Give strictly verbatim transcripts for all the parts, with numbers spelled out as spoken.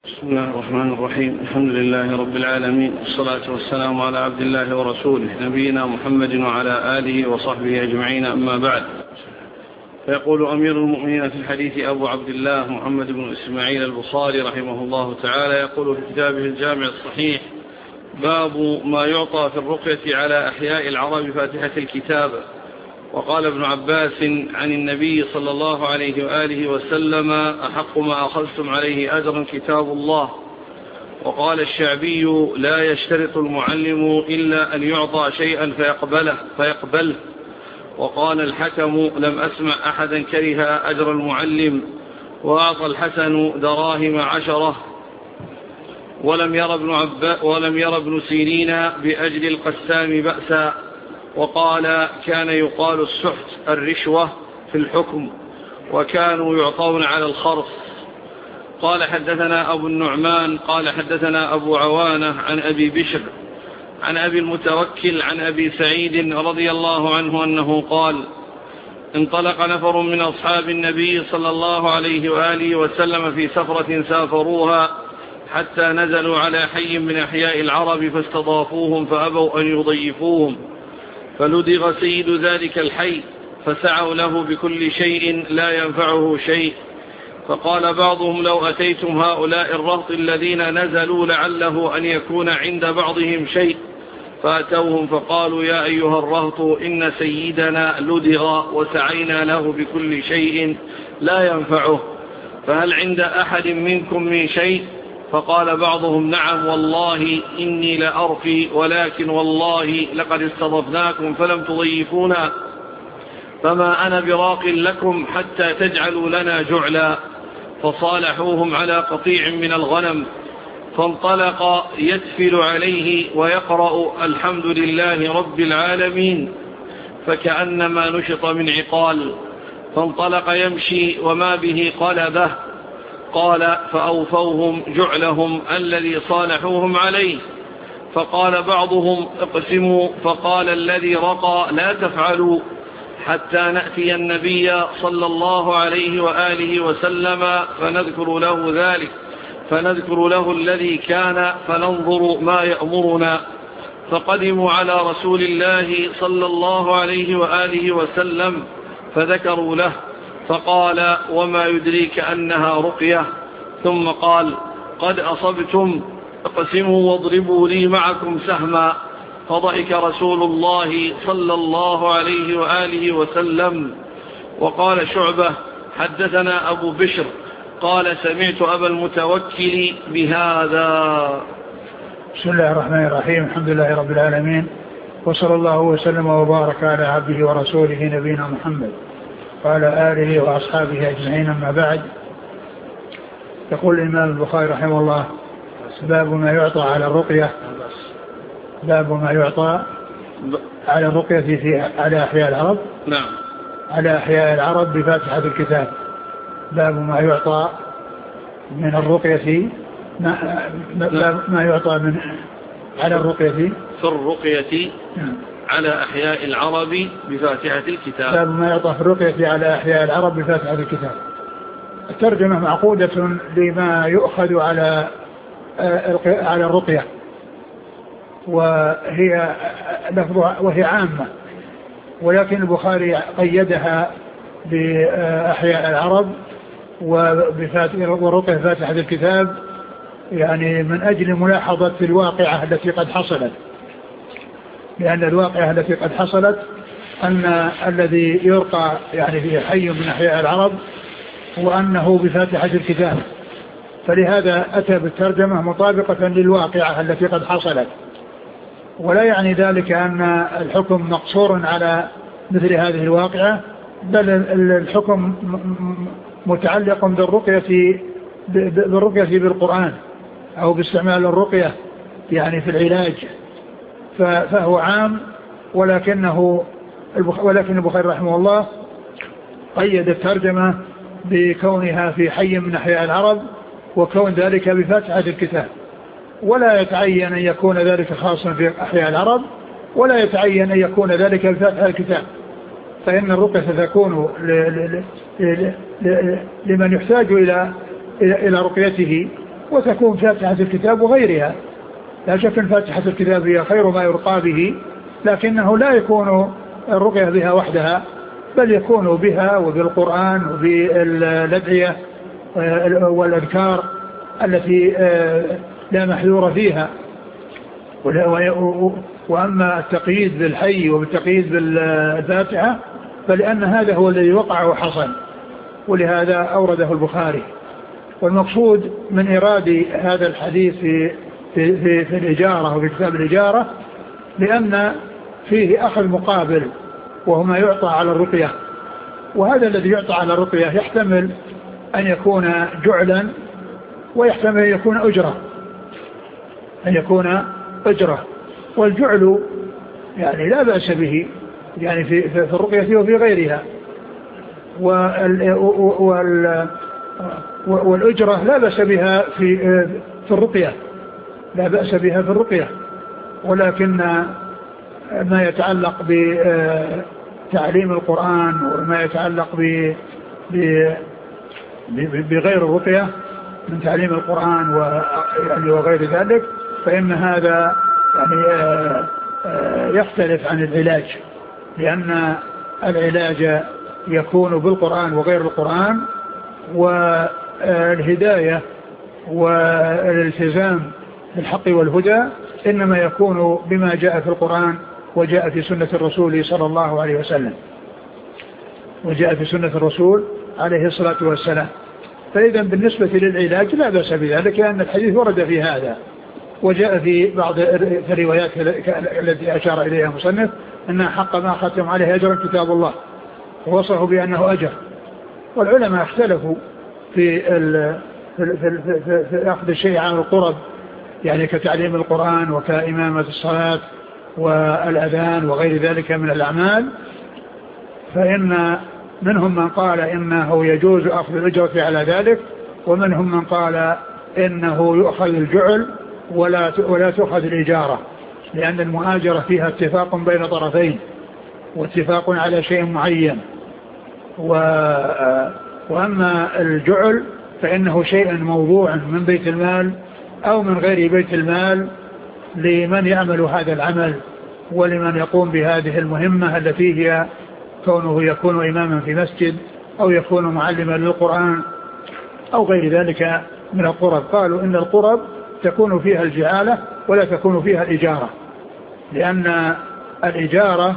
بسم الله الرحمن الرحيم. الحمد لله رب العالمين، والصلاة والسلام على عبد الله ورسوله نبينا محمد وعلى آله وصحبه أجمعين، أما بعد. فيقول أمير المؤمنين في الحديث أبو عبد الله محمد بن إسماعيل البخاري رحمه الله تعالى، يقول في كتابه الجامع الصحيح: باب ما يعطى في الرقية على أحياء العرب فاتحة الكتاب. وقال ابن عباس عن النبي صلى الله عليه وآله وسلم: أحق ما أخذتم عليه أجرا كتاب الله. وقال الشعبي: لا يشترط المعلم إلا أن يعطى شيئا فيقبله, فيقبله. وقال الحكم: لم أسمع أحدا كره أجر المعلم. وأعطى الحسن دراهم عشرة. ولم ير ابن, عبا ولم ير ابن سيرين بأجل القسام بأسا. وقال: كان يقال السحت الرشوة في الحكم، وكانوا يعطون على الخرص. قال: حدثنا أبو النعمان قال حدثنا أبو عوانة عن أبي بشر عن أبي المتوكل عن أبي سعيد رضي الله عنه أنه قال: انطلق نفر من أصحاب النبي صلى الله عليه وآله وسلم في سفرة سافروها، حتى نزلوا على حي من أحياء العرب فاستضافوهم فأبوا أن يضيفوهم، فلدغ سيد ذلك الحي، فسعوا له بكل شيء لا ينفعه شيء. فقال بعضهم: لو أتيتم هؤلاء الرهط الذين نزلوا لعله أن يكون عند بعضهم شيء. فأتوهم فقالوا: يا أيها الرهط، إن سيدنا لدغ وسعينا له بكل شيء لا ينفعه، فهل عند أحد منكم من شيء؟ فقال بعضهم: نعم والله إني لأرقي، ولكن والله لقد استضفناكم فلم تضيفونا، فما أنا براق لكم حتى تجعلوا لنا جعلا. فصالحوهم على قطيع من الغنم، فانطلق يتفل عليه ويقرأ: الحمد لله رب العالمين، فكأنما نشط من عقال. فانطلق يمشي وما به قلبه. قال: فأوفوهم جعلهم الذي صالحوهم عليه. فقال بعضهم: اقسموا. فقال الذي رقى: لا تفعلوا حتى نأتي النبي صلى الله عليه وآله وسلم فنذكر له ذلك، فنذكر له الذي كان، فننظر ما يأمرنا. فقدموا على رسول الله صلى الله عليه وآله وسلم فذكروا له، فقال: وما يدريك أنها رقية؟ ثم قال: قد أصبتم، اقسموا واضربوا لي معكم سهما. فضحك رسول الله صلى الله عليه وآله وسلم. وقال شعبة: حدثنا أبو بشر قال: سمعت أبا المتوكل بهذا. بسم الله الرحمن الرحيم. الحمد لله رب العالمين، وصلى الله وسلم وبارك على عبده ورسوله نبينا محمد وعلى آله وأصحابه أجمعين، أما بعد. يقول الإمام البخاري رحمه الله: باب ما يعطى على الرقية باب ما يعطى على الرقية في على أحياء العرب. نعم. على أحياء العرب بفاتحة الكتاب. باب ما يعطى من الرقية ما, ما, ما يعطى من على الرقية في الرقية على أحياء العرب بفاتحة الكتاب. باب ما يعطى في الرقية على أحياء العرب بفاتحة الكتاب. الترجمة معقودة لما يؤخذ على على الرقية، وهي لفظها وهي عامة، ولكن البخاري قيدها بأحياء العرب ورقية فاتحة الكتاب، يعني من أجل ملاحظة الواقعة التي قد حصلت، لأن الواقعة التي قد حصلت أن الذي يرقى يعني في حي من أحياء العرب وأنه بفاتحة الكتاب، فلهذا أتى بالترجمة مطابقة للواقعة التي قد حصلت. ولا يعني ذلك أن الحكم مقصور على مثل هذه الواقعة، بل الحكم متعلق بالرقية بالرقية بالقرآن أو باستعمال الرقية يعني في العلاج، فهو عام، ولكنه ولكن البخاري رحمه الله قيد الترجمة بكونها في حي من أحياء العرب، وكون ذلك بفاتحة الكتاب. ولا يتعين أن يكون ذلك خاصا في أحياء العرب، ولا يتعين أن يكون ذلك بفاتحة الكتاب، فإن الرقية ستكون لمن يحتاج إلى إلى رقيته وتكون فاتحة الكتاب وغيرها. لا شك أن فاتحة الكتاب هي خير ما يرقى به، لكنه لا يكون الرقية بها وحدها، بل يكون بها وبالقرآن وبالأدعية والأذكار التي لا محذور فيها. وأما التقييد بالحي وبالتقييد بالفاتحة فلأن هذا هو الذي وقع وحصل، ولهذا أورده البخاري. والمقصود من إرادة هذا الحديث في, في, في, في الإجارة وفي كتاب الإجارة لأن فيه أخذ مقابل وهو ما يعطى على الرقية، وهذا الذي يعطى على الرقية يحتمل أن يكون جعلا ويحتمل أن يكون أجرة أن يكون أجرة والجعل يعني لا بأس به يعني في, في الرقية وفي غيرها، وال وال والأجرة لا بأس بها في في الرقية لا بأس بها في الرقية، ولكن ما يتعلق بتعليم القرآن وما يتعلق بغير الرقية من تعليم القرآن ويعني وغير ذلك فإن هذا يعني يختلف عن العلاج، لأن العلاج يكون بالقرآن وغير القرآن، والهداية والالتزام بالحق والهدى إنما يكون بما جاء في القرآن وجاء في سنة الرسول صلى الله عليه وسلم وجاء في سنة الرسول عليه الصلاة والسلام. فإذا بالنسبة للعلاج لا بأس بذلك، لأن الحديث ورد في هذا، وجاء في بعض الروايات التي أشار إليها مصنف أنها حق ما ختم عليه أجرا كتاب الله، ووصفه بأنه أجر. والعلماء اختلفوا في, في, في, في, في أخذ الشيء عن القرب، يعني كتعليم القرآن وكإمامة الصلاة والأذان وغير ذلك من الأعمال، فإن منهم من قال إنه يجوز أخذ الأجرة على ذلك، ومنهم من قال إنه يؤخذ الجعل ولا ولا تؤخذ الإجارة، لأن المؤاجرة فيها اتفاق بين طرفين واتفاق على شيء معين. وأما الجعل فإنه شيء موضوع من بيت المال أو من غير بيت المال لمن يعمل هذا العمل ولمن يقوم بهذه المهمة التي هي كونه يكون إماما في مسجد أو يكون معلما للقرآن أو غير ذلك من القرب. قالوا إن القرب تكون فيها الجعالة ولا تكون فيها الإجارة، لأن الإجارة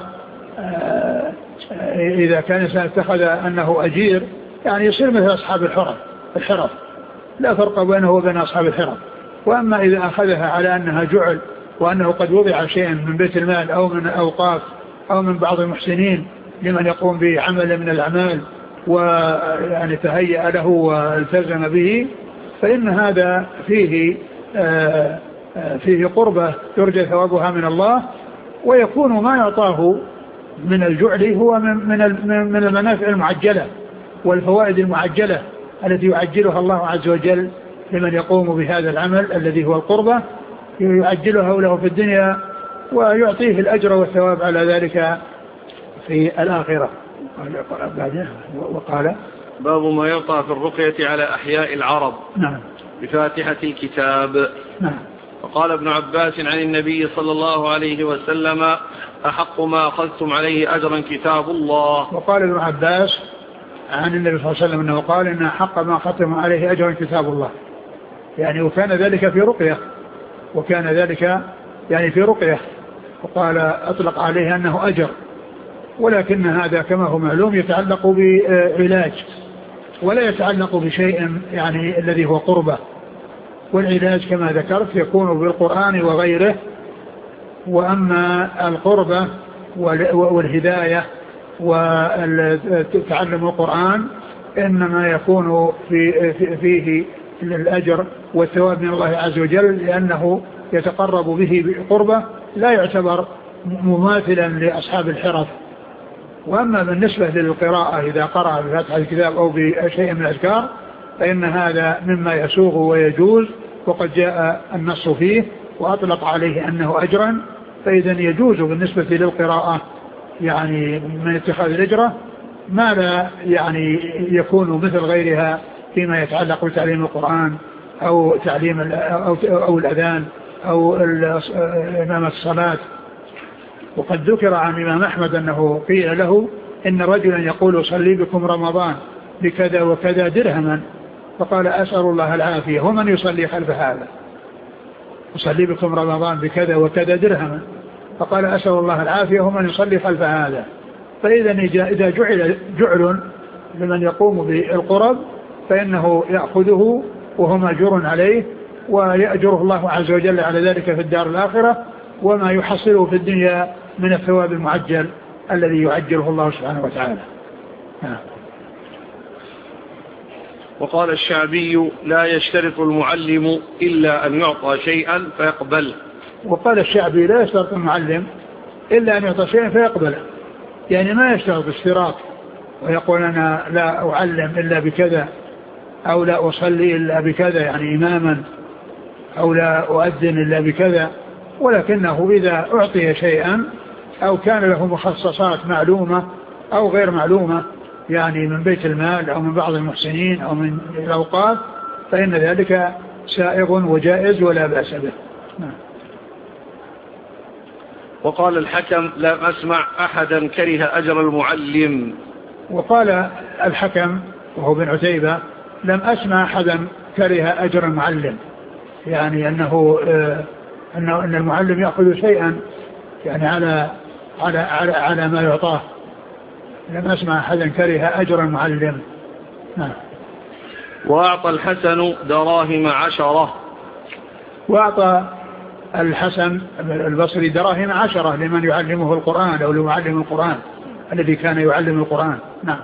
إذا كان إنسان اتخذ أنه أجير يعني يصير مثل أصحاب الحرف الحرف لا فرق بينه وبين أصحاب الحرف. وأما إذا أخذها على أنها جعل وأنه قد وضع شيئا من بيت المال أو من أوقاف أو من بعض المحسنين لمن يقوم بعمل من الأعمال ويعني تهيأ له والتزم به، فإن هذا فيه فيه قربة يرجى ثوابها من الله، ويكون ما يعطاه من الجعل هو من من المنافع المعجلة والفوائد المعجلة التي يعجلها الله عز وجل لمن يقوم بهذا العمل الذي هو القربة، يعجلها له في الدنيا ويعطيه الأجر والثواب على ذلك في الآخرة. وقال باب ما يقع في الرقية على أحياء العرب. نعم. بفاتحة الكتاب. نعم. وقال ابن عباس عن النبي صلى الله عليه وسلم أحق ما أخذتم عليه أجرا كتاب الله. وقال ابن عباس عن النبي صلى الله عليه وسلم أنه قال إن أحق ما أخذتم عليه أجرا كتاب الله، يعني وكان ذلك في رقية وكان ذلك يعني في رقية وقال أطلق عليه أنه أجر، ولكن هذا كما هو معلوم يتعلق بعلاج ولا يتعلق بشيء يعني الذي هو قربة، والعلاج كما ذكرت يكون بالقرآن وغيره. وأما القربة والهداية وتعلم القرآن إنما يكون في فيه الأجر والثواب من الله عز وجل، لأنه يتقرب به بقربة لا يعتبر مماثلا لأصحاب الحرف. وأما بالنسبة للقراءة إذا قرأ بفتح الكتاب أو بشيء من الأذكار فإن هذا مما يسوغ ويجوز، وقد جاء النص فيه وأطلق عليه أنه أجرا، فإذا يجوز بالنسبة للقراءة يعني من اتخاذ الأجرة ما لا يعني يكون مثل غيرها فيما يتعلق بتعليم القرآن أو تعليم أو, أو الأذان أو إمامة الصلاة. وقد ذكر عن الإمام أحمد أنه قيل له إن رجلا يقول صلي بكم رمضان بكذا وكذا درهما، فقال أسأل الله العافية، ومن يصلي خلف هذا؟ يصلي بكم رمضان بكذا وكذا درهما، فقال أسأل الله العافية، ومن يصلي خلف هذا؟ فإذا إذا جعل جعل لمن يقوم بالقرب فإنه يأخذه وهو مأجور عليه، ويأجره الله عز وجل على ذلك في الدار الآخرة، وما يحصله في الدنيا من الثواب المعجل الذي يعجله الله سبحانه وتعالى. وقال الشعبي لا يشترط المعلم إلا أن يعطى شيئا فيقبل. وقال الشعبي لا يشترط المعلم إلا أن يعطى شيئا فيقبل، يعني ما يشترط اشتراط ويقول أنا لا أعلم إلا بكذا، أو لا أصلي إلا بكذا يعني إماما، أو لا أؤذن إلا بكذا، ولكنه إذا أعطي شيئا أو كان له مخصصات معلومة أو غير معلومة، يعني من بيت المال أو من بعض المحسنين أو من الأوقاف، فإن ذلك سائغ وجائز ولا بأس به. وقال الحكم لم أسمع أحدا كره أجر المعلم. وقال الحكم وهو بن عتيبة لم أسمع أحدا كره أجر المعلم، يعني أنه آه أنه أن المعلم يأخذ شيئا يعني على على على, على ما يعطاه. لم أسمع أحدا كره أجر المعلم. نعم. وأعطى الحسن دراهم عشرة. وأعطى الحسن البصري دراهم عشرة لمن يعلمه القرآن أو لمعلم القرآن الذي كان يعلم القرآن. نعم.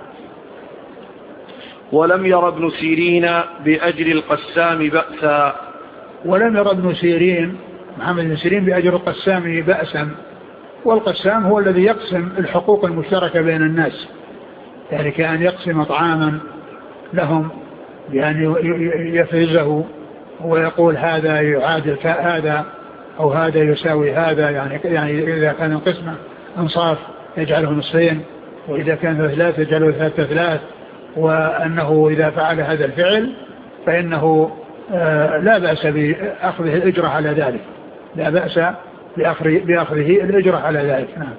ولم ير ابن سيرين بأجر القسام بأسا. ولم ير ابن سيرين محمد بن سيرين بأجر القسام بأسا. والقسام هو الذي يقسم الحقوق المشتركة بين الناس، يعني كان يقسم طعاما لهم، يعني يفرزه ويقول هذا يعادل هذا أو هذا يساوي هذا، يعني يعني إذا كان القسمة أنصاف يجعله نصفين، وإذا كان ثلاث يجعله ثلاثة ثلاث، وأنه إذا فعل هذا الفعل فإنه آه لا بأس بأخذه الإجرة على ذلك، لا بأس بأخذه الإجرة على ذلك. نعم.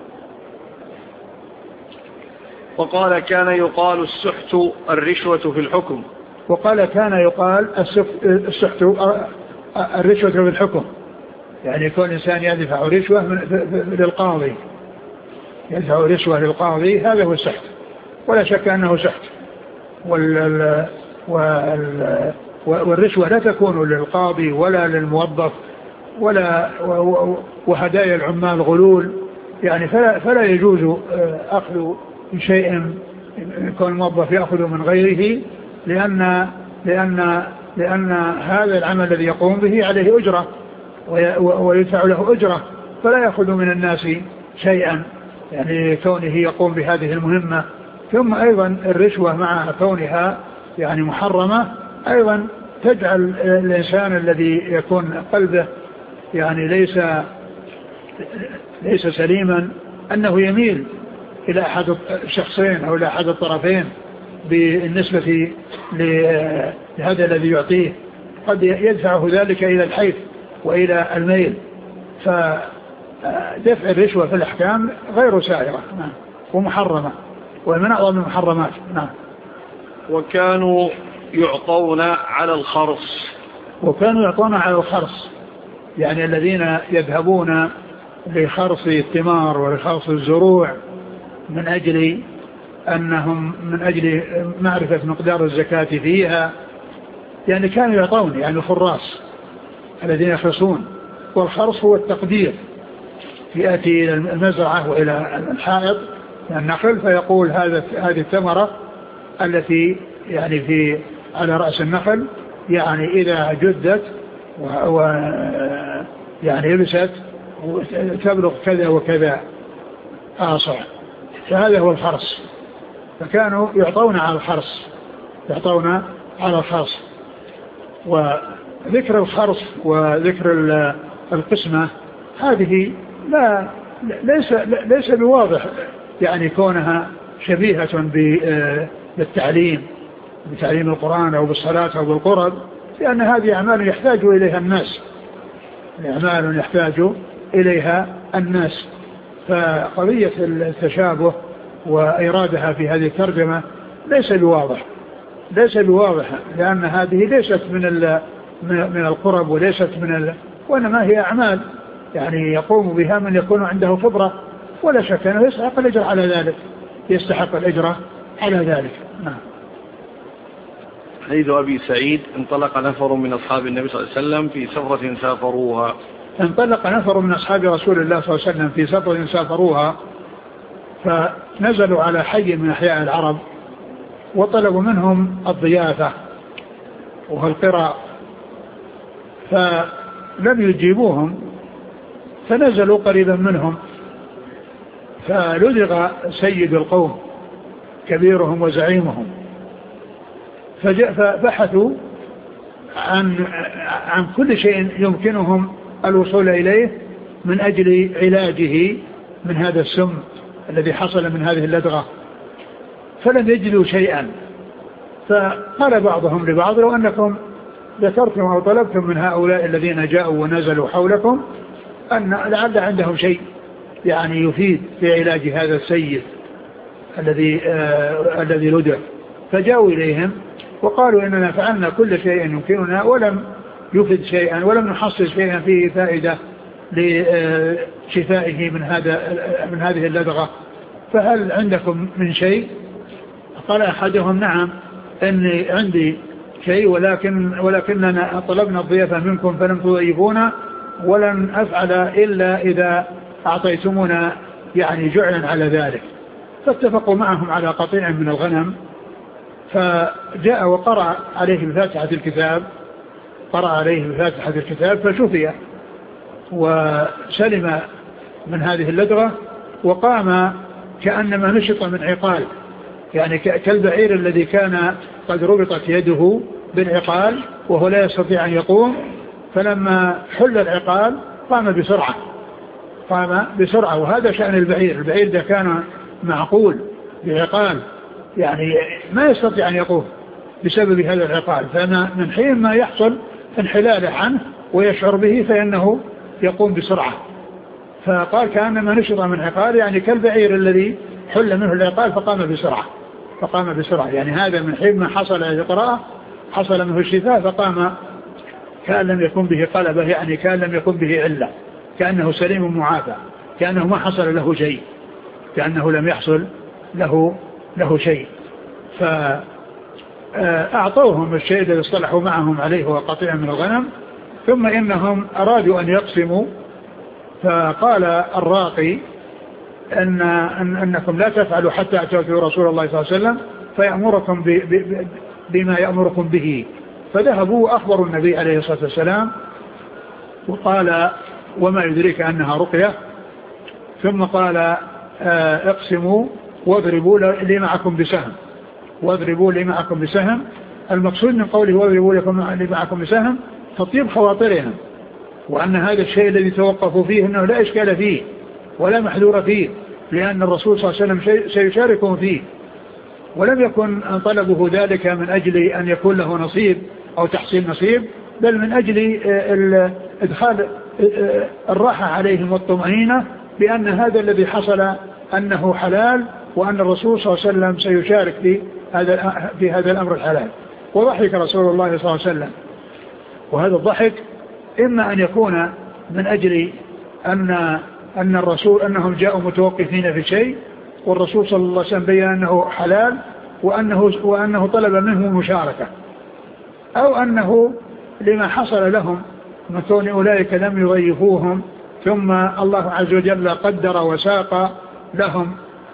وقال كان يقال السحت الرشوة في الحكم. وقال كان يقال السحت الرشوة في الحكم، يعني يكون إنسان يدفع رشوة للقاضي، يدفع رشوة للقاضي، هذا هو السحت، ولا شك أنه سحت. وال وال والرشوة لا تكون للقاضي ولا للموظف ولا وهدايا العمال غلول، يعني فلا, فلا يجوز أخذ شيء يكون الموظف يأخذ من غيره، لأن, لأن, لأن هذا العمل الذي يقوم به عليه أجرة ويدفع له أجرة، فلا يأخذ من الناس شيئا يعني كونه يقوم بهذه المهمة. ثم أيضا الرشوة مع كونها يعني محرمة أيضا تجعل الإنسان الذي يكون قلبه يعني ليس ليس سليما أنه يميل إلى أحد الشخصين أو إلى أحد الطرفين بالنسبة لهذا الذي يعطيه، قد يدفعه ذلك إلى الحيف وإلى الميل. فدفع الرشوة في الأحكام غير سائرة ومحرمة ومن أعظم المحرمات. نعم. وكانوا يعطون على الخرص. وكانوا يعطون على الخرص، يعني الذين يذهبون لخرص الثمار ولخرص الزروع من أجل أنهم من أجل معرفة مقدار الزكاة فيها، يعني كانوا يعطون يعني الخراص الذين يخرصون. والخرص هو التقدير، يأتي إلى المزرعة وإلى الحائط النخل فيقول هذا هذه الثمرة التي يعني في على رأس النخل يعني إذا جدت و يعني يبست تبلغ كذا وكذا آصع، فهذا هو الخرص. فكانوا يعطون على الخرص، يعطون على الخرص. وذكر الخرص وذكر القسمة هذه لا ليس ليس بواضح يعني كونها شبيهة بالتعليم بتعليم القرآن أو بالصلاة أو بالقرب، لأن هذه أعمال يحتاج إليها الناس، أعمال يحتاج إليها الناس. فقضية التشابه وإرادها في هذه الترجمة ليس بواضح ليس بواضح لأن هذه ليست من من القرب وليست من ال... وإنما هي أعمال يعني يقوم بها من يكون عنده خبرة، ولا شك أنه يستحق الأجر على ذلك يستحق الأجر على ذلك. نعم. حديث أبي سعيد: انطلق نفر من أصحاب النبي صلى الله عليه وسلم في سفرة سافروها. انطلق نفر من أصحاب رسول الله صلى الله عليه وسلم في سفرة سافروها، فنزلوا على حي من أحياء العرب وطلبوا منهم الضيافة والقراء، فلم يجيبوهم، فنزلوا قريبا منهم، فلدغ سيد القوم كبيرهم وزعيمهم، فبحثوا عن عن كل شيء يمكنهم الوصول إليه من أجل علاجه من هذا السم الذي حصل من هذه اللدغة، فلم يجدوا شيئا. فقال بعضهم لبعض: لو أنكم ذكرتم أو طلبتم من هؤلاء الذين جاءوا ونزلوا حولكم أن لعل عندهم شيء يعني يفيد في علاج هذا السيد الذي آه الذي لدغ. فجاءوا إليهم وقالوا: إننا فعلنا كل شيء يمكننا ولم يفد شيئا ولم نحصل شيئا فيه فائدة لشفائه من هذا من هذه اللدغة، فهل عندكم من شيء؟ قال أحدهم: نعم، إني عندي شيء، ولكن ولكننا طلبنا الضيافة منكم فلم تضيفونا، ولن أفعل إلا إذا أعطيتمونا يعني جعلا على ذلك. فاتفقوا معهم على قطيع من الغنم، فجاء وقرأ عليه بفاتحة الكتاب قرأ عليه بفاتحة الكتاب فشفي وسلم من هذه اللدغة، وقام كأنما نشط من عقال، يعني كالبعير الذي كان قد ربطت يده بالعقال وهو لا يستطيع أن يقوم، فلما حل العقال قام بسرعة قام بسرعة وهذا شأن البعير. البعير ده كان معقول بعقال، يعني ما يستطيع أن يقوم بسبب هذا العقال، فأنا من حين ما يحصل انحلاله عنه ويشعر به فإنه يقوم بسرعة. فقال: كأنما نشط من عقال، يعني كالبعير الذي حل منه العقال فقام بسرعة فقام بسرعة يعني هذا من حين ما حصل القراءة حصل منه الشفاء، فقام كأن لم يكن به قلبة، يعني كأن لم يكن به علة، كأنه سليم معافى، كأنه ما حصل له شيء، كأنه لم يحصل له له شيء. فأعطوهم الشيء الذي اصطلحوا معهم عليه هو قطيع من الغنم، ثم إنهم أرادوا أن يقسموا، فقال الراقي أن أن أنكم لا تفعلوا حتى أتوا رسول الله صلى الله عليه وسلم فيأمركم ب ب بما يأمركم به. فذهبوا وأخبروا النبي عليه الصلاة والسلام، وقال: وما يدريك أنها رقية؟ ثم قال: اقسموا واضربوا لي معكم بسهم واضربوا لي معكم بسهم. المقصود من قوله واضربوا لي معكم بسهم تطيب خواطرهم، وأن هذا الشيء الذي توقفوا فيه أنه لا إشكال فيه ولا محذور فيه، لأن الرسول صلى الله عليه وسلم سيشاركهم فيه، ولم يكن أن طلبه ذلك من أجل أن يكون له نصيب أو تحصيل نصيب، بل من أجل إدخال الراحة عليهم والطمأنينة بأن هذا الذي حصل أنه حلال، وأن الرسول صلى الله عليه وسلم سيشارك في هذا في هذا الأمر الحلال. وضحك رسول الله صلى الله عليه وسلم، وهذا الضحك إما أن يكون من أجل أن أن الرسول أنهم جاءوا متوقفين في شيء، والرسول صلى الله عليه وسلم بيّن أنه حلال وأنه وأنه طلب منهم المشاركة، أو أنه لما حصل لهم من كون أولئك لم يضيفوهم، ثم الله عز وجل قدر وساق لهم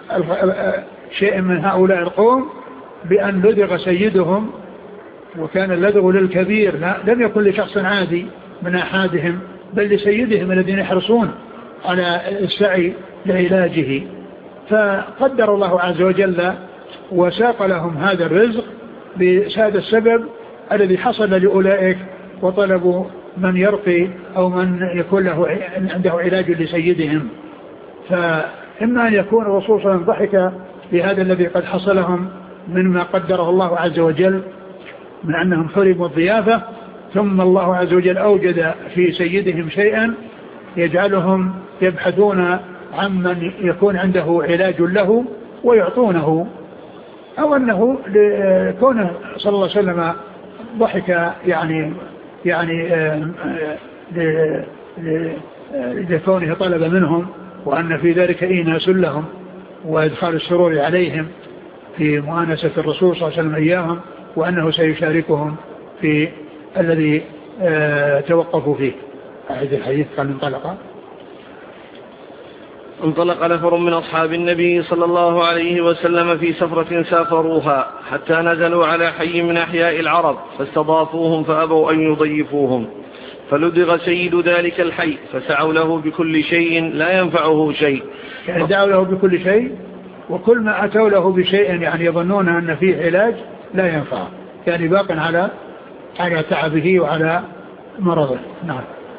شيء من هؤلاء القوم بأن لدغ سيدهم، وكان اللدغ للكبير لم يكن لشخص عادي من أحدهم، بل لسيدهم الذين يحرصون على السعي لعلاجه. فقدر الله عز وجل وساق لهم هذا الرزق بهذا السبب الذي حصل لأولئك، وطلبوا من يرقي أو من يكون له عنده علاج لسيدهم. فإما أن يكون الرسول صلى الله عليه وسلم ضحك بهذا الذي قد حصلهم مما قدره الله عز وجل من أنهم حرموا الضيافة، ثم الله عز وجل أوجد في سيدهم شيئا يجعلهم يبحثون عمن يكون عنده علاج له ويعطونه، أو أنه لكونه صلى الله عليه وسلم ضحك يعني يعني لكونه طلب منهم، وأن في ذلك إيناس لهم وإدخال السرور عليهم في مؤانسة الرسول صلى الله عليه وسلم إياهم، وأنه سيشاركهم في الذي توقفوا فيه. أعيد الحديث. قال انطلق انطلق نفر من أصحاب النبي صلى الله عليه وسلم في سفرة سافروها حتى نزلوا على حي من أحياء العرب فاستضافوهم فأبوا أن يضيفوهم، فلدغ سيد ذلك الحي فسعوا له بكل شيء لا ينفعه شيء، يعني دعوا له بكل شيء، وكل ما أتوا له بشيء يعني يظنون أن فيه علاج لا ينفع، يعني باق على على تعبه وعلى مرضه. نعم.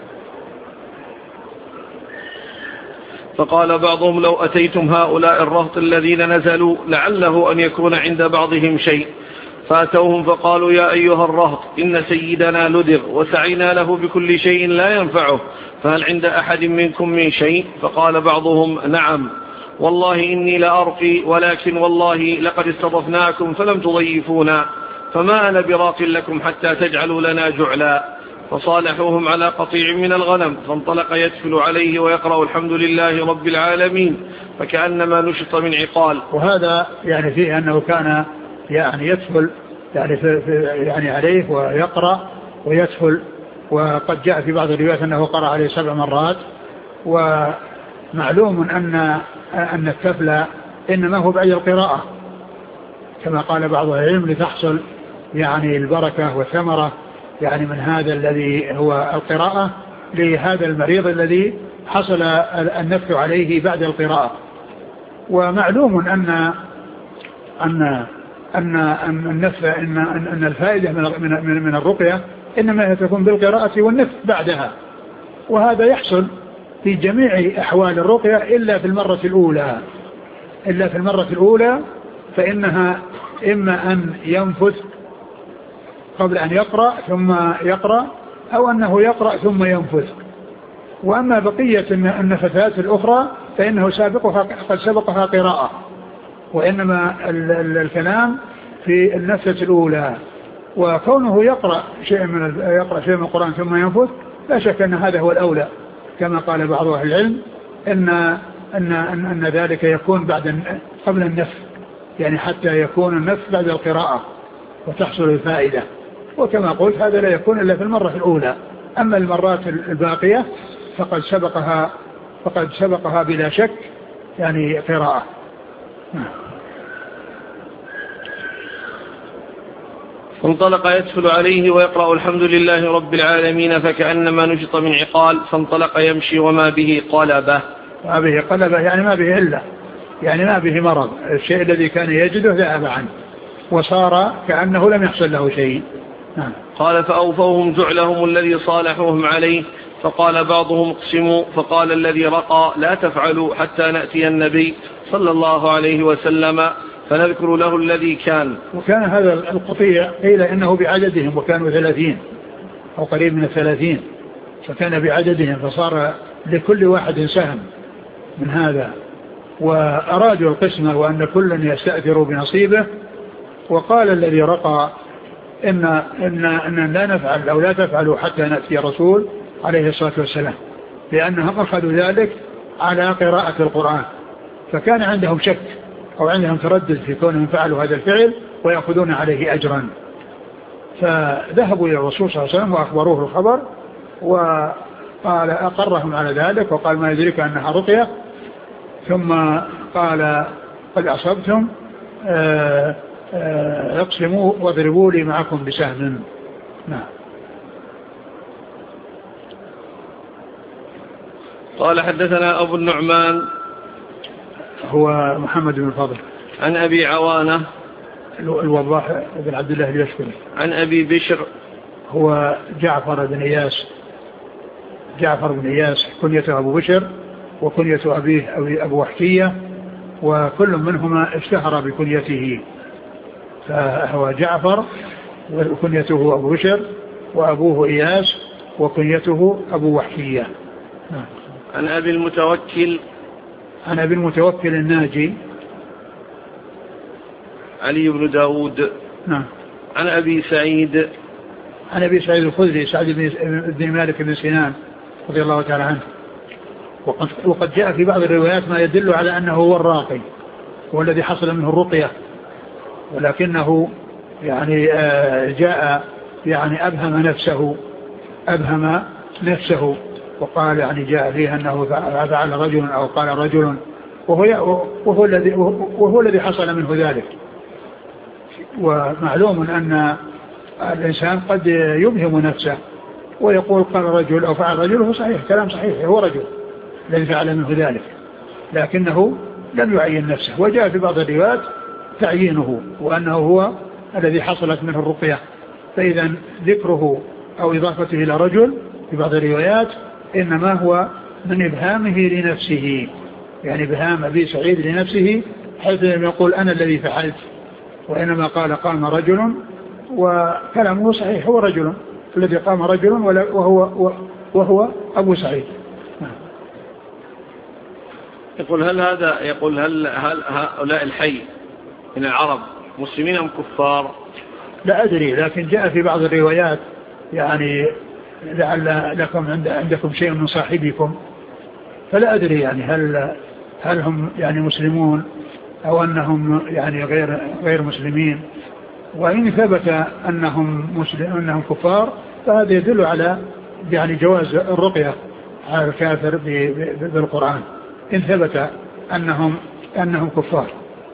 فقال بعضهم لو أتيتم هؤلاء الرهط الذين نزلوا لعله أن يكون عند بعضهم شيء، فأتوهم فقالوا يا أيها الرهط إن سيدنا لدغ وسعينا له بكل شيء لا ينفعه، فهل عند أحد منكم من شيء؟ فقال بعضهم نعم والله إني لأرقي، ولكن والله لقد استضفناكم فلم تضيفونا، فما أنا براق لكم حتى تجعلوا لنا جعلا. فصالحوهم على قطيع من الغنم، فانطلق يتفل عليه ويقرأ الحمد لله رب العالمين فكأنما نشط من عقال. وهذا يعني فيه أنه كان يعني يتفل يعني, في في يعني عليه ويقرأ ويتفل، وقد جاء في بعض الروايات أنه قرأ عليه سبع مرات. ومعلوم أن أن التفل إنما هو بعد القراءة كما قال بعض العلم لتحصل يعني البركة والثمرة يعني من هذا الذي هو القراءة لهذا المريض الذي حصل النفث عليه بعد القراءة. ومعلوم أن أن أن أن النفث إن أن الفائدة من من من الرقية إنما تكون بالقراءة والنفث بعدها، وهذا يحصل في جميع أحوال الرقية إلا في المرة الأولى إلا في المرة الأولى فإنها إما أن ينفث قبل أن يقرأ ثم يقرأ، أو أنه يقرأ ثم ينفث. وأما بقية النفثات الأخرى فإنه سابقها قد سبقها قراءة، وإنما الكلام في النفثة الأولى. وكونه يقرأ شيء من يقرأ شيء من القرآن ثم ينفث لا شك أن هذا هو الأولى، كما قال بعض أهل العلم إن أن أن, أن ذلك يكون بعد قبل النفث، يعني حتى يكون النفث بعد القراءة وتحصل الفائدة. وكما قلت هذا لا يكون إلا في المرة الأولى، أما المرات الباقية فقد سبقها فقد سبقها بلا شك يعني قراءة. فانطلق يتفل عليه ويقرأ الحمد لله رب العالمين فكأنما نشط من عقال، فانطلق يمشي وما به قلبة. ما به قلبة يعني ما به إلا يعني ما به مرض، الشيء الذي كان يجده ذهب عنه وصار كأنه لم يحصل له شيء. نعم. قال فأوفوهم جعلهم الذي صالحوهم عليه، فقال بعضهم اقسموا، فقال الذي رقى لا تفعلوا حتى نأتي النبي صلى الله عليه وسلم فنذكر له الذي كان. وكان هذا القطيع قيل إنه بعددهم وكانوا ثلاثين أو قريب من الثلاثين، فكان بعددهم فصار لكل واحد سهم من هذا، وأرادوا القسمة وأن كل يستأثر بنصيبه. وقال الذي رقى إن, إن, إن لا نفعل أو لا تفعلوا حتى نأتي رسول عليه الصلاة والسلام، لأنهم أخذوا ذلك على قراءة القرآن، فكان عندهم شك أو عندهم تردد في كونهم فعلوا هذا الفعل ويأخذون عليه أجرا. فذهبوا إلى الرسول صلى الله عليه وسلم وأخبروه الخبر، وقال أقرهم على ذلك وقال ما يدرك أنها رقية، ثم قال قد أصبتم اقسموا واضربوا لي معكم بسهم. نعم. قال حدثنا أبو النعمان هو محمد بن الفضل عن أبي عوانة الوضاح بن عبد الله اليشكري عن أبي بشر هو جعفر بن إياس جعفر بن إياس كنيته أبو بشر وكنية أبيه أبو وحكية، وكل منهما اشتهر بكنيته، فهو جعفر وكنيته أبو بشر وأبوه إياس وكنيته أبو وحشية. عن أبي المتوكل عن أبي المتوكل الناجي علي بن داود. نعم. عن أبي سعيد عن أبي سعيد الخدري سعد بن مالك بن سنان رضي الله تعالى عنه. وقد, وقد جاء في بعض الروايات ما يدل على أنه هو الراقي هو الذي حصل منه الرقية، ولكنه يعني جاء يعني أبهم نفسه أبهم نفسه وقال يعني جاء فيه أنه فعل رجل أو قال رجل، وهو, وهو, الذي وهو الذي حصل منه ذلك. ومعلوم أن الإنسان قد يبهم نفسه ويقول قال رجل أو فعل رجل، هو صحيح كلام صحيح هو رجل الذي فعل منه ذلك، لكنه لم يعين نفسه. وجاء في بعض الروايات تعيينه وأنه هو الذي حصلت منه الرقية، فإذا ذكره أو إضافته إلى رجل في بعض الروايات إنما هو من إبهامه لنفسه، يعني إبهام أبي سعيد لنفسه، حيث يقول أنا الذي فعلت، وإنما قال قام رجل، وكلامه صحيح هو رجل الذي قام رجل وهو, وهو أبو سعيد. يقول هل هذا يقول هل, هل هؤلاء الحي من العرب مسلمين أم كفار؟ لا أدري، لكن جاء في بعض الروايات يعني لعل لكم عند عندكم شيء من صاحبكم، فلا أدري يعني هل هل هم يعني مسلمون أو أنهم يعني غير غير مسلمين. وإن ثبت أنهم مسلم أنهم كفار فهذا يدل على يعني جواز الرقية على الكافر بالقرآن إن ثبت أنهم أنهم كفار.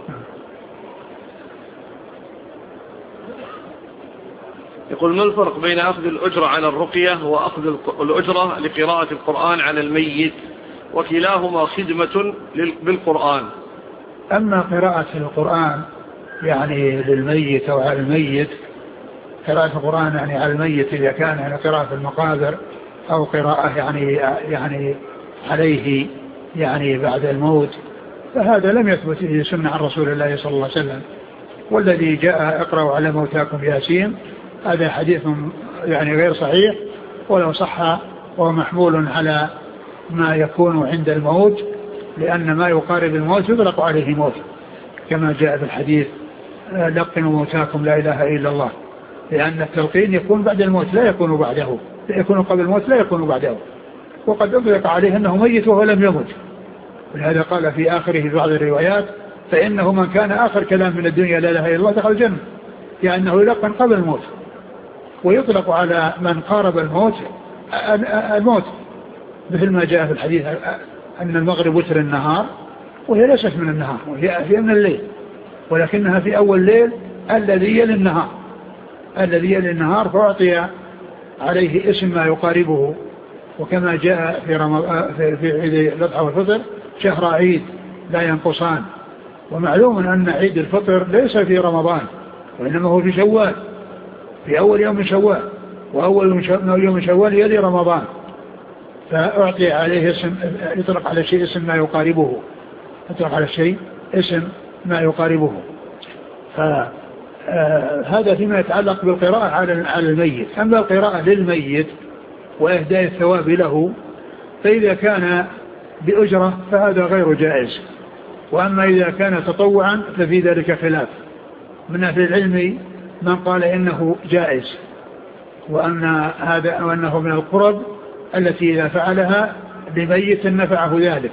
يقول ما الفرق بين أخذ الأجرة على الرقية وأخذ الأجرة لقراءة القرآن على الميت؟ وكلاهما خدمة بالقرآن. أما قراءة القرآن يعني للميت أو على الميت، قراءة القرآن يعني على الميت إذا كان يعني قراءة في المقابر أو قراءة يعني يعني عليه يعني بعد الموت، فهذا لم يثبت في سنة عن رسول الله صلى الله عليه وسلم. والذي جاء اقرأوا على موتاكم ياسين هذا حديث يعني غير صحيح، ولو صح هو محمول على ما يكون عند الموت، لأن ما يقارب الموت يطلق عليه موت، كما جاء في الحديث لقنوا موتاكم لا إله إلا الله، لأن التلقين يكون بعد الموت لا يكون بعده، يكون قبل الموت لا يكون بعده، وقد أطلق عليه أنه ميت وهو لم يمت. ولهذا قال في آخره في بعض الروايات فإنه من كان آخر كلام من الدنيا لا إله إلا الله دخل الجنة، لأنه يلقن قبل الموت. ويطلق على من قارب الموت الموت، مثل ما جاء في الحديث أن المغرب وتر النهار، وهي ليست من النهار وهي في من الليل، ولكنها في أول الليل الذي يلي النهار الذي يلي النهار فأعطي عليه اسم ما يقاربه. وكما جاء في رمضان في عيد الأضحى والفطر شهر عيد لا ينقصان، ومعلوم أن عيد الفطر ليس في رمضان وإنما هو في شوال، في أول يوم شوال، وأول يوم شوال يلي رمضان، فأعطي عليه اسم يطلق على شيء اسم ما يقاربه يطلق على الشيء اسم ما يقاربه. فهذا فيما يتعلق بالقراءة على الميت. أما القراءة للميت وإهداء الثواب له فإذا كان بأجرة فهذا غير جائز، وأما إذا كان تطوعا ففي ذلك خلاف من أهل العلم، من قال إنه جائز وأن هذا وأنه من القرب التي إذا فعلها لميت نفعه ذلك،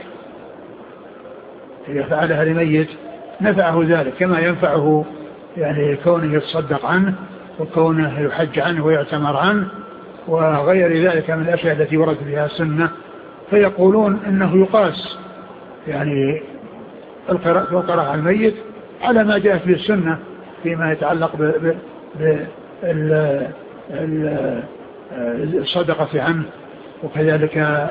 إذا فعلها لميت نفعه ذلك، كما ينفعه يعني كونه يتصدق عنه وكونه يحج عنه ويعتمر عنه وغير ذلك من الأشياء التي ورد بها السنة. فيقولون إنه يقاس يعني القراءة على الميت على ما جاءت به السنة فيما يتعلق بالصدقة عنه، وكذلك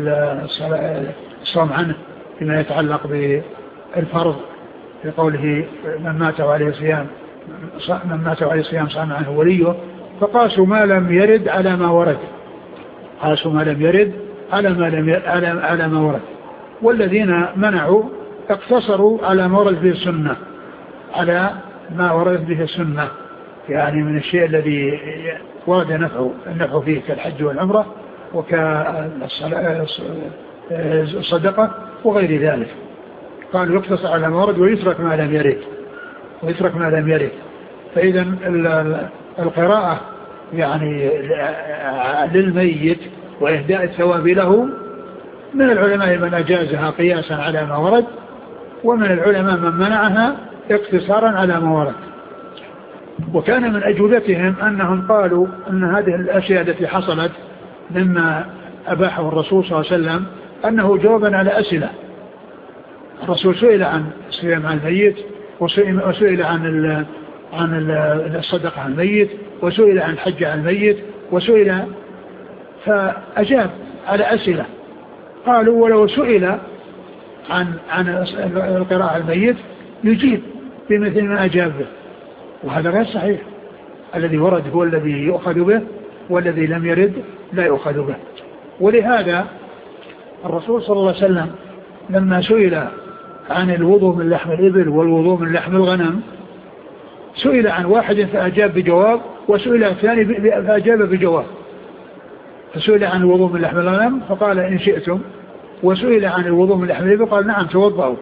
الصوم عنه فيما يتعلق بالفرض، في قوله من مات عليه صيام من مات عليه صيام صام عنه وليه، فقاسوا ما لم يرد على ما ورد، قاسوا ما لم يرد على ما لم يرد على على ما ورد. والذين منعوا اقتصروا على ما ورد به السنة، على ما ورد به السنة، يعني من الشيء الذي ورد نفعه النفع فيه كالحج والعمرة وكالصدقة وغير ذلك. قالوا يقتصر على ما ورد ويترك ما لم يرد ويترك ما لم يرد. فإذا القراءة يعني للميت وإهداء الثواب له من العلماء من أجازها قياسا على ما ورد، ومن العلماء من منعها اقتصارا على ما ورد. وكان من أجوبتهم أنهم قالوا أن هذه الأشياء التي حصلت مما أباحه الرسول صلى الله عليه وسلم أنه جوابا على أسئلة. الرسول سئل عن الصيام عن الميت، وسئل عن عن الصدقة عن الميت، وسئل عن الحج عن الميت، وسئل فأجاب على أسئلة. قالوا ولو سئل عن عن القراءة على الميت يجيب بمثل ما أجاب به، وهذا غير صحيح. الذي ورد هو الذي يؤخذ به، والذي لم يرد لا يؤخذ به. ولهذا الرسول صلى الله عليه وسلم لما سئل عن الوضوء من لحم الإبل والوضوء من لحم الغنم سئل عن واحد فأجاب بجواب، وسئل الثاني فأجاب بجواب. فسئل عن الوضوء من لحم الغنم فقال إن شئتم، وسئل عن الوضوء من لحم الإبل قال نعم توضأوا.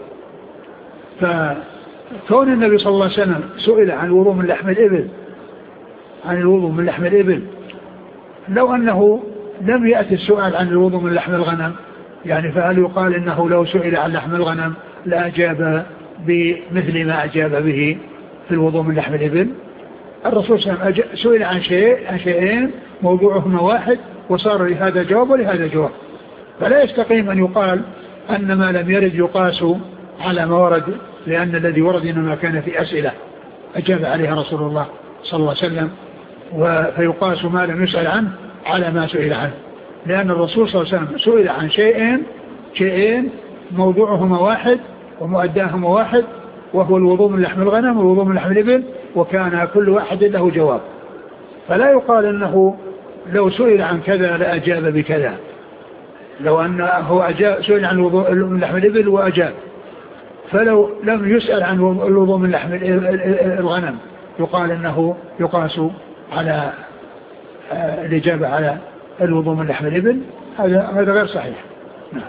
فكون النبي صلى الله عليه وسلم سئل عن الوضوء من لحم الإبل عن الوضوء من لحم الإبل لو أنه لم يأتي السؤال عن الوضوء من لحم الغنم، يعني فهل يقال إنه لو سئل عن لحم الغنم لأجاب بمثل ما أجاب به في الوضوء من لحم الإبل؟ الرسول صلى الله عليه وسلم سئل عن شيء عن شيئين موضوعهما واحد، وصار لهذا جواب ولهذا جواب. فلا يستقيم أن يقال أن ما لم يرد يقاس على ما ورد، لأن الذي ورد إنما كان في أسئلة أجاب عليها رسول الله صلى الله عليه وسلم، فيقاس ما لم يسأل عنه على ما سئل عنه، لأن الرسول صلى الله عليه وسلم سئل عن شيئين شيئين موضوعهما واحد ومؤداهما واحد، وهو الوضوء من لحم الغنم والوضوء من لحم الإبل، وكان كل واحد له جواب. فلا يقال أنه لو سئل عن كذا لأجاب بكذا، لو أنه أجاب سئل عن الوضوء من لحم الإبل وأجاب، فلو لم يسأل عن الوضوء من لحم الغنم يقال أنه يقاس على الإجابة على الوضوء من لحم الإبل. هذا هذا غير صحيح. نعم.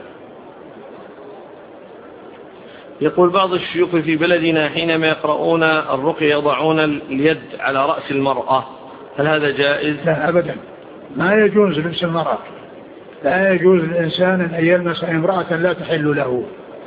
يقول بعض الشيوخ في بلدنا حينما يقرؤون الرقية يضعون اليد على رأس المرأة، هل هذا جائز؟ لا أبدا، ما يجوز لمس المرأة، لا يجوز للإنسان أن يلمس امرأة لا تحل له.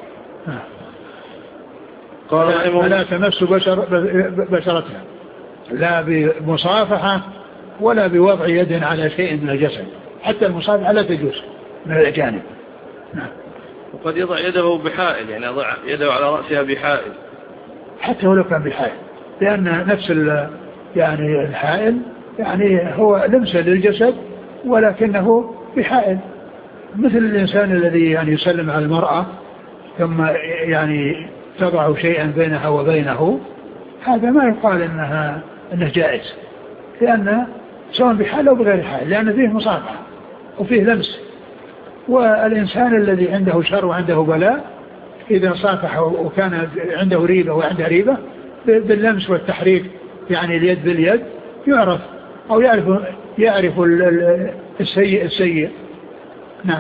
قال فلا تمس بشر بشرتها لا بمصافحة ولا بوضع يد على شيء من الجسد، حتى المصافحة لا تجوز من الأجانب. نعم. وقد يضع يده بحائل، يعني يضع يده على رأسها بحائل، حتى ولو كان بحائل، لأن نفس يعني الحائل يعني هو لمسة للجسد ولكنه بحائل، مثل الإنسان الذي يعني يسلم على المرأة ثم يعني تضع شيئا بينها وبينه، هذا ما يقال إنها إنه جائز، لأن سواء بحال أو بغير حال، لأن فيه مصافحة وفيه لمس. والإنسان الذي عنده شر وعنده بلاء إذا صافح وكان عنده ريبة وعنده ريبة باللمس والتحريك، يعني اليد باليد يعرف أو يعرف يعرف السيء السيء. نعم.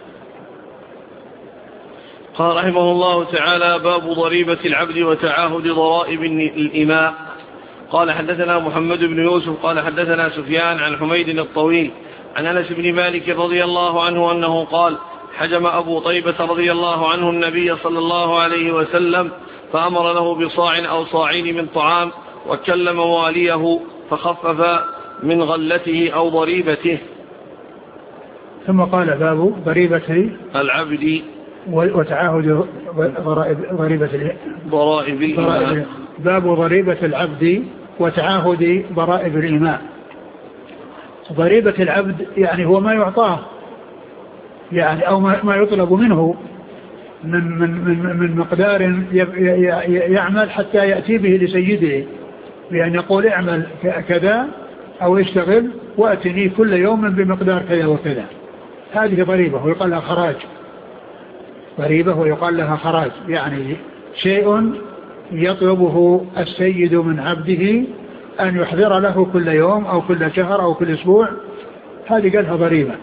قال رحمه الله تعالى: باب ضريبة العبد وتعاهد ضرائب الإماء. قال حدثنا محمد بن يوسف قال حدثنا سفيان عن حميد الطويل عن أنس بن مالك رضي الله عنه أنه قال: حجم أبو طيبة رضي الله عنه النبي صلى الله عليه وسلم فأمر له بصاع أو صاعين من طعام، وكلم واليه فخفف من غلته أو ضريبته. ثم قال: باب ضريبة العبد وتعاهد ضريبة ضرائب الإماء. باب ضريبة العبد وتعاهد ضرائب الإماء. ضريبة العبد يعني هو ما يعطاه، يعني أو ما يطلب منه من من من من مقدار يعمل حتى يأتي به لسيده، بأن يقول اعمل كذا أو اشتغل وأتني كل يوم بمقدار كذا وكذا. هذه ضريبة ويقال لها خراج. ضريبة ويقال لها خراج، يعني شيء يطلبه السيد من عبده أن يحضر له كل يوم أو كل شهر أو كل أسبوع، هذه قالها ضريبة.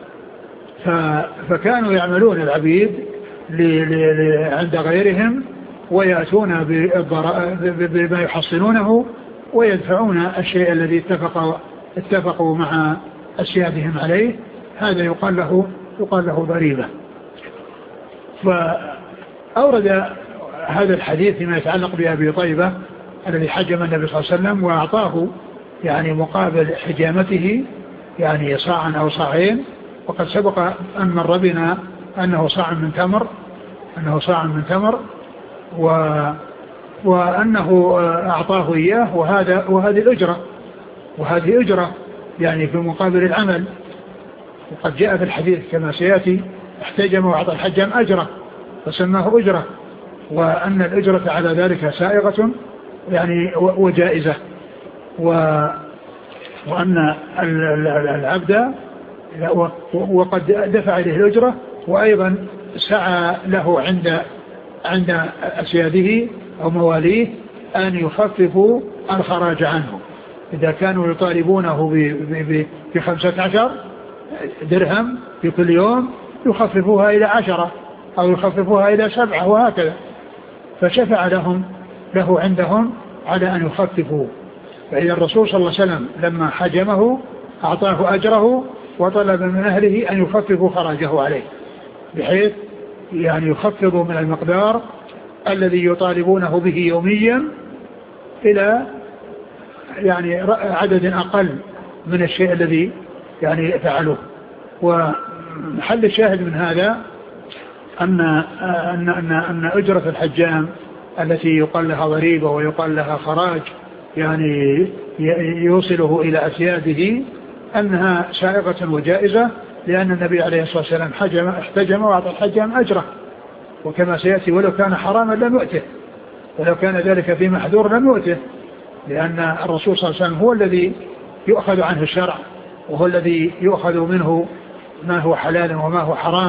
فكانوا يعملون العبيد عند غيرهم ويأتون بما يحصلونه ويدفعون الشيء الذي اتفقوا, اتفقوا مع أسيادهم عليه، هذا يقال له, يقال له ضريبة. فأورد هذا الحديث فيما يتعلق بأبي طيبة الذي حجم النبي صلى الله عليه وسلم وأعطاه يعني مقابل حجامته يعني صاعا أو صاعين، وقد سبق أن مر بنا أنه صاع من تمر أنه صاع من تمر و وأنه أعطاه إياه، وهذا وهذه الأجرة وهذه أجرة يعني في مقابل العمل. وقد جاء في الحديث كما سيأتي احتجم وأعطى الحجام أجرة فسماه أجرة، وأن الأجرة على ذلك سائغة يعني وجائزة، و وأن العبد وقد دفع إليه الأجرة وأيضا سعى له عند عند أسياده أو مواليه أن يخففوا الخراج عنه. إذا كانوا يطالبونه بخمسة عشر درهم في كل يوم يخففوها إلى عشرة أو يخففوها إلى سبعة وهكذا، فشفع لهم له عندهم على أن يخففوا. فإذا الرسول صلى الله عليه وسلم لما حجمه أعطاه أجره وطلب من أهله أن يخففوا خراجه عليه، بحيث يعني يخفضوا من المقدار الذي يطالبونه به يوميا إلى يعني عدد أقل من الشيء الذي يعني فعلوه. ومحل الشاهد من هذا أن, أن, أن, أن أجرة الحجام التي يقال لها ضريبة ويقال لها خراج يعني يوصله إلى أسياده أنها سائغة وجائزة، لأن النبي عليه الصلاة والسلام حجم احتجم وأعطى الحجام أجره، وكما سيأتي ولو كان حراما لم يؤته، ولو كان ذلك في محذور لم يؤته، لأن الرسول صلى الله عليه وسلم هو الذي يؤخذ عنه الشرع وهو الذي يؤخذ منه ما هو حلال وما هو حرام.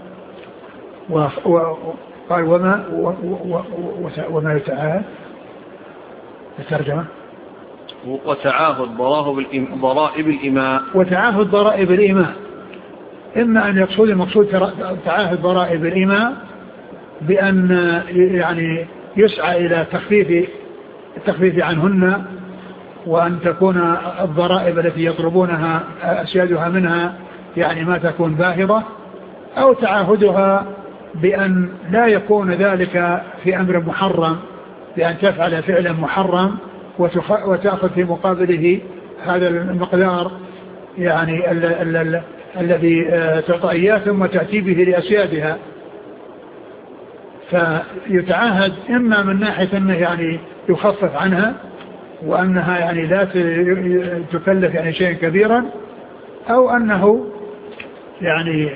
وقال وما وما يتعاهد الترجمة وتعاهد ضرائب الإماء وتعاهد ضرائب الإماء، إما أن يقصد المقصود تعاهد ضرائب الإماء بأن يعني يسعى إلى تخفيف التخفيف عنهن، وأن تكون الضرائب التي يطلبونها أسيادها منها يعني ما تكون باهظة، أو تعاهدها بأن لا يكون ذلك في أمر محرم، بأن تفعل فعلا محرم وتأخذ في مقابله هذا المقدار يعني ال ال ال الذي تعطى إياه ثم تأتي به لأسيادها. فيتعاهد إما من ناحية أنه يعني يخفف عنها وأنها يعني لا تكلف يعني شيئا كبيرا، أو أنه يعني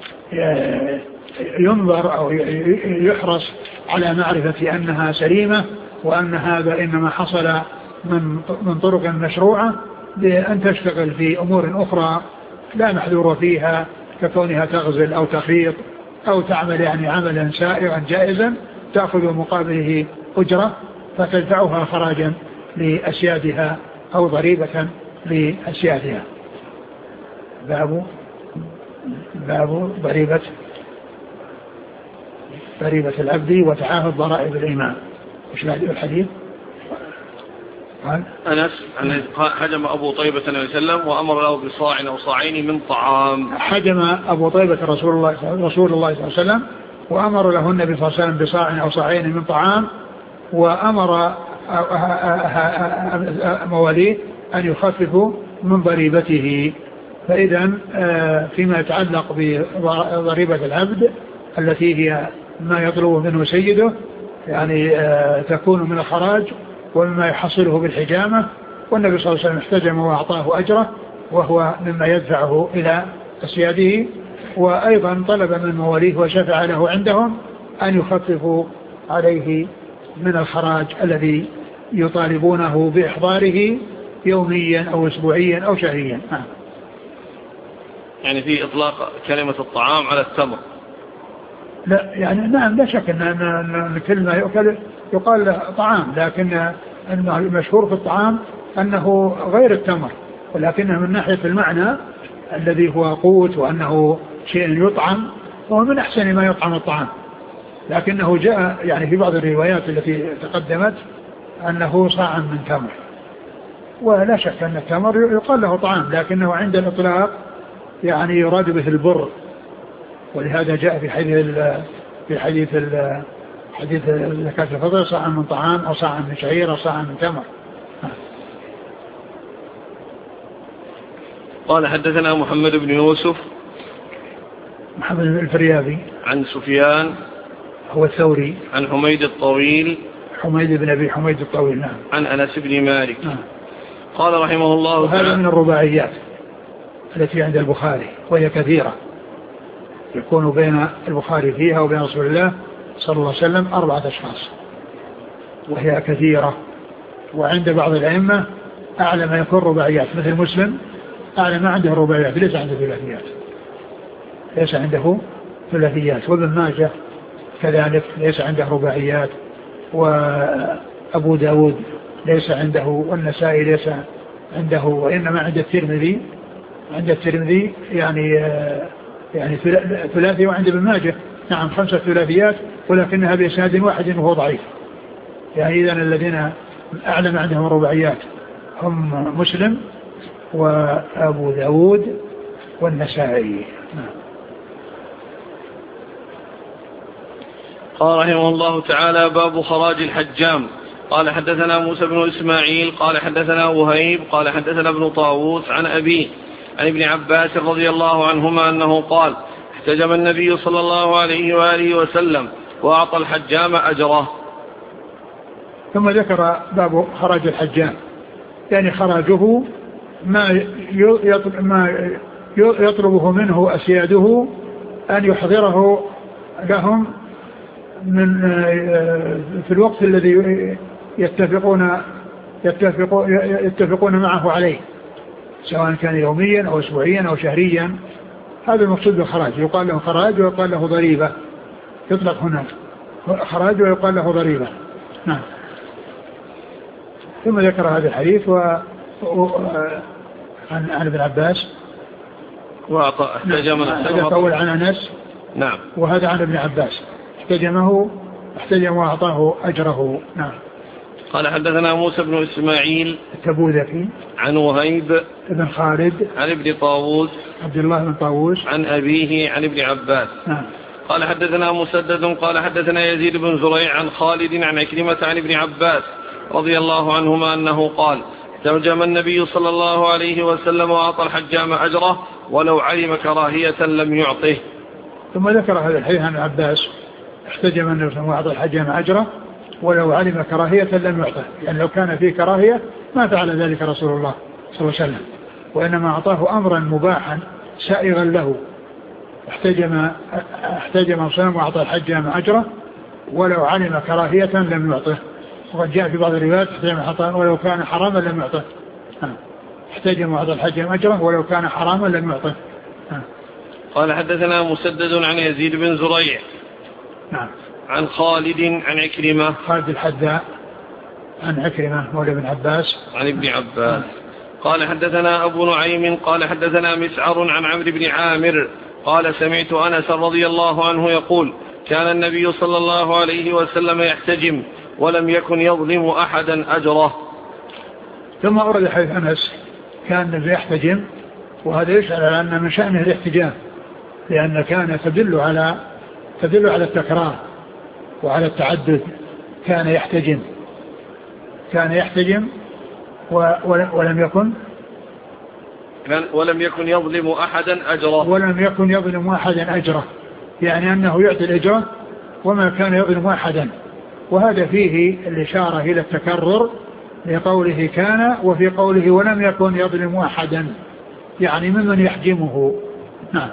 ينظر أو يحرص على معرفة أنها سليمة، وأن هذا إنما حصل من من طرق مشروعة بأن تشتغل في أمور أخرى لا محذور فيها، ككونها تغزل أو تخيط أو تعمل يعني عملا سائغا جائزا تأخذ مقابله أجرة فتدفعها خراجا لأسيادها أو ضريبة لأسيادها. باب باب ضريبة ضريبة العبد وتعاهد ضرائب الإمام. وش الحديث؟ قال أنس أن حجم أبو طيبة النبي صلى الله عليه وسلم وأمر له بصاع أو صاعين من طعام. حجم أبو طيبة رسول الله رسول الله صلى الله عليه وسلم وأمر له النبي صلى الله عليه وسلم بصاع أو صاعين من طعام، وأمر مواليه أن يخففوا من ضريبته. فإذا فيما يتعلق بضريبة العبد التي هي ما يطلب منه سيده يعني تكون من الخراج ومما يحصله بالحجامة، والنبي صلى الله عليه وسلم احتجم وأعطاه أجره وهو مما يدفعه إلى أسياده، وأيضا طلب من مواليه وشفع له عندهم أن يخففوا عليه من الخراج الذي يطالبونه بإحضاره يوميا أو أسبوعيا أو شهريا. يعني في إطلاق كلمة الطعام على التمر؟ لا يعني نعم لا شك أن الكلمة يقال له طعام، لكن المشهور في الطعام أنه غير التمر، ولكنه من ناحية المعنى الذي هو قوت وأنه شيء يطعم، وهو من أحسن ما يطعم الطعام. لكنه جاء يعني في بعض الروايات التي تقدمت أنه صاع من تمر، ولا شك أن التمر يقال له طعام، لكنه عند الإطلاق يعني يراد به البر، ولهذا جاء في حديث في حديث حديث زكاة الفطر صاع من طعام أو صاع من شعير أو صاع من تمر. قال حدثنا محمد بن يوسف محمد بن الفريابي عن سفيان هو الثوري عن حميد الطويل حميد بن أبي حميد الطويل نعم عن أنس بن مالك نعم. قال رحمه الله تعالى وهذا من الرباعيات التي عند البخاري، وهي كثيرة، يكون بين البخاري فيها وبين رسول الله صلى الله عليه وسلم أربعة أشخاص، وهي كثيرة. وعند بعض الأئمة أعلى ما يكون رباعيات، مثل مسلم أعلى ما عنده رباعيات، ليس عنده ثلاثيات، ليس عنده ثلاثيات. وابن ماجه كذلك ليس عنده رباعيات، وأبو داود ليس عنده، والنسائي ليس عنده، وإنما عند الترمذي عند الترمذي يعني يعني ثلاثي، وعند ابن ماجه نعم خمسة ثلاثيات، ولكنها بإسناد واحد وهو ضعيف. يعني إذن الذين أعلم عندهم رباعيات هم مسلم وأبو داود والنسائي. قال رحمه الله تعالى باب خراج الحجام. قال حدثنا موسى بن إسماعيل قال حدثنا وهيب قال حدثنا ابن طاووس عن أبيه عن ابن عباس رضي الله عنهما أنه قال احتجم النبي صلى الله عليه وآله وسلم وأعطى الحجام أجره. ثم ذكر باب خراج الحجام، يعني خراجه ما ما يطلبه منه أسياده أن يحضره لهم من في الوقت الذي يتفقون يتفقون معه عليه، سواء كان يوميا أو أسبوعيا أو شهريا. هذا المقصود بالخراج، يقال له خراج ويقال له ضريبة، يطلق هنا خراج ويقال له ضريبة. نعم. ثم ذكر هذا الحديث و... و... عن... عن ابن عباس وأعطى احتجم. هذا أول عن أنس نعم، وهذا عن ابن عباس احتجمه احتجم وأعطاه أجره. نعم. قال حدثنا موسى بن إسماعيل التبوذكي عن وهيب ابن خالد عن ابن طاووس عبد الله بن طاووس عن أبيه عن ابن عباس. نعم. قال حدثنا مسدد قال حدثنا يزيد بن زريع عن خالد عن عكرمة عن ابن عباس رضي الله عنهما أنه قال ترجم النبي صلى الله عليه وسلم وأعطى الحجام أجره ولو علم كراهية لم يعطه. ثم ذكر هذا الحديث عن عباس احتجم النبي صلى الله عليه وسلم وأعطى الحجام أجره ولو علم كراهية لم يعطه، يعني لو كان فيه كراهية ما فعل ذلك رسول الله صلى الله عليه وسلم، وإنما أعطاه أمرا مباحا سائغا له. احتجم احتجم وسلم وأعطى الحجام أجره ولو علم كراهية لم يعطه. وقد جاء في بعض الروايات احتجم ولو كان حراما لم يعطه. احتجم وأعطى الحجام أجره ولو كان حراما لم يعطه. قال حدثنا مسدد عن يزيد بن زريع نعم عن خالد عن عكرمة خالد الحذاء عن عكرمة مولى بن عباس عن ابن عباس. قال حدثنا أبو نعيم قال حدثنا مسعر عن عمرو بن عامر قال سمعت أنس رضي الله عنه يقول كان النبي صلى الله عليه وسلم يحتجم ولم يكن يظلم أحدا أجره. ثم أورد حديث أنس كان النبي يحتجم، وهذا يشعر على أن من شأنه الاحتجام، لأن كان تدل على تدل على التكرار وعلى التعدد. كان يحتجم كان يحتجم ولم يكن ولم يكن يظلم أحدا أجره ولم يكن يظلم أحدا أجره، يعني أنه يعطي الأجر وما كان يظلم أحدا. وهذا فيه الإشارة إلى التكرر لقوله كان، وفي قوله ولم يكن يظلم أحدا، يعني ممن يحجمه. نعم.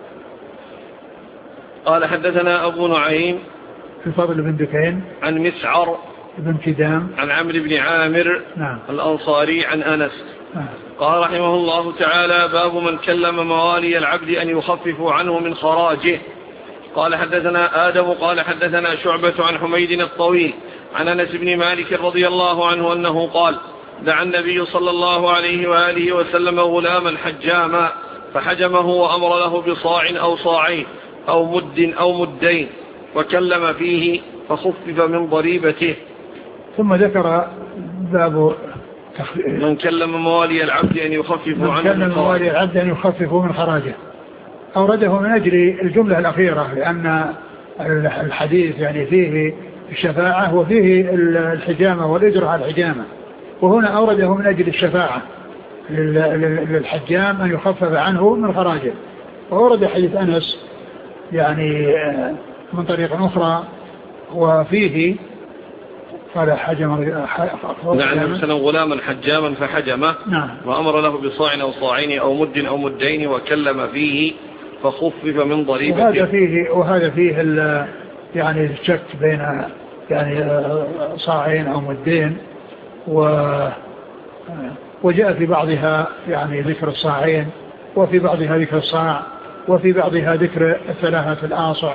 قال حدثنا أبو نعيم الفضل بن دكين عن مسعر بن كدام عن عمرو بن عامر نعم. الأنصاري عن أنس نعم. قال رحمه الله تعالى باب من كلم موالي العبد أن يخففوا عنه من خراجه. قال حدثنا آدم قال حدثنا شعبة عن حميد الطويل عن أنس بن مالك رضي الله عنه أنه قال دعا النبي صلى الله عليه وآله وسلم غلاما حجاما فحجمه وأمر له بصاع أو صاعين أو مد أو مدين وكلم فيه فخفف من ضريبته. ثم ذكر باب من كلم موالي العبد أن يخففوا عنه، من كلم موالي العبد أن يخففوا من خراجه. أورده من أجل الجملة الأخيرة، لأن الحديث يعني فيه الشفاعة وفيه الحجامة والإجرة على الحجامة، وهنا أورده من أجل الشفاعة للحجام أن يخفف عنه من خراجه. وأورد حديث أنس يعني من طريق أخرى وفيه قال حجم نعم مثلا غلاما حجاما فحجمه نعم. وأمر له بصاع أو صاعين أو مد أو مدين وكلم فيه فخفف من ضريبته. وهذا فيه وهذا فيه يعني الشك بين يعني صاعين أو مدين، و وجاء في بعضها يعني ذكر الصاعين وفي بعضها ذكر الصاع وفي بعضها ذكر الثلاثة الآصع،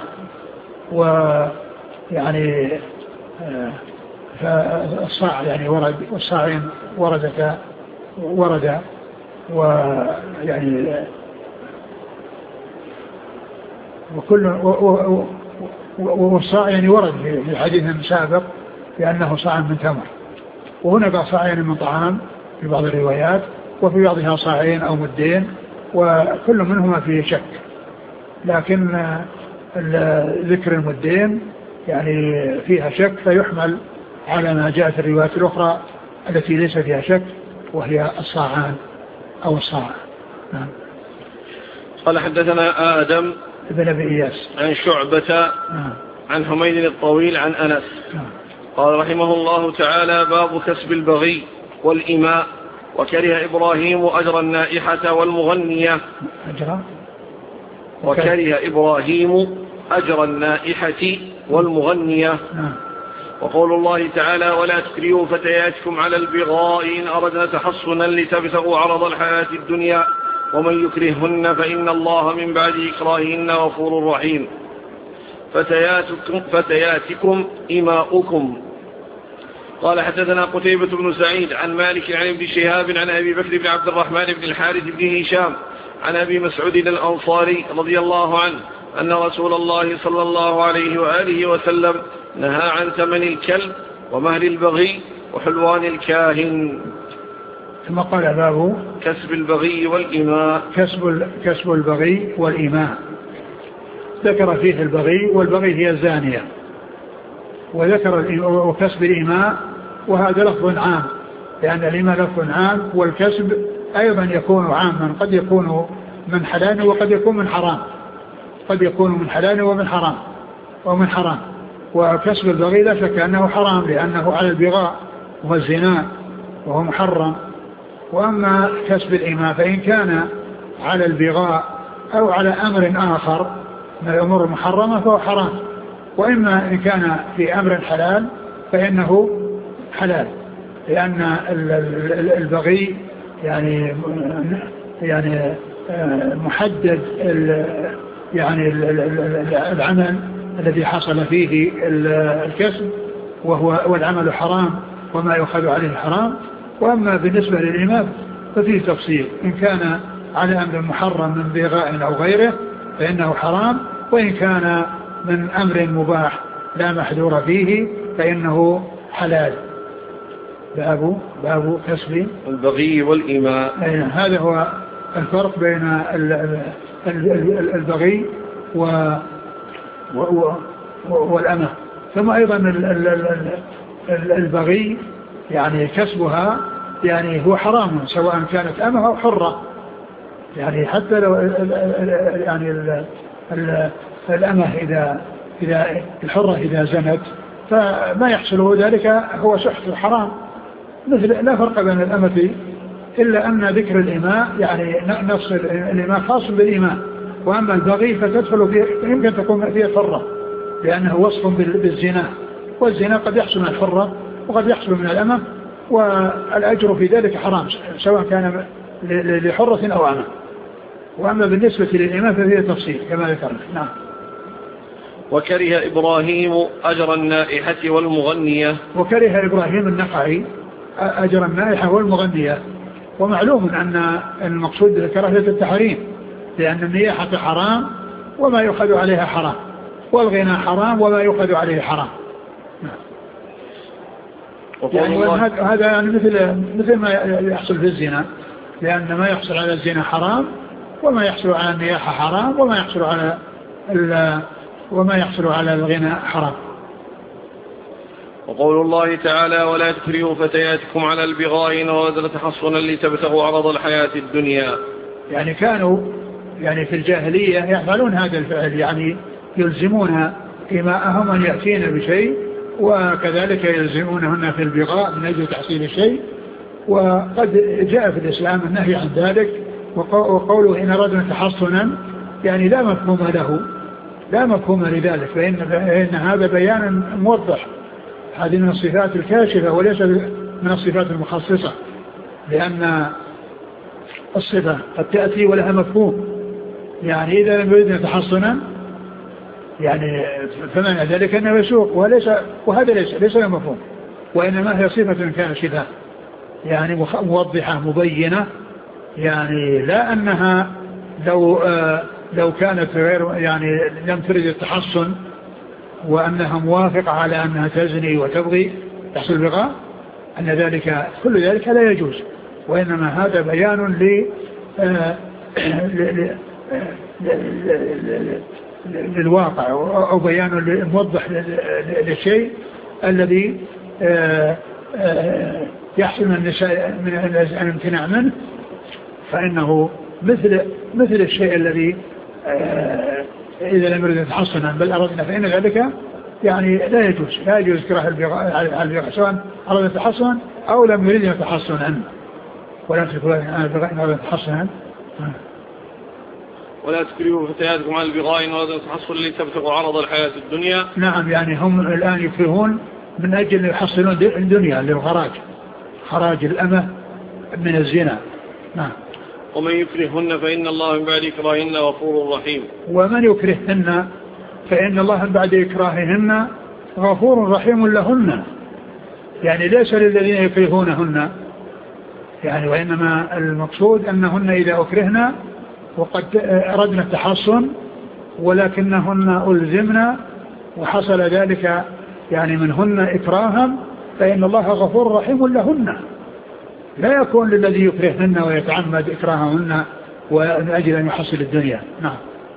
ويعني فالصاع يعني ورد والصاعين وردك ورد، ويعني وكل والصاع يعني ورد في حديث سابق لأنه صاع من تمر، وهنا بقى صاعين من طعام في بعض الروايات، وفي بعضها صاعين أو مدين، وكل منهما فيه شك. لكن ذكر المدين يعني فيها شك فيحمل على ما جاءت الروايات الأخرى التي ليس فيها شك وهي الصاعان أو الصاع. نعم. قال حدثنا آدم ابن أبي إياس عن شعبة نعم. عن حميد الطويل عن أنس نعم. قال رحمه الله تعالى باب كسب البغي والإماء وكره إبراهيم أجر النائحة والمغنية أجر وكره إبراهيم أجر النائحة والمغنية. نعم. وقول الله تعالى ولا تكرهوا فتياتكم على البغاء إن أردنا تحصنا لتبتغوا عرض الحياة الدنيا ومن يكرههن فإن الله من بعد إكراههن غفور رحيم. فتياتكم, فتياتكم إماؤكم. قال حدثنا قتيبة بن سعيد عن مالك عن ابن شهاب عن أبي بكر بن عبد الرحمن بن الحارث بن هشام عن أبي مسعود الأنصاري رضي الله عنه أن رسول الله صلى الله عليه وآله وسلم نهى عن ثمن الكلب ومهر البغي وحلوان الكاهن. ثم قال باب كسب البغي والإماء. كسب, كسب البغي والإماء. ذكر فيه البغي، والبغي هي الزانية، وذكر وكسب الإماء، وهذا لفظ عام لأن الإماء لفظ عام، والكسب أيضا يكون عاما، قد يكون من حلال وقد يكون من حرام، قد يكون من حلال ومن حرام ومن حرام. وكسب البغي لا شك أنه حرام لأنه على البغاء والزنا وهو محرم. وأما كسب الإماء فإن كان على البغاء أو على أمر آخر من الأمور المحرمة فهو حرام، وإما إن كان في أمر حلال فإنه حلال، لأن البغي يعني يعني محدد يعني العمل الذي حصل فيه الكسب وهو والعمل حرام وما يؤخذ عليه حرام. وأما بالنسبة للإماء ففيه تفصيل، إن كان على أمر محرم من بغاء أو غيره فإنه حرام، وإن كان من أمر مباح لا محذور فيه فإنه حلال. باب باب كسب البغي والإماء. هذا هو الفرق بين البغي والأمة. ثم أيضا البغي يعني كسبها يعني هو حرام سواء كانت أمة أو حرة، يعني حتى لو يعني الأمة إذا إذا الحرة إذا زنت فما يحصل ذلك هو سحت حرام، مثل لا فرق بين الأمة إلا أن ذكر الإماء يعني نفس الإماء خاص بالإماء، وأما البغي فتدخل فيه يمكن تكون فيه حرة لأنه وصف بالزنا، والزنا قد يحصل من الحرة وقد يحصل من الأمة، والأجر في ذلك حرام سواء كان لحرة أو أمة. وأما بالنسبة للإماء فهي تفصيل كما ذكرنا. نعم. وكره إبراهيم أجر النائحة والمغنية. وكره إبراهيم النخعي أجر النائحة والمغنية. ومعلوم أن المقصود كراهية التحريم، لأن النياحة حرام وما يؤخذ عليها حرام، والغناء حرام وما يؤخذ عليه حرام. يعني هذا يعني مثل مثل ما يحصل في الزنا، لأن ما يحصل على الزنا حرام، وما يحصل على النياحة حرام، وما يحصل على وما يحصل على الغناء حرام. وقول الله تعالى: ولا تكرهوا فتياتكم على البغاء إن أردنا تحصنا لتبتغوا عرض الحياة الدنيا. يعني كانوا يعني في الجاهلية يفعلون هذا الفعل، يعني يلزمون إماءهم أن يأتين بشيء، وكذلك يلزمونهن في البغاء من أجل تحصيل الشيء. وقد جاء في الإسلام النهي عن ذلك، وقوله إن أردنا تحصنا يعني لا مفهوم له، لا مفهوم لذلك، فإن, فإن هذا بيان موضح. هذه من الصفات الكاشفة وليس من الصفات المخصصة، لأن الصفة قد تأتي ولها مفهوم. يعني إذا لم يردنا تحصنا يعني فمعنى ذلك أنه يسوق، وليس وهذا ليس ليس له مفهوم، وإنما هي صفة كاشفة يعني موضحة مبينة. يعني لا أنها لو آه لو كانت غير يعني لم ترد التحصن وأنها موافقة على أنها تزني وتبغي تحصل بغاء، أن ذلك كل ذلك لا يجوز، وإنما هذا بيان ل للواقع، أو بيان موضح للشيء الذي يحصل من النساء من الامتناع منه، فإنه مثل مثل الشيء الذي إذا لم يرد تحصنا بل أردنا فإن ذلك يعني لا يجوز لا يجوز كراهة البغاء سواء أردنا تحصنا أو لم يرد تحصنا، ولا تكرهوا البغاء إن أردنا تحصنا. ولا تكرهوا فتياتكم على البغاء إن أردنا تحصنا لتبتغوا عرض الحياة الدنيا. نعم، يعني هم الآن يكرهون من أجل أن يحصلون الدنيا للخراج، خراج الأمة من الزنا. نعم. ومن يكرههن فإن الله من بعد إكراههن غفور رحيم. ومن يكرههن فإن الله من بعد إكراههن غفور رحيم لهن، يعني ليس للذين يكرهونهن يعني، وإنما المقصود أنهن إذا أكرهن وقد أردنا التحصن ولكنهن ألزمنا وحصل ذلك يعني منهن إكراها، فإن الله غفور رحيم لهن، لا يكون للذي يكرههن ويتعمد إكراههن ومن أجل أن يحصل الدنيا. نعم.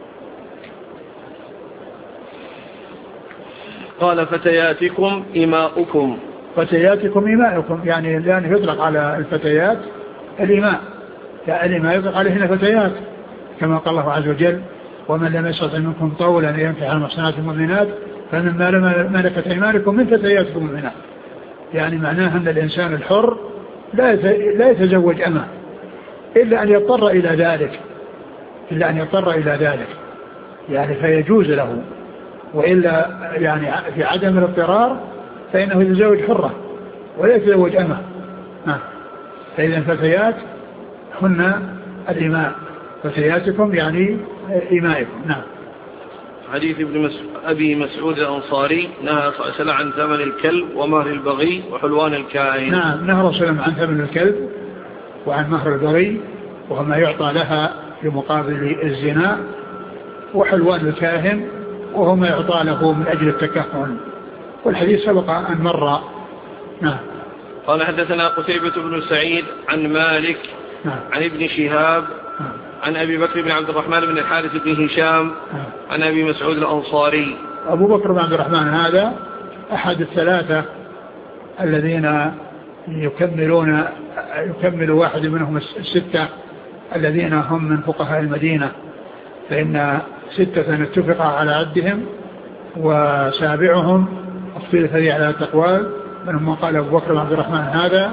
قال فتياتكم إماؤكم. فتياتكم إماؤكم يعني لأنه يطلق على الفتيات الإماء، يعني الإماء يطلق عليهن فتيات، كما قال الله عز وجل: ومن لم يستطع منكم طولا أن ينكح المحصنات المؤمنات فمما ملكت أيمانكم من فتياتكم المؤمنات. يعني معناها أن الإنسان الحر لا يتزوج أمه إلا أن يضطر إلى ذلك، إلا أن يضطر إلى ذلك يعني فيجوز له، وإلا يعني في عدم الاضطرار فإنه يتزوج حرة ولا يتزوج أمه. فإذا الفتيات هن الإماء، فتياتكم يعني إمائكم. نعم. حديث ابن مس... أبي مسعود الأنصاري نهى صلى الله عليه وسلم عن ثمن الكلب ومهر البغي وحلوان الكائن. نعم، نهى رسول الله عن ثمن الكلب وعن مهر البغي وما يعطى لها في مقابل الزنا، وحلوان الكاهن وهو ما يعطى له من أجل التكهن، والحديث سبق أن مر. نعم. قال حدثنا قتيبة بن سعيد عن مالك نعم. عن ابن شهاب نعم. عن أبي بكر بن عبد الرحمن بن الحارث بن هشام نعم. عن أبي مسعود الأنصاري. أبو بكر بن عبد الرحمن هذا أحد الثلاثة الذين يكملون يكمل واحد منهم الستة الذين هم من فقهاء المدينة، فإن ستة اتفق على عدهم وسابعهم اختلف فيه على التقوال، منهم قال أبو بكر بن عبد الرحمن هذا.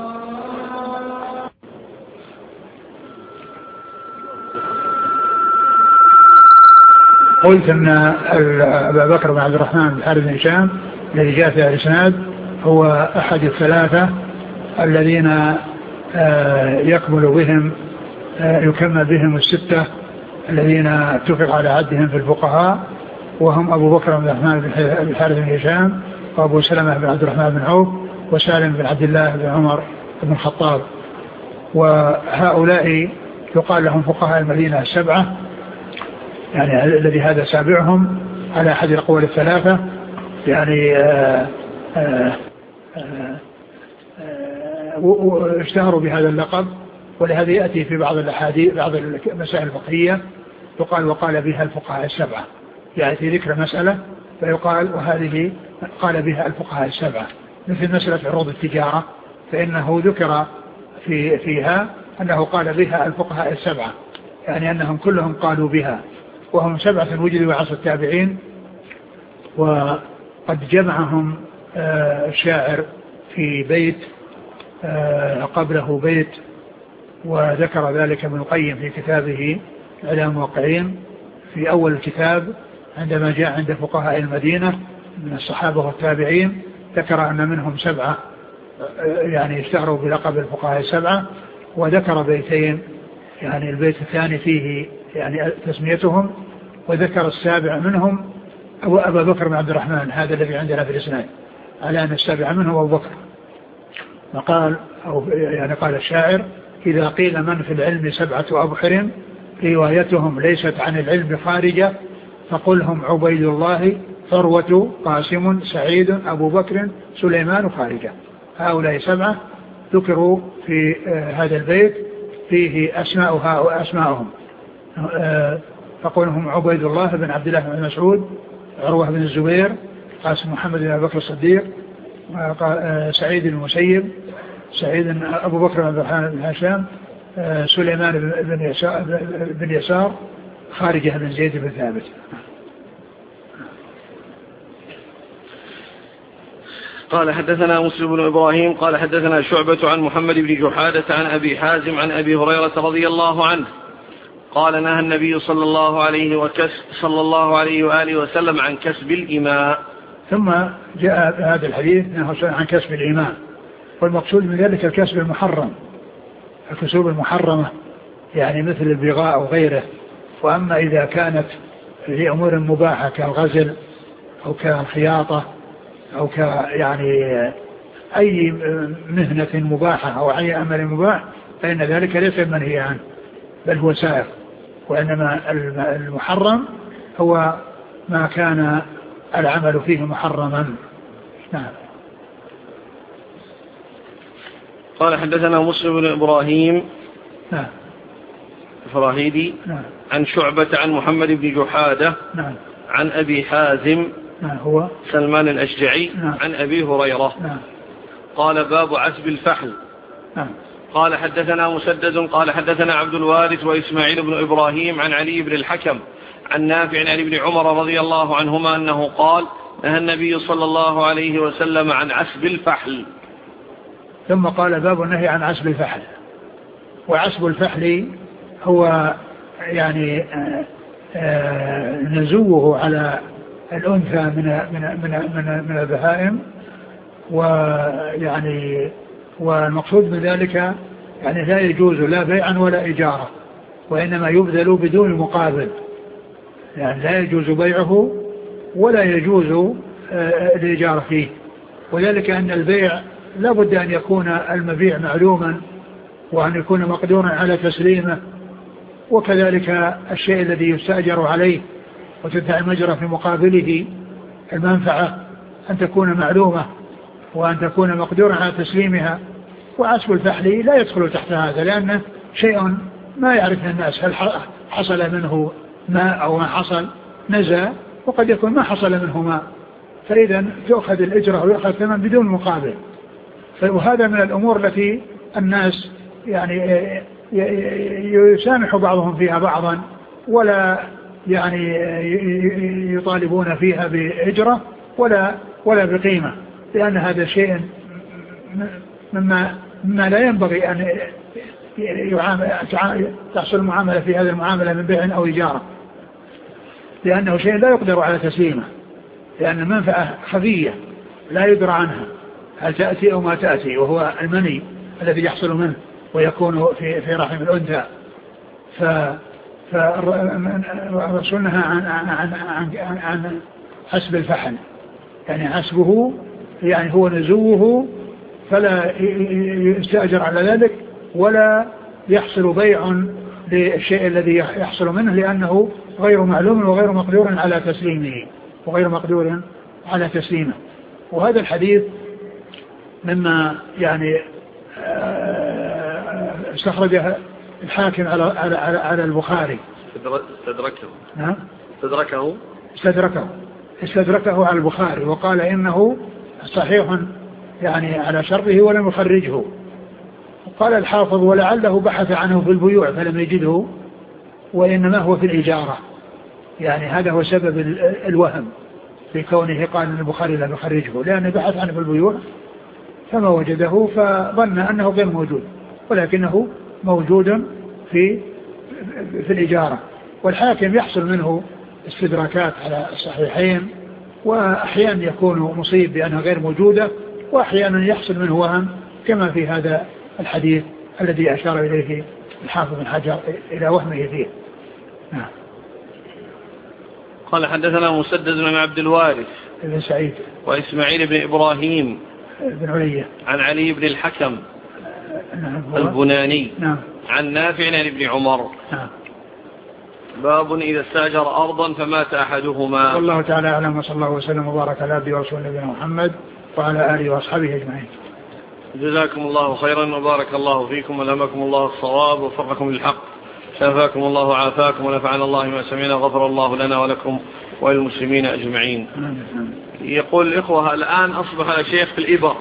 قلت أن أبا بكر بن عبد الرحمن بن الحارث بن هشام الذي جاء في الإسناد هو أحد الثلاثة الذين يكمل بهم يكمل بهم الستة الذين اتفق على عدهم في الفقهاء، وهم أبو بكر بن عبد الرحمن بن الحارث بن هشام وأبو سلمة بن عبد الرحمن بن عوف وسالم بن عبد الله بن عمر بن الخطاب. وهؤلاء يقال لهم فقهاء المدينة السبعة، يعني الذي هذا سابعهم على أحد الأقوال الثلاثة، يعني آآ آآ آآ اشتهروا بهذا اللقب. ولهذا يأتي في بعض الأحاديث بعض المسائل الفقهية يقال وقال بها الفقهاء السبعة، يأتي ذكر مسألة فيقال وهذه قال بها الفقهاء السبعة، مثل مسألة عروض التجارة فإنه ذكر في فيها أنه قال بها الفقهاء السبعة، يعني أنهم كلهم قالوا بها، وهم سبعة وجدوا عصر التابعين. وقد جمعهم الشاعر في بيت قبله بيت، وذكر ذلك ابن القيم في كتابه إعلام الموقعين في أول الكتاب عندما جاء عند فقهاء المدينة من الصحابة والتابعين، ذكر أن منهم سبعة يعني اشتهروا بلقب الفقهاء السبعة، وذكر بيتين، يعني البيت الثاني فيه يعني تسميتهم، وذكر السابع منهم أبو أبا بكر بن عبد الرحمن، هذا الذي عندنا في الإسناد، على أن السابع منهم أبو بكر. وقال أو يعني قال الشاعر: إذا قيل من في العلم سبعة أبحر روايتهم ليست عن العلم خارجة، فقلهم عبيد الله ثروة قاسم سعيد أبو بكر سليمان خارجة. هؤلاء سبعة ذكروا في هذا البيت فيه أسماؤها وأسماؤهم، فقلهم عبيد الله بن عبد الله بن مسعود، عروة بن الزبير، قاسم محمد بن أبي بكر الصديق، سعيد المسيب، سعيد أبو بكر بن هشام، سليمان بن يسار, بن يسار خارجة بن زيد بن ثابت. قال حدثنا مسلم بن إبراهيم قال حدثنا شعبة عن محمد بن جحادة عن أبي حازم عن أبي هريرة رضي الله عنه قال: نهى النبي صلى الله عليه وكس صلى الله عليه وآله وسلم عن كسب الإماء. ثم جاء هذا الحديث نهى عن كسب الإماء، والمقصود من ذلك الكسب المحرم، الكسوب المحرمة، يعني مثل البغاء أو غيره. وأما إذا كانت في أمور مباحة كالغزل أو كالخياطة أو ك يعني أي مهنة مباحة أو أي أمر مباح فإن ذلك ليس منهي عنه بل هو سائر، وإنما المحرم هو ما كان العمل فيه محرما. نعم. قال حدثنا مسلم بن إبراهيم نعم الفراهيدي نعم. عن شعبة عن محمد بن جحادة نعم. عن أبي حازم نعم هو سلمان الأشجعي نعم. عن أبي هريرة نعم. قال: باب عسب الفحل. نعم. قال حدثنا مسدد قال حدثنا عبد الوارث وإسماعيل بن إبراهيم عن علي بن الحكم عن نافع عن ابن عمر رضي الله عنهما أنه قال: نهى النبي صلى الله عليه وسلم عن عسب الفحل. ثم قال: باب النهي عن عسب الفحل. وعسب الفحل هو يعني آآ آآ نزوه على الأنثى من من من من, من البهائم، ويعني والمقصود من ذلك يعني لا يجوز لا بيعا ولا إجارة، وإنما يبذل بدون مقابل، يعني لا يجوز بيعه ولا يجوز الإجارة فيه. وذلك أن البيع لا بد أن يكون المبيع معلوما وأن يكون مقدورا على تسليمه، وكذلك الشيء الذي يستأجر عليه وتدفع المجرى في مقابله المنفعة أن تكون معلومة وأن تكون مقدورا على تسليمها. وعسب الفحل لا يدخل تحت هذا، لأنه شيء ما يعرفه الناس، هل حصل منه ماء أو ما حصل نزى، وقد يكون ما حصل منه ماء، فإذا تأخذ الإجرة ويأخذ ثمن بدون مقابل. وهذا من الأمور التي الناس يعني يسامح بعضهم فيها بعضا، ولا يعني يطالبون فيها بإجرة ولا ولا بقيمة، لأن هذا شيء مما مما لا ينبغي أن تحصل المعاملة في هذه المعاملة من بيع أو إجارة، لأنه شيء لا يقدر على تسليمه، لأن المنفعة خفية لا يدرى عنها هل تأتي أو ما تأتي، وهو المني الذي يحصل منه ويكون في في رحم الأنثى. ف فالرسول نهى عن عن عن عن حسب الفحل، يعني حسبه يعني هو نزوه فلا يستأجر على ذلك ولا يحصل بيع للشيء الذي يحصل منه، لأنه غير معلوم وغير مقدور على تسليمه وغير مقدور على تسليمه. وهذا الحديث مما يعني استخرجه الحاكم على على على البخاري. استدركه. نعم. استدركه. استدركه. استدركه على البخاري وقال إنه صحيح يعني على شرطه ولم يخرجه. قال الحافظ ولعله بحث عنه في البيوع فلم يجده وإنما هو في الإجارة، يعني هذا هو سبب الوهم في كونه قال أن البخاري لم يخرجه، لأنه بحث عنه في البيوع فما وجده فظن أنه غير موجود، ولكنه موجود في في الإجارة. والحاكم يحصل منه استدراكات على الصحيحين، وأحيانا يكون مصيب بأنها غير موجودة، وأحيانا يحصل منه وهم كما في هذا الحديث الذي أشار إليه الحافظ بن حجر إلى وهمه فيه. نعم. قال حدثنا مسدد بن عبد الوارث بن سعيد وإسماعيل بن إبراهيم بن علية عن علي بن الحكم نعم البناني نعم عن نافع عن ابن عمر. نعم. باب إذا استأجر أرضا فمات أحدهما. والله تعالى أعلم، وصلى الله وسلم وبارك على عبده ورسوله نبينا محمد وعلى آله وأصحابه أجمعين. جزاكم الله خيرا وبارك الله فيكم ولهمكم الله الصواب ووفقكم للحق، شافاكم الله وعافاكم ونفعنا الله ما سمعنا، غفر الله لنا ولكم وللمسلمين أجمعين. يقول الإخوة الآن أصبح شيخ في الإبر،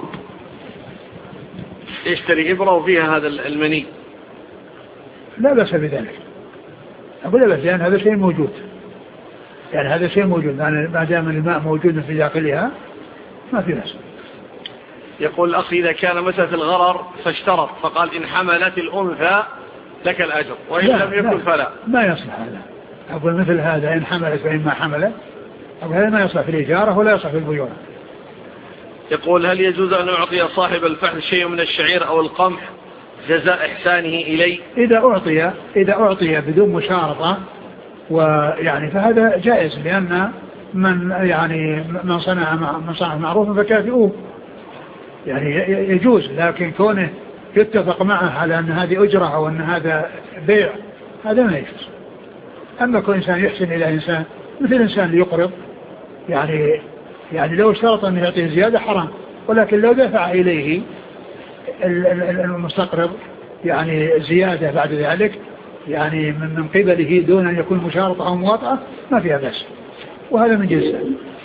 يشتري إبرة وفيها هذا المني، لا بأس بذلك، أقول لا بأس، لأن هذا شيء موجود، يعني هذا شيء موجود، يعني ما دام الماء موجود في داخلها ما في بأس. يقول الأخ إذا كان مثلا في الغرر فاشترط فقال إن حملت الأنثى لك الأجر وإن لم يكن فلا، ما يصلح هذا. أقول مثل هذا إن حملت فإن ما حملت، أقول هذا ما يصلح في الإجارة ولا يصلح في البيوع. يقول هل يجوز أن يعطي صاحب الفحل شيء من الشعير أو القمح جزاء إحسانه إليه؟ إذا أعطي إذا أعطي بدون مشارطة ويعني فهذا جائز، لأن من يعني من صنع من صنع معروفا فكافئوه، يعني يجوز، لكن كونه يتفق معه على أن هذه أجرة أو أن هذا بيع هذا ما يجوز. أما كل إنسان يحسن إلى إنسان مثل إنسان يقرض، يعني يعني لو اشترط أن يعطيه زيادة حرام، ولكن لو دفع إليه المستقرض يعني زيادة بعد ذلك يعني من من قبله دون أن يكون مشارطة أو مواطأة ما فيها بأس، وهذا من جنسه.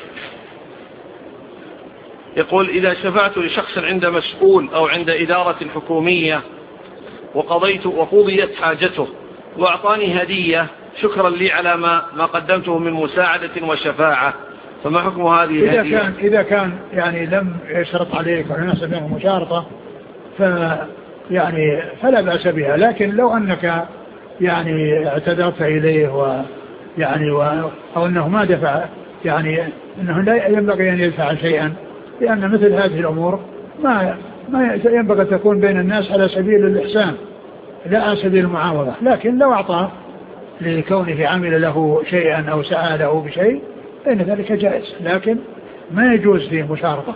يقول إذا شفعت لشخص عند مسؤول أو عند إدارة حكومية وقضيت وقضيت حاجته وأعطاني هدية شكرا لي على ما ما قدمته من مساعدة وشفاعة، فما حكم هذه الهدية؟ إذا كان إذا كان يعني لم يشرط عليك ونحسب منه مشارطة ف يعني فلا بأس بها، لكن لو أنك يعني اعتذرت إليه ويعني و... أو أنه ما دفع، يعني أنه لا ينبغي أن يدفع شيئا، لأن مثل هذه الأمور ما ما ينبغي أن تكون بين الناس على سبيل الإحسان لا على سبيل المعاوضة، لكن لو أعطاه لكونه عمل له شيئا أو سعى له بشيء فإن ذلك جائز، لكن ما يجوز فيه مشارطة.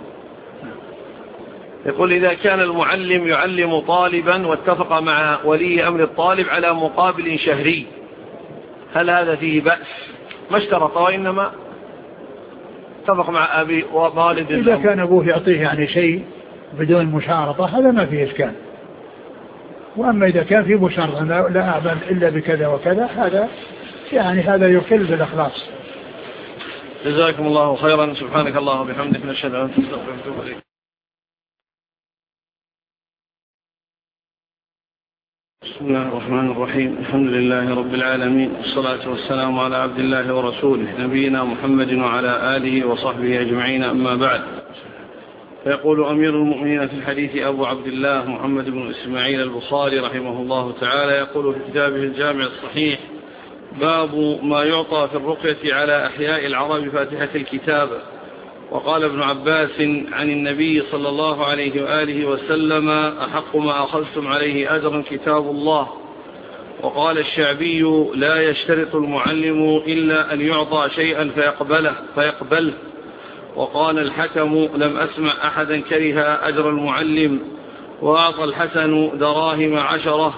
يقول إذا كان المعلم يعلم طالبا واتفق مع ولي أمر الطالب على مقابل شهري هل هذا فيه بأس؟ ما اشترط وإنما اتفق مع أبي ووالد. إذا كان أبوه يعطيه يعني شيء بدون مشارطة هذا ما فيه إشكال، وأما إذا كان فيه مشارطة لا أعمل إلا بكذا وكذا هذا يعني هذا يخل بالإخلاص. جزاكم الله خيرا، سبحانك الله وبحمدك نشهد أن لا إله إلا أنت نستغفرك ونتوب إليك. بسم الله الرحمن الرحيم، الحمد لله رب العالمين، والصلاة والسلام على عبد الله ورسوله نبينا محمد وعلى آله وصحبه أجمعين، أما بعد. فيقول أمير المؤمنين في الحديث أبو عبد الله محمد بن إسماعيل البخاري رحمه الله تعالى، يقول في كتابه الجامع الصحيح: باب ما يعطى في الرقية على أحياء العرب فاتحة الكتاب. وقال ابن عباس عن النبي صلى الله عليه وآله وسلم: أحق ما أخذتم عليه أجرا كتاب الله. وقال الشعبي: لا يشترط المعلم إلا أن يعطى شيئا فيقبله, فيقبله. وقال الحكم لم أسمع أحدا كره أجر المعلم، وأعطى الحسن دراهم عشرة.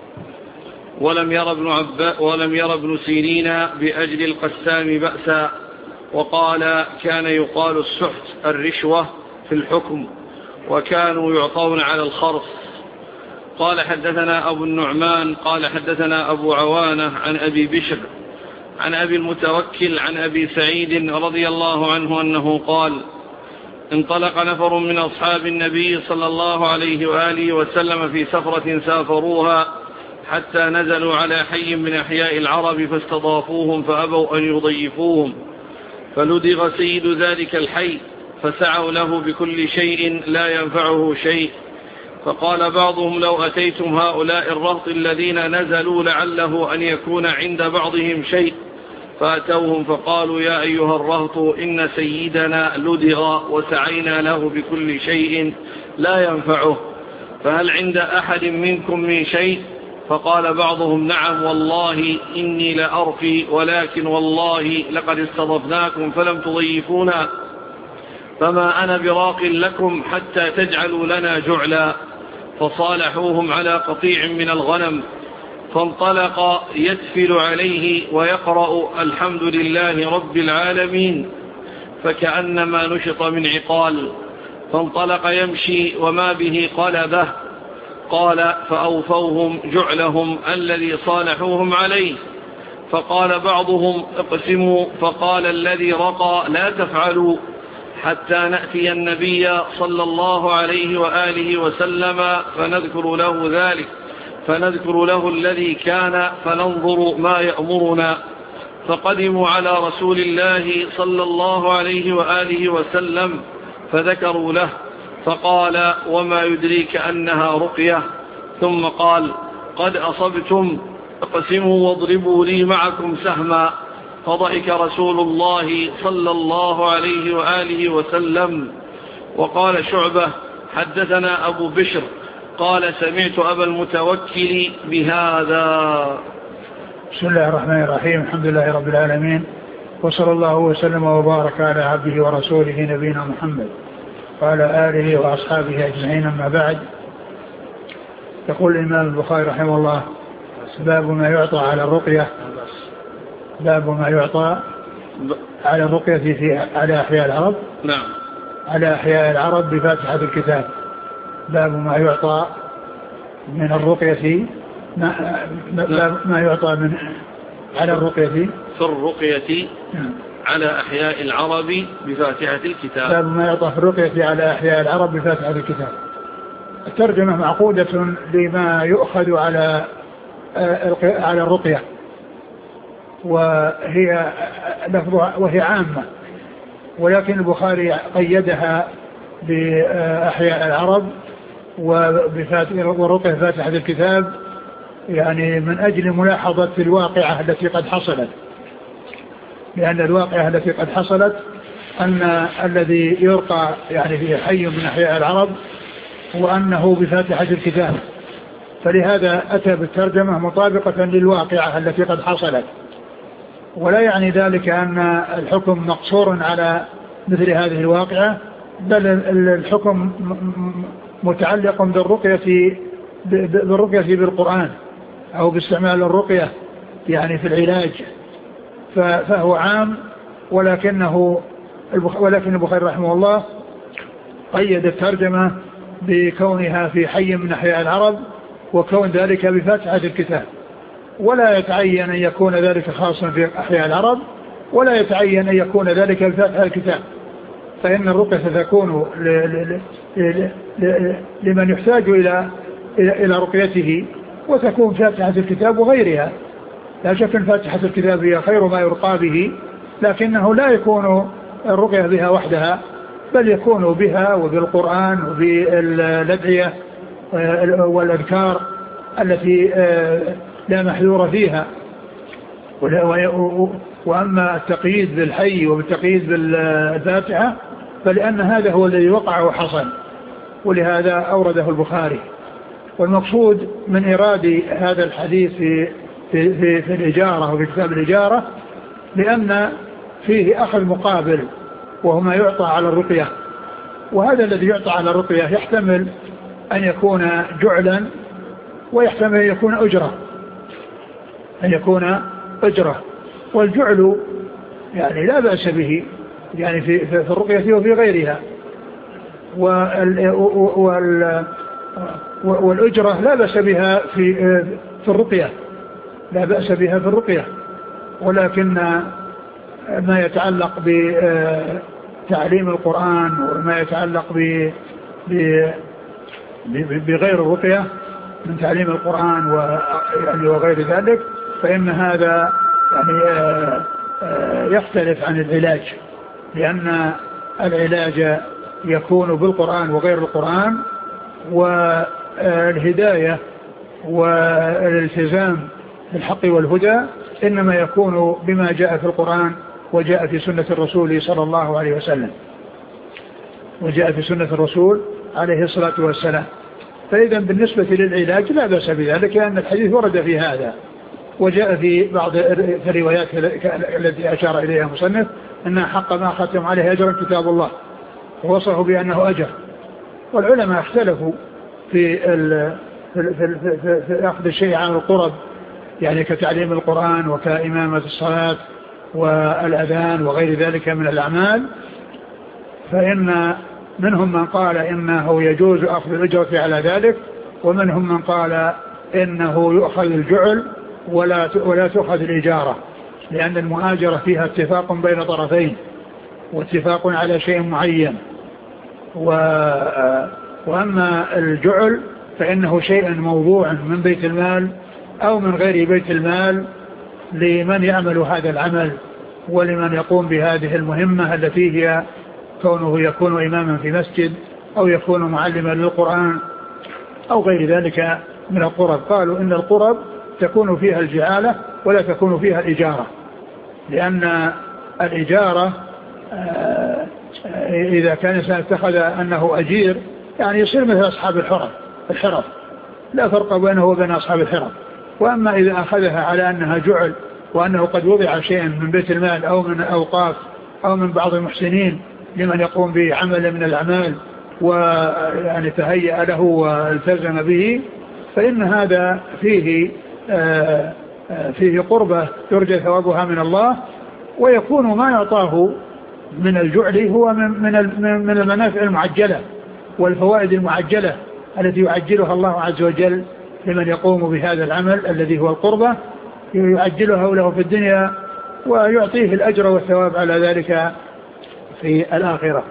ولم ير ابن, عب... ولم ير ابن سيرين بأجل القسام بأسا، وقال كان يقال السحت الرشوة في الحكم، وكانوا يعطون على الخرص. قال حدثنا أبو النعمان قال حدثنا أبو عوانة عن أبي بشر عن أبي المتوكل عن أبي سعيد رضي الله عنه أنه قال انطلق نفر من أصحاب النبي صلى الله عليه وآله وسلم في سفرة سافروها حتى نزلوا على حي من أحياء العرب فاستضافوهم فأبوا أن يضيفوهم، فلدغ سيد ذلك الحي فسعوا له بكل شيء لا ينفعه شيء. فقال بعضهم لو أتيتم هؤلاء الرهط الذين نزلوا لعله أن يكون عند بعضهم شيء، فأتوهم فقالوا يا أيها الرهط إن سيدنا لدغ وسعينا له بكل شيء لا ينفعه، فهل عند أحد منكم من شيء؟ فقال بعضهم نعم والله إني لأرقي، ولكن والله لقد استضفناكم فلم تضيفونا، فما أنا براق لكم حتى تجعلوا لنا جعلا. فصالحوهم على قطيع من الغنم، فانطلق يتفل عليه ويقرأ الحمد لله رب العالمين فكأنما نشط من عقال، فانطلق يمشي وما به قلبه. قال فأوفوهم جعلهم الذي صالحوهم عليه. فقال بعضهم اقسموا، فقال الذي رقى لا تفعلوا حتى نأتي النبي صلى الله عليه وآله وسلم فنذكر له ذلك فنذكر له الذي كان فننظر ما يأمرنا. فقدموا على رسول الله صلى الله عليه وآله وسلم فذكروا له، فقال وما يدريك أنها رقية؟ ثم قال قد أصبتم، اقسموا واضربوا لي معكم سهما. فضحك رسول الله صلى الله عليه وآله وسلم. وقال شعبة حدثنا أبو بشر قال سمعت أبا المتوكل بهذا. بسم الله الرحمن الرحيم، الحمد لله رب العالمين، وصلى الله وسلم وبارك على عبده ورسوله نبينا محمد وعلى آله وأصحابه أجمعين، أما بعد. يقول الإمام البخاري رحمه الله باب ما يعطى على الرقية باب ما يعطى على الرقية في على أحياء العرب نعم على أحياء العرب بفاتحة الكتاب. باب ما يعطى من الرقية ما, ما, ما يعطى من على الرقية في الرقية على أحياء العرب بفاتحة الكتاب. باب ما يعطى في الرقية على أحياء العرب بفاتحة الكتاب. الترجمة معقودة لما يؤخذ على على الرقية، وهي لفظها وهي عامة، ولكن البخاري قيدها بأحياء العرب ورقية فاتحة الكتاب، يعني من أجل ملاحظة الواقعة التي قد حصلت، لأن الواقعة التي قد حصلت أن الذي يرقى يعني في حي من أحياء العرب وأنه بفاتحة الكتاب، فلهذا أتى بالترجمة مطابقة للواقعة التي قد حصلت، ولا يعني ذلك أن الحكم مقصور على مثل هذه الواقعة، بل الحكم متعلق بالرقية بالرقية بالقرآن أو باستعمال الرقية يعني في العلاج، فهو عام، ولكنه ولكن البخاري رحمه الله قيد الترجمة بكونها في حي من أحياء العرب، وكون ذلك بفاتحة الكتاب، ولا يتعين أن يكون ذلك خاصا في أحياء العرب، ولا يتعين أن يكون ذلك بفاتحة الكتاب، فإن الرقية ستكون لمن يحتاج إلى إلى رقيته، وتكون فاتحة الكتاب وغيرها. لا شك أن فاتحة الكتاب هي خير ما يرقى به، لكنه لا يكون الرقية بها وحدها، بل يكون بها وبالقرآن وبالأدعية والأذكار التي لا محذور فيها. وأما التقييد بالحي وبالتقييد بالفاتحة فلأن هذا هو الذي وقع وحصل، ولهذا أورده البخاري. والمقصود من إيراد هذا الحديث في, في, في, في الإجارة وفي كتاب الإجارة لأن فيه أخذ مقابل وهو ما يعطى على الرقية. وهذا الذي يعطى على الرقية يحتمل أن يكون جعلا ويحتمل أن يكون أجرة أن يكون أجرة والجعل يعني لا بأس به يعني في, في الرقية وفي غيرها، وال وال والأجرة لا بأس بها في في الرقية لا بأس بها في الرقية ولكن ما يتعلق بتعليم القرآن وما يتعلق بغير الرقية من تعليم القرآن ويعني وغير ذلك فإن هذا يعني يختلف عن العلاج، لأن العلاج يكون بالقرآن وغير القرآن، والهداية والالتزام بالحق والهدى إنما يكون بما جاء في القرآن وجاء في سنة الرسول صلى الله عليه وسلم وجاء في سنة الرسول عليه الصلاة والسلام. فإذا بالنسبة للعلاج لا بأس بذلك، لأن الحديث ورد في هذا، وجاء في بعض الروايات التي أشار إليها المصنف أن حق ما ختم عليه أجرا كتاب الله، ووصفه بأنه أجر. والعلماء اختلفوا في, ال في, في, في, في أخذ الشيء عن القرب، يعني كتعليم القرآن وكإمامة الصلاة والأذان وغير ذلك من الأعمال. فإن منهم من قال إنه يجوز أخذ الأجرة على ذلك، ومنهم من قال إنه يؤخذ الجعل ولا ولا تؤخذ الإجارة، لأن المؤاجرة فيها اتفاق بين طرفين واتفاق على شيء معين. وأما الجعل فإنه شيء موضوع من بيت المال أو من غير بيت المال لمن يعمل هذا العمل ولمن يقوم بهذه المهمة التي هي كونه يكون إماما في مسجد أو يكون معلما للقرآن أو غير ذلك من القرب. قالوا إن القرب تكون فيها الجعالة ولا تكون فيها الإجارة، لأن الإجارة إذا كان الإنسان اتخذ أنه أجير يعني يصير مثل أصحاب الحرف الحرف لا فرق بينه وبين أصحاب الحرف. وأما إذا أخذها على أنها جعل وأنه قد وضع شيئا من بيت المال أو من أوقاف أو من بعض المحسنين لمن يقوم بعمل من الأعمال ويعني تهيأ له والتزم به، فإن هذا فيه آآ آآ فيه قربة يرجى ثوابها من الله، ويكون ما يعطاه من الجعل هو من من المنافع المعجلة والفوائد المعجلة التي يعجلها الله عز وجل لمن يقوم بهذا العمل الذي هو القربة، يعجلها له في الدنيا ويعطيه الأجر والثواب على ذلك في الآخرة.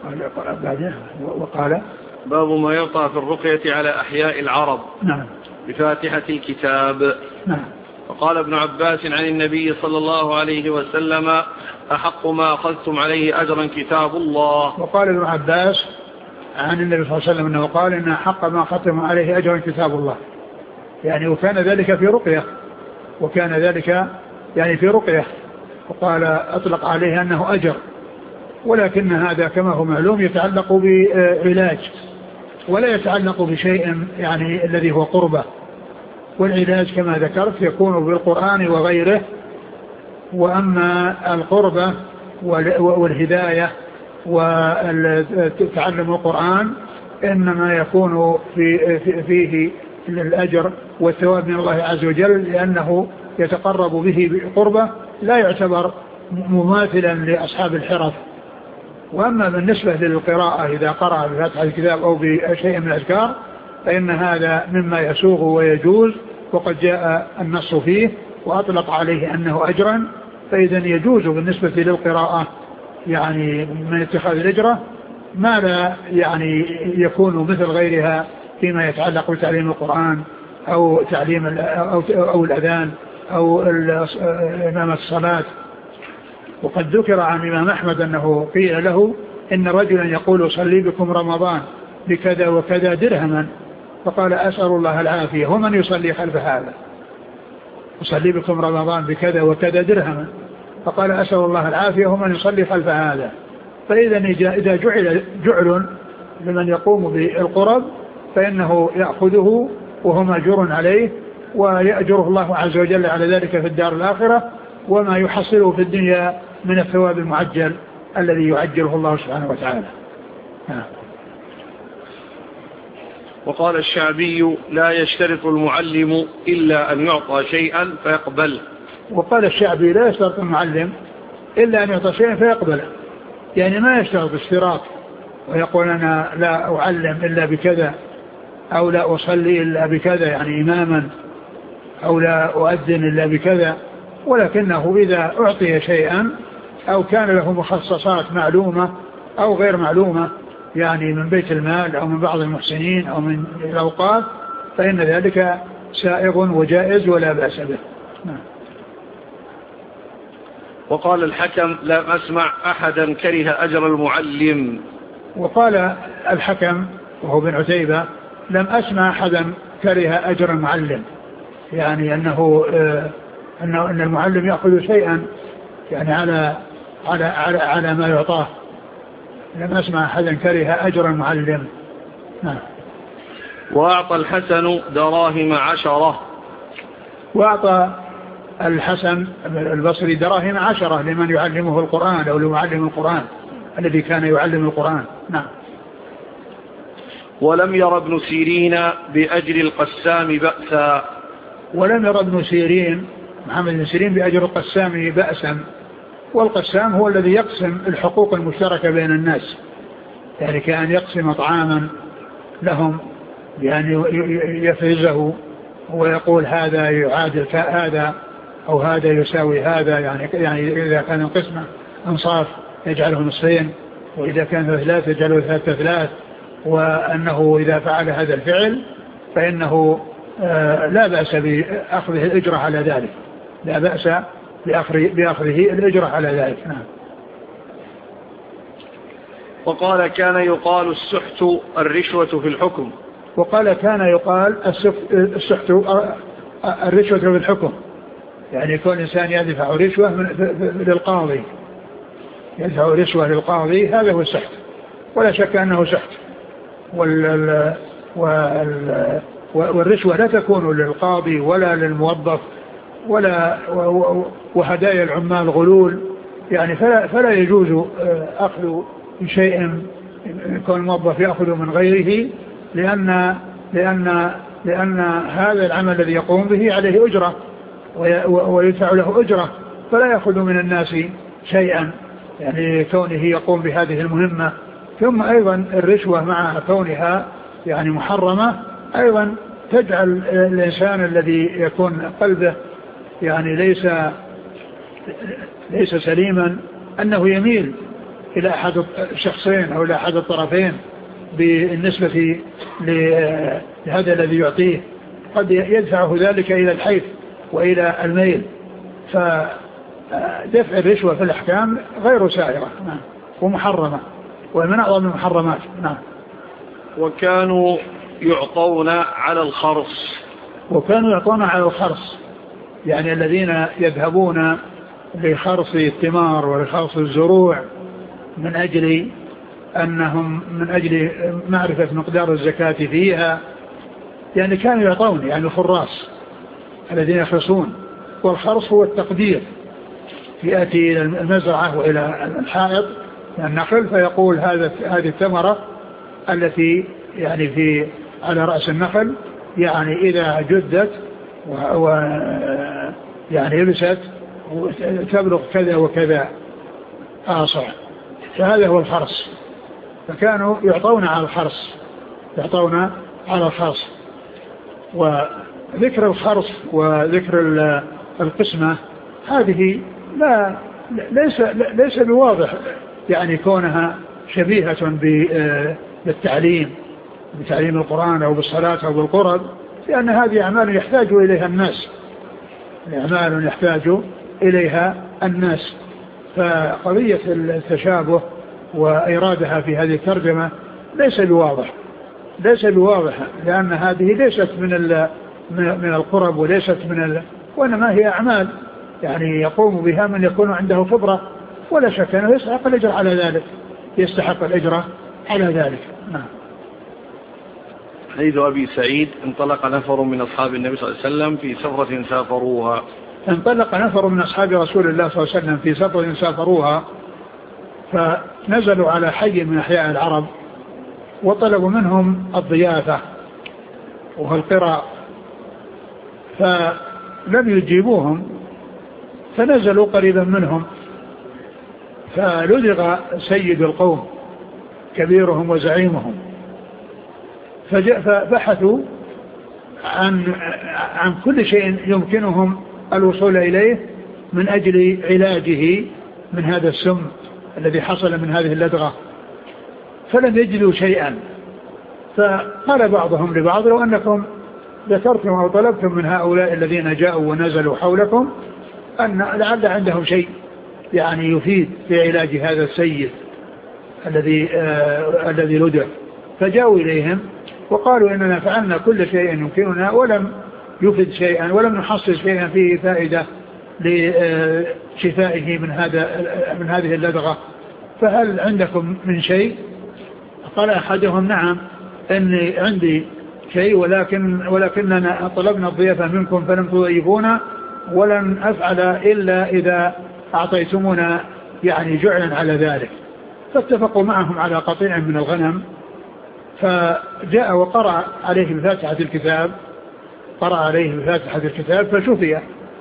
وقال باب ما يعطى في الرقية على أحياء العرب. نعم. بفاتحة الكتاب. نعم. وقال ابن عباس عن النبي صلى الله عليه وسلم أحق ما أخذتم عليه أجرا كتاب الله. وقال ابن عباس عن النبي صلى الله عليه وسلم أنه قال إن أحق ما أخذتم عليه أجرا كتاب الله، يعني وكان ذلك في رقية وكان ذلك يعني في رقية وقال أطلق عليه أنه أجر، ولكن هذا كما هو معلوم يتعلق بعلاج ولا يتعلق بشيء يعني الذي هو قربة. والعلاج كما ذكرت يكون بالقرآن وغيره، وأما القربة والهداية وتعلم القرآن إنما يكون في فيه الأجر والثواب من الله عز وجل، لأنه يتقرب به بقربة لا يعتبر مماثلا لأصحاب الحرف. وأما بالنسبة للقراءة إذا قرأ بفتح الكتاب أو بشيء من الأذكار فإن هذا مما يسوغ ويجوز، وقد جاء النص فيه وأطلق عليه أنه أجرا، فإذا يجوز بالنسبة للقراءة يعني من اتخاذ الأجرة ما لا يعني يكون مثل غيرها فيما يتعلق بتعليم القرآن أو تعليم أو, أو الأذان أو إمامة الصلاة. وقد ذكر عن الإمام أحمد أنه قيل له إن رجلا يقول صلي بكم رمضان بكذا وكذا درهما، فقال أسأل الله العافية ومن يصلي خلف هذا؟ يصلي بكم رمضان بكذا وكذا درهما، فقال أسأل الله العافية ومن يصلي خلف هذا. فإذا إذا جعل جعل لمن يقوم بالقرب فإنه يأخذه وهو مأجور عليه، ويأجره الله عز وجل على ذلك في الدار الآخرة، وما يحصله في الدنيا من الثواب المعجل الذي يعجله الله سبحانه وتعالى. نعم. وقال الشعبي لا يشترط المعلم إلا أن يعطى شيئا فيقبل. وقال الشعبي لا يشترط المعلم إلا أن يعطى شيئا فيقبله، يعني ما يشترط اشتراط ويقول أنا لا أعلم إلا بكذا أو لا أصلي إلا بكذا يعني إماما أو لا أؤذن إلا بكذا، ولكنه إذا أعطي شيئا أو كان له مخصصات معلومة أو غير معلومة يعني من بيت المال أو من بعض المحسنين أو من الأوقاف فإن ذلك سائغ وجائز ولا بأس به. نعم. وقال الحكم لم أسمع أحدا كره أجر المعلم. وقال الحكم وهو بن عتيبة لم أسمع أحدا كره أجر المعلم، يعني أنه آه أنه أن المعلم يأخذ شيئا يعني على على على, على ما يعطاه. لم أسمع أحدا كره أجر المعلم. نعم. وأعطى الحسن دراهم عشرة. وأعطى الحسن البصري دراهم عشرة لمن يعلمه القرآن أو لمعلم القرآن الذي كان يعلم القرآن. نعم. ولم ير ابن سيرين بأجر القسام بأسا. ولم ير ابن سيرين محمد بن سيرين بأجر القسام بأسا. والقسام هو الذي يقسم الحقوق المشتركة بين الناس، يعني كان يقسم طعاما لهم يعني يفرزه ويقول هذا يعادل هذا أو هذا يساوي هذا، يعني يعني إذا كان القسمة أنصاف يجعله نصفين، وإذا كان ثلاث يجعله ثلاثة ثلاث، وأنه إذا فعل هذا الفعل فإنه آه لا بأس بأخذه الإجرة على ذلك، لا بأس بأخذه الإجرة على ذلك. نعم. وقال كان يقال السحت الرشوة في الحكم. وقال كان يقال السحت الرشوة في الحكم، يعني يكون الإنسان يدفع رشوة للقاضي، يدفع رشوة للقاضي، هذا هو السحت، ولا شك أنه سحت. وال وال والرشوة لا تكون للقاضي ولا للموظف ولا وهدايا العمال غلول، يعني فلا, فلا يجوز أخذ شيء يكون الموظف يأخذ من غيره، لأن, لأن, لأن هذا العمل الذي يقوم به عليه أجرة ويدفع له أجرة، فلا يأخذ من الناس شيئا يعني كونه يقوم بهذه المهمة. ثم أيضا الرشوة مع كونها يعني محرمة أيضا تجعل الإنسان الذي يكون قلبه يعني ليس ليس سليما أنه يميل إلى أحد الشخصين أو إلى أحد الطرفين بالنسبة لهذا الذي يعطيه، قد يدفعه ذلك إلى الحيف وإلى الميل. فدفع الرشوة في الأحكام غير سائرة ومحرمة ومن أعظم المحرمات. نعم. وكانوا يعطون على الخرص. وكانوا يعطون على الخرص، يعني الذين يذهبون لخرص الثمار ولخرص الزروع من أجل أنهم من أجل معرفة مقدار الزكاة فيها، يعني كانوا يعطون يعني الخراص الذين يخرصون. والخرص هو التقدير، يأتي إلى المزرعة وإلى الحائط النخل فيقول هذا هذه الثمرة التي يعني في على رأس النخل يعني إذا جدت و يعني يبست تبلغ كذا وكذا آصع، فهذا هو الخرص. فكانوا يعطون على الخرص، يعطون على الخرص. وذكر الخرص وذكر القسمة هذه لا ليس ليس بواضح يعني كونها شبيهة بالتعليم بتعليم القرآن أو بالصلاة أو بالقرب، لأن هذه أعمال يحتاج إليها الناس، أعمال يحتاج إليها الناس. فقضية التشابه وإرادها في هذه الترجمة ليس بواضح ليس بواضح لأن هذه ليست من من القرب وليست من ال... وإنما هي أعمال يعني يقوم بها من يكون عنده خبرة، ولا شك أنه يستحق الأجر على ذلك يستحق الأجر على ذلك. نعم. حديث أبي سعيد انطلق نفر من أصحاب النبي صلى الله عليه وسلم في سفرة سافروها. انطلق نفر من أصحاب رسول الله صلى الله عليه وسلم في سفرة سافروها، فنزلوا على حي من أحياء العرب وطلبوا منهم الضيافة وهو القراء، فلم يجيبوهم، فنزلوا قريبا منهم، فلدغ سيد القوم كبيرهم وزعيمهم، فبحثوا عن عن كل شيء يمكنهم الوصول إليه من أجل علاجه من هذا السم الذي حصل من هذه اللدغة، فلم يجدوا شيئا. فقال بعضهم لبعض: لو أنكم ذكرتم أو طلبتم من هؤلاء الذين جاءوا ونزلوا حولكم أن لعل عندهم شيء يعني يفيد في علاج هذا السيد الذي آه الذي لدغ. فجاءوا إليهم وقالوا: إننا فعلنا كل شيء يمكننا ولم يفد شيئا ولم نحصل شيئا فيه فائدة لشفائه من هذا من هذه اللدغة، فهل عندكم من شيء؟ قال أحدهم: نعم، إني عندي شيء، ولكن ولكننا طلبنا الضيافة منكم فلم تضيفونا، ولن أفعل إلا إذا أعطيتمونا يعني جعلا على ذلك. فاتفقوا معهم على قطيع من الغنم، فجاء وقرأ عليه بفاتحة الكتاب قرأ عليه بفاتحة الكتاب فشفي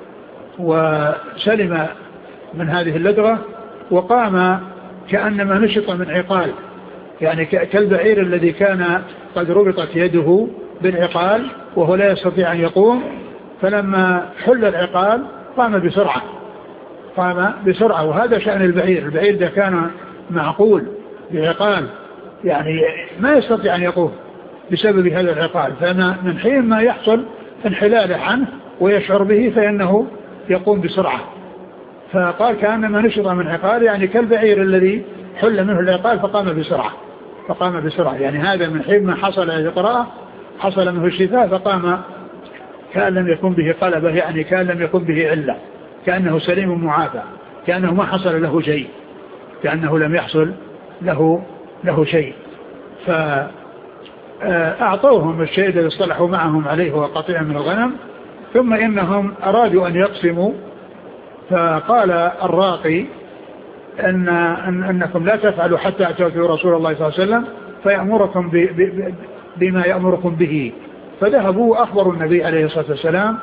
وسلم من هذه اللدغة، وقام كأنما نشط من عقال، يعني كالبعير الذي كان قد ربطت يده بالعقال وهو لا يستطيع أن يقوم، فلما حل العقال قام بسرعة قام بسرعة وهذا شأن البعير. البعير ده كان معقول بعقال، يعني ما يستطيع أن يقوم بسبب هذا العقال، فأنا من حين ما يحصل انحلاله عنه ويشعر به فإنه يقوم بسرعة. فقال: كأنما نشط من عقال، يعني كالبعير الذي حل منه العقال فقام بسرعة فقام بسرعة يعني هذا من حين ما حصل القراءة حصل منه الشفاء، فقام كأن لم يكن به قلبة، يعني كأن لم يكن به علة، كأنه سليم معافى، كأنه ما حصل له شيء، كأنه لم يحصل له له شيء. فأعطوهم الشيء الذي اصطلحوا معهم عليه هو قطيع من الغنم، ثم إنهم أرادوا أن يقسموا، فقال الراقي أن أن أنكم لا تفعلوا حتى أتوا رسول الله صلى الله عليه وسلم فيأمركم ب ب بما يأمركم به. فذهبوا وأخبروا النبي عليه الصلاة والسلام،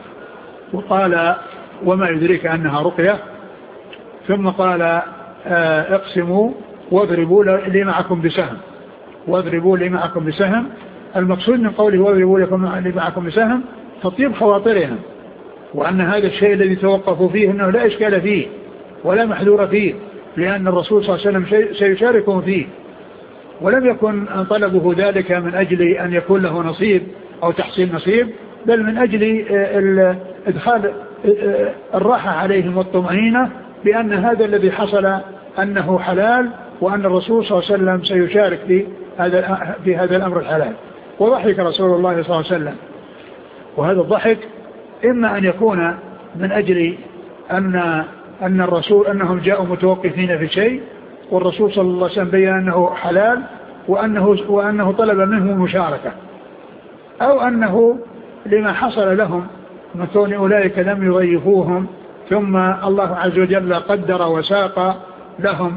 وقال: وما يدريك أنها رقية؟ ثم قال: اقسموا واضربوا لي معكم بسهم واضربوا لي معكم بسهم. المقصود من قوله واضربوا لي معكم بسهم تطيب خواطرهم، وأن هذا الشيء الذي توقفوا فيه أنه لا إشكال فيه ولا محذور فيه، لأن الرسول صلى الله عليه وسلم سيشاركهم فيه، ولم يكن أن طلبه ذلك من أجل أن يكون له نصيب أو تحصيل نصيب، بل من أجل إدخال الراحة عليهم والطمأنينة بأن هذا الذي حصل أنه حلال، وأن الرسول صلى الله عليه وسلم سيشارك في هذا في هذا الأمر الحلال. وضحك رسول الله صلى الله عليه وسلم، وهذا الضحك إما أن يكون من أجل أن أن الرسول أنهم جاءوا متوقفين في شيء والرسول صلى الله عليه وسلم بيّن أنه حلال وأنه وأنه طلب منه مشاركة، أو أنه لما حصل لهم من كون أولئك لم يضيفوهم، ثم الله عز وجل قدر وساق لهم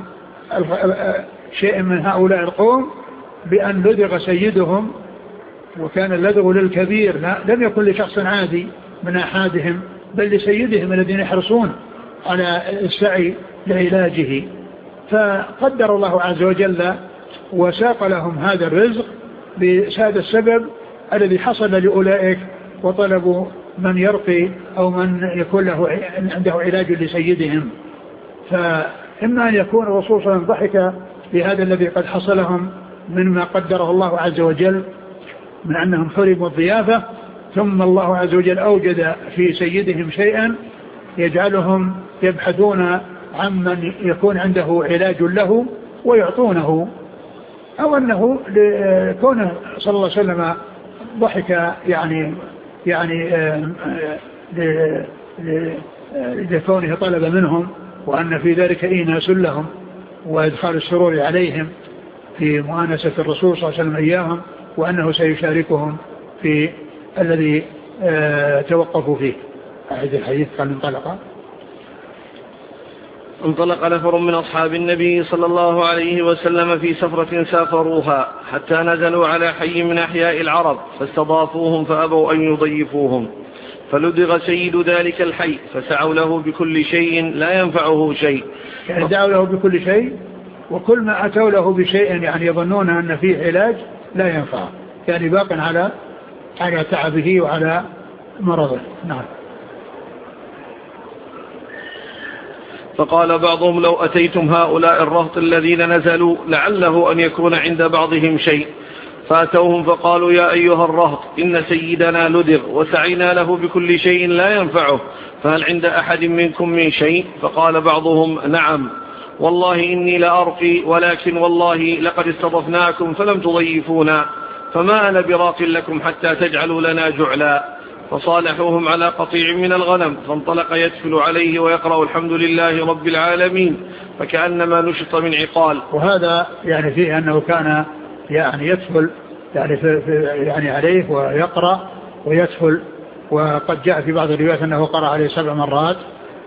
شيء من هؤلاء القوم بأن لدغ سيدهم، وكان اللدغ للكبير لم يكن لشخص عادي من أحدهم، بل لسيدهم الذين يحرصون على السعي لعلاجه. فقدر الله عز وجل وساق لهم هذا الرزق بهذا السبب الذي حصل لأولئك، وطلبوا من يرقي أو من يكون له عنده علاج لسيدهم. فإما أن يكون الرسول صلى الله عليه وسلم ضحك بهذا الذي قد حصلهم مما قدره الله عز وجل من أنهم حرموا الضيافة، ثم الله عز وجل أوجد في سيدهم شيئا يجعلهم يبحثون عمن يكون عنده علاج له ويعطونه، أو أنه لكونه صلى الله عليه وسلم ضحك يعني يعني لكونه طلب منهم، وأن في ذلك إيناس لهم وإدخال السرور عليهم في مؤانسة الرسول صلى الله عليه وسلم إياهم، وأنه سيشاركهم في الذي توقفوا فيه. أعيد الحديث قال انطلق انطلق نفر من أصحاب النبي صلى الله عليه وسلم في سفرة سافروها حتى نزلوا على حي من أحياء العرب فاستضافوهم فأبوا أن يضيفوهم، فلدغ سيد ذلك الحي فسعوا له بكل شيء لا ينفعه شيء، يعني دعوا له بكل شيء، وكل ما أتوا له بشيء يعني يظنون أن فيه علاج لا ينفع، يعني باق على على تعبه وعلى مرضه. نعم. فقال بعضهم لو أتيتم هؤلاء الرهط الذين نزلوا لعله أن يكون عند بعضهم شيء، فأتوهم فقالوا يا أيها الرهط إن سيدنا لدغ وسعينا له بكل شيء لا ينفعه، فهل عند أحد منكم من شيء؟ فقال بعضهم نعم والله إني لأرقي، ولكن والله لقد استضفناكم فلم تضيفونا، فما أنا براق لكم حتى تجعلوا لنا جعلا. فصالحوهم على قطيع من الغنم، فانطلق يدفل عليه ويقرأ الحمد لله رب العالمين فكأنما نشط من عقال. وهذا يعني فيه أنه كان يعني يدفل يعني, في في يعني عليه ويقرأ ويدفل، وقد جاء في بعض الروايات أنه قرأ عليه سبع مرات.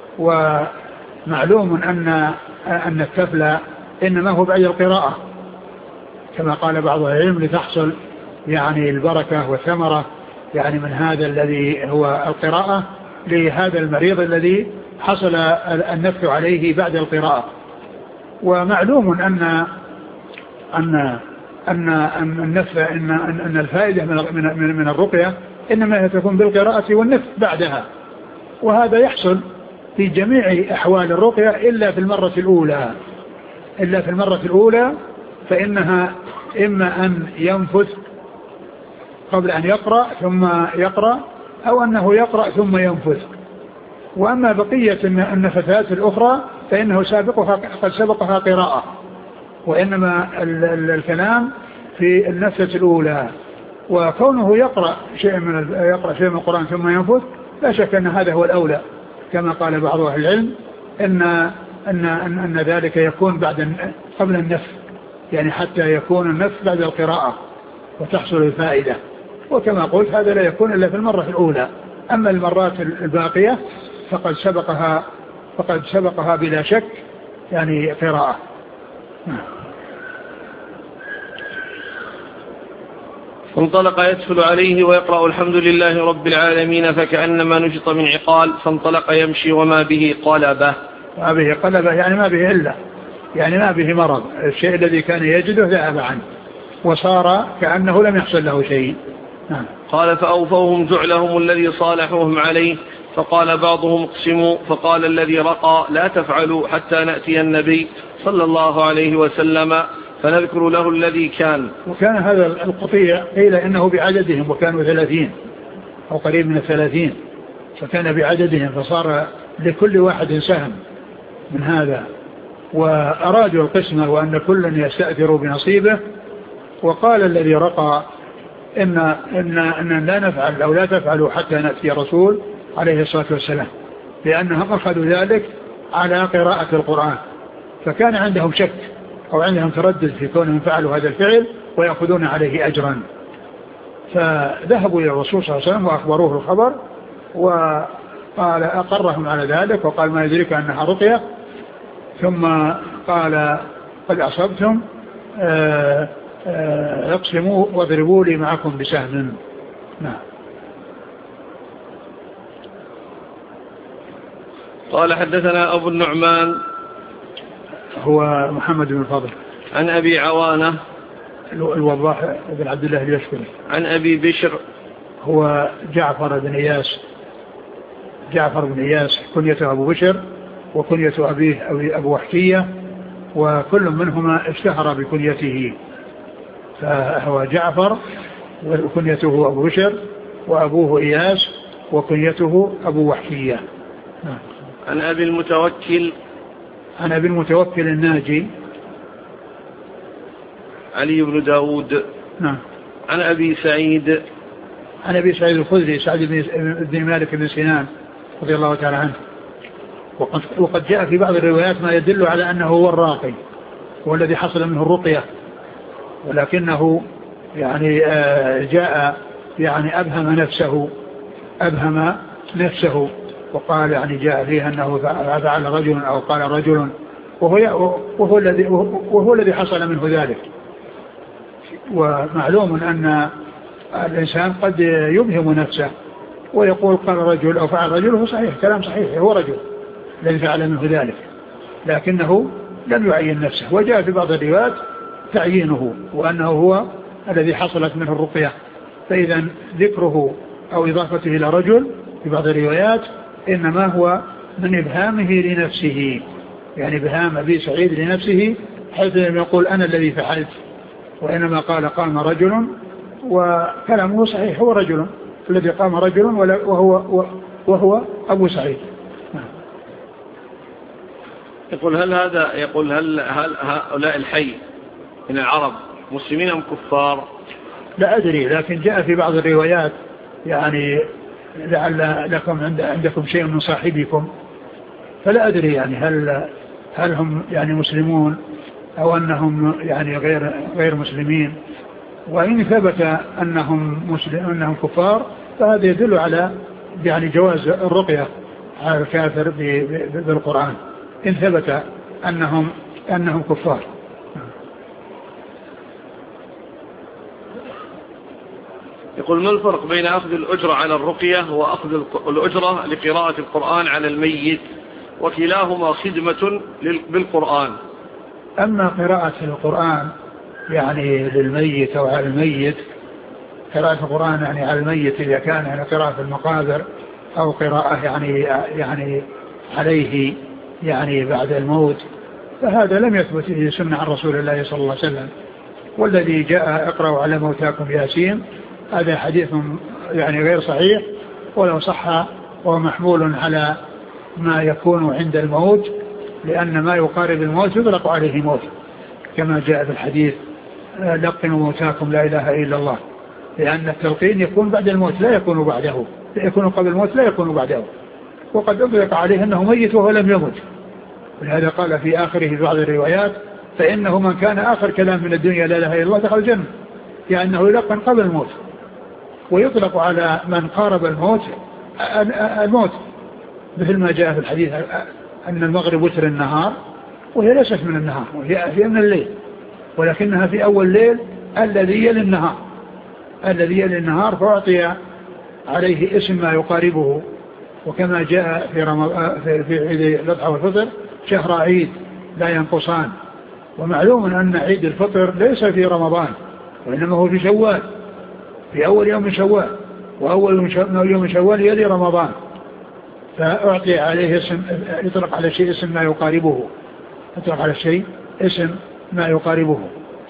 ومعلوم أن أن التفل إنما هو بعد القراءة كما قال بعض العلم لتحصل يعني البركة والثمرة يعني من هذا الذي هو القراءة لهذا المريض الذي حصل النفع عليه بعد القراءة. ومعلوم أن أن أن أن النفع إن أن الفائدة من من من الرقية إنما تكون بالقراءة والنفع بعدها، وهذا يحصل في جميع أحوال الرقية إلا في المرة الأولى إلا في المرة الأولى فإنها إما أن ينفث قبل أن يقرأ ثم يقرأ، أو أنه يقرأ ثم ينفث. وأما بقية النفثات الأخرى فإنه سابقها قد سبقها قراءة، وإنما الكلام في النفثة الأولى. وكونه يقرأ شيء من يقرأ شيء من القرآن ثم ينفث لا شك أن هذا هو الأولى، كما قال بعض أهل العلم إن أن أن, أن ذلك يكون بعد قبل النفث، يعني حتى يكون النفث بعد القراءة وتحصل الفائدة. وكما قلت هذا لا يكون إلا في المرة الأولى، أما المرات الباقية فقد سبقها فقد سبقها بلا شك يعني قراءة. فانطلق يدخل عليه ويقرأ الحمد لله رب العالمين فكأنما نشط من عقال، فانطلق يمشي وما به قلبة. ما به قلبة يعني ما به إلا يعني ما به مرض، الشيء الذي كان يجده ذهب عنه وصار كأنه لم يحصل له شيء. نعم. قال فأوفوهم جعلهم الذي صالحوهم عليه، فقال بعضهم اقسموا، فقال الذي رقى لا تفعلوا حتى نأتي النبي صلى الله عليه وسلم فنذكر له الذي كان. وكان هذا القطيع قيل إنه بعددهم وكانوا ثلاثين أو قريب من الثلاثين، فكان بعددهم فصار لكل واحد سهم من هذا، وأرادوا القسمة وأن كل يستأثر بنصيبه. وقال الذي رقى إن, إن, إن لا نفعل أو لا تفعلوا حتى نأتي رسول عليه الصلاة والسلام، لأنهم أخذوا ذلك على قراءة القرآن، فكان عندهم شك أو عندهم تردد في كونهم فعلوا هذا الفعل ويأخذون عليه أجرا. فذهبوا إلى الرسول صلى الله عليه وسلم وأخبروه الخبر، وقال أقرهم على ذلك وقال ما يدرك أنها رقية، ثم قال قد أصبتم آآ آآ اقسموا واضربوا لي معكم بسهم. نعم. قال حدثنا أبو النعمان هو محمد بن الفضل عن أبي عوانة الوضاح بن عبد الله اليشكري عن أبي بشر هو جعفر بن إياس جعفر بن إياس كنيته أبو بشر وكنية أبيه أبو وحشية، وكل منهما اشتهر بكنيته، فهو جعفر وكنيته أبو بشر وأبوه إياس وكنيته أبو وحشية. عن أبي المتوكل عن أبي المتوكل الناجي علي بن داود. نعم. عن أبي سعيد عن أبي سعيد الخدري سعد بن مالك بن سنان رضي الله تعالى عنه. وقد, وقد جاء في بعض الروايات ما يدل على أنه هو الراقي هو الذي حصل منه الرقية، ولكنه يعني جاء يعني أبهم نفسه أبهم نفسه وقال يعني جاء فيه أنه فعل رجل أو قال رجل، وهو, وهو, الذي وهو الذي حصل منه ذلك. ومعلوم أن الإنسان قد يبهم نفسه ويقول قال رجل أو فعل رجل، هو صحيح، كلام صحيح، هو رجل الذي فعل منه ذلك، لكنه لم يعين نفسه. وجاء في بعض الروايات تعيينه وأنه هو الذي حصلت منه الرقية. فإذا ذكره أو إضافته إلى رجل في بعض الروايات إنما هو من إبهامه لنفسه، يعني إبهام أبي سعيد لنفسه، حيث يقول أنا الذي فعلت، وإنما قال قام رجل، وكلامه صحيح، هو رجل الذي قام رجل وهو, وهو أبو سعيد. يقول هل هذا يقول هل, هل هؤلاء الحي من العرب مسلمين أم كفار؟ لا أدري، لكن جاء في بعض الروايات يعني لعل لكم عند عندكم شيء من صاحبكم، فلا أدري يعني هل هل هم يعني مسلمون أو أنهم يعني غير غير مسلمين. وإن ثبت أنهم مسلم أنهم كفار فهذا يدل على يعني جواز الرقية على الكافر بالقرآن إن ثبت أنهم أنهم كفار. يقول ما الفرق بين أخذ الأجرة على الرقية وأخذ الأجرة لقراءة القرآن على الميت؟ وكلاهما خدمة بالقرآن. أما قراءة القرآن يعني للميت أو على الميت، قراءة القرآن يعني على الميت إذا كان يعني قراءة في المقابر أو قراءة يعني يعني عليه يعني بعد الموت، فهذا لم يثبت في سنة عن رسول الله صلى الله عليه وسلم. والذي جاء اقرأوا على موتاكم ياسين هذا حديث يعني غير صحيح، ولو صح وهو محمول على ما يكون عند الموت، لأن ما يقارب الموت يطلق عليه موت، كما جاء في الحديث لقنوا موتاكم لا إله إلا الله، لأن التلقين يكون بعد الموت لا يكون بعده، يكون قبل الموت لا يكون بعده. وقد أطلق عليه أنه ميت وهو لم يمت، ولهذا قال في آخره في بعض الروايات فإنه من كان آخر كلام من الدنيا لا إله إلا الله دخل الجنة، يعني أنه يلقن قبل الموت. ويطلق على من قارب الموت الموت، مثل ما جاء في الحديث أن المغرب وتر النهار، وهي ليست من النهار، وهي من الليل، ولكنها في أول الليل الذي يلي النهار، الذي يلي النهار، فأعطي عليه اسم ما يقاربه. وكما جاء في رمضان في عيد الأضحى والفطر شهر عيد لا ينقصان. ومعلوم أن عيد الفطر ليس في رمضان، وإنما هو في شوال، في أول يوم شوال، وأول يوم شوال يلي رمضان، فأعطي عليه اسم، يطلق على شيء اسم ما يقاربه، يطلق على شيء اسم ما يقاربه.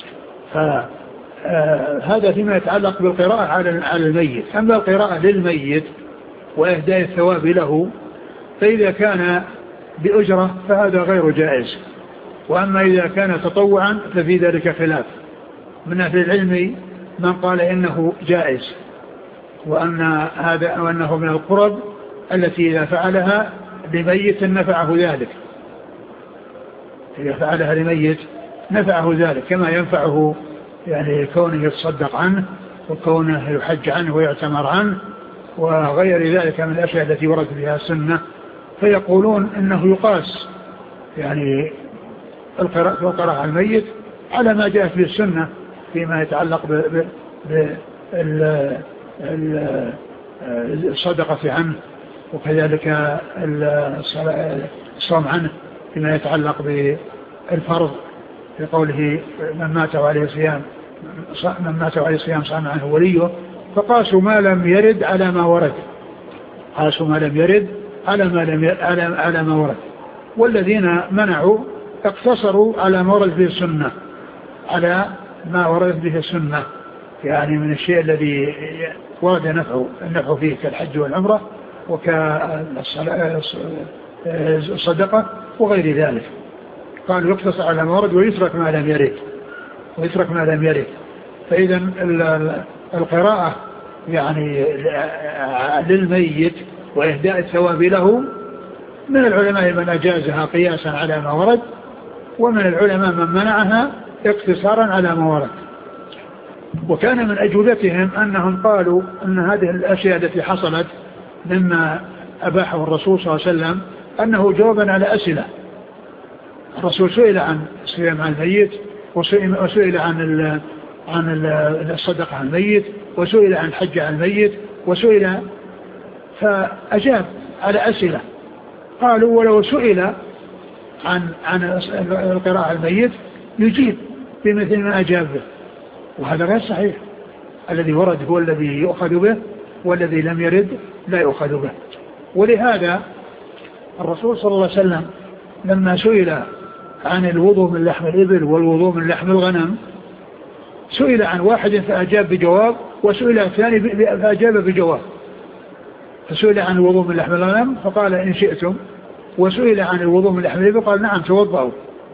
فهذا فيما يتعلق بالقراءة على الميت. أما القراءة للميت وإهداء الثواب له فإذا كان بأجرة فهذا غير جائز. وأما إذا كان تطوعا ففي ذلك خلاف من أهل العلم، من قال إنه جائز، وأن هذا وأنه من القرب التي إذا فعلها لميت نفعه ذلك، إذا فعلها لميت نفعه ذلك، كما ينفعه يعني كونه يتصدق عنه وكونه يحج عنه ويعتمر عنه وغير ذلك من الأشياء التي ورد بها السنة. فيقولون إنه يقاس يعني القراءة على الميت على ما جاءت به السنة فيما يتعلق بالصدقة عنه، وكذلك الصوم عنه فيما يتعلق بالفرض، في قوله من مات عليه صيام من مات عليه صيام صام عنه وليه. فقاسوا ما لم يرد على ما ورد، قاسوا ما لم يرد على ما لم يرد على, على ما ورد. والذين منعوا اقتصروا على ما ورد به السنة، على ما ورد به السنة، يعني من الشيء الذي ورد نفعه النفع فيه كالحج والعمرة وكالصدقة وغير ذلك. قالوا يقتصر على ما ورد ويترك ما لم يرد ويترك ما لم يرد. فإذا القراءة يعني للميت وإهداء الثواب له من العلماء من أجازها قياسا على ما ورد، ومن العلماء من منعها اقتصارا على ما ورد. وكان من أجوبتهم أنهم قالوا أن هذه الأشياء التي حصلت مما أباحه الرسول صلى الله عليه وسلم أنه جوابا على أسئلة. الرسول سئل عن الصيام عن الميت، وسئل عن ال عن الصدقة عن الميت، وسئل عن الحج عن الميت، وسئل فأجاب على أسئلة. قالوا ولو سئل عن عن القراءة على الميت يجيب بمثل ما أجاب به، وهذا غير صحيح. الذي ورد هو الذي يؤخذ به، والذي لم يرد لا يؤخذ به. ولهذا الرسول صلى الله عليه وسلم لما سئل عن الوضوء من لحم الإبل والوضوء من لحم الغنم سئل عن واحد فأجاب بجواب، وسئل الثاني فأجاب بجواب. فسئل عن الوضوء من لحم الغنم فقال إن شئتم، وسئل عن الوضوء من لحم الإبل قال نعم توضأوا.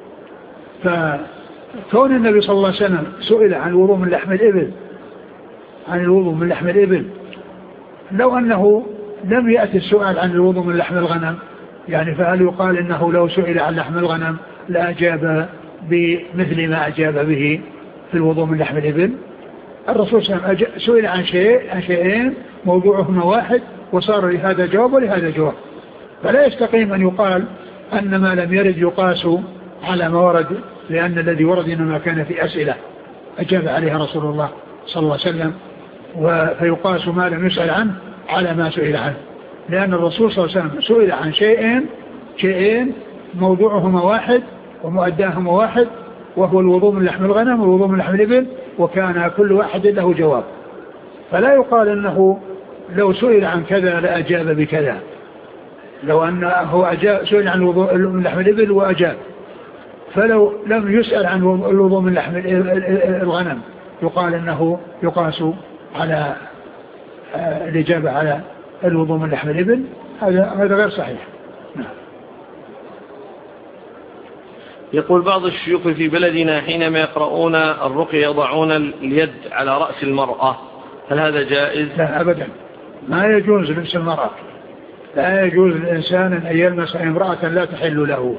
فكون النبي صلى الله عليه وسلم سئل عن الوضوء من لحم الإبل عن الوضوء من لحم الإبل لو أنه لم يأتي السؤال عن الوضوء من لحم الغنم، يعني فهل يقال إنه لو سئل عن لحم الغنم لأجاب بمثل ما أجاب به في الوضوء من لحم الإبل؟ الرسول صلى الله عليه وسلم سئل عن شيء عن شيئين موضوعهما واحد، وصار لهذا جواب ولهذا جواب. فلا يستقيم أن يقال أن ما لم يرد يقاس على ما ورد، لأن الذي ورد إنما كان في أسئلة أجاب عليها رسول الله صلى الله عليه وسلم، فيقاس ما لم يسأل عنه على ما سئل عنه، لأن الرسول صلى الله عليه وسلم سئل عن شيئين شيئين موضوعهما واحد ومؤداهما واحد، وهو الوضوء من لحم الغنم والوضوء من لحم الإبل، وكان كل واحد له جواب. فلا يقال أنه لو سئل عن كذا لأجاب بكذا، لو أنه أجاب سئل عن الوضوء من لحم الإبل وأجاب، فلو لم يسأل عن الوضوء من لحم الغنم يقال أنه يقاس على الإجابة على الوضوء من لحم الإبل. هذا هذا غير صحيح. نعم. يقول بعض الشيوخ في بلدنا حينما يقرؤون الرقية يضعون اليد على رأس المرأة، هل هذا جائز؟ لا أبدا، ما يجوز لمس المرأة، لا يجوز للإنسان أن يلمس امرأة لا تحل له.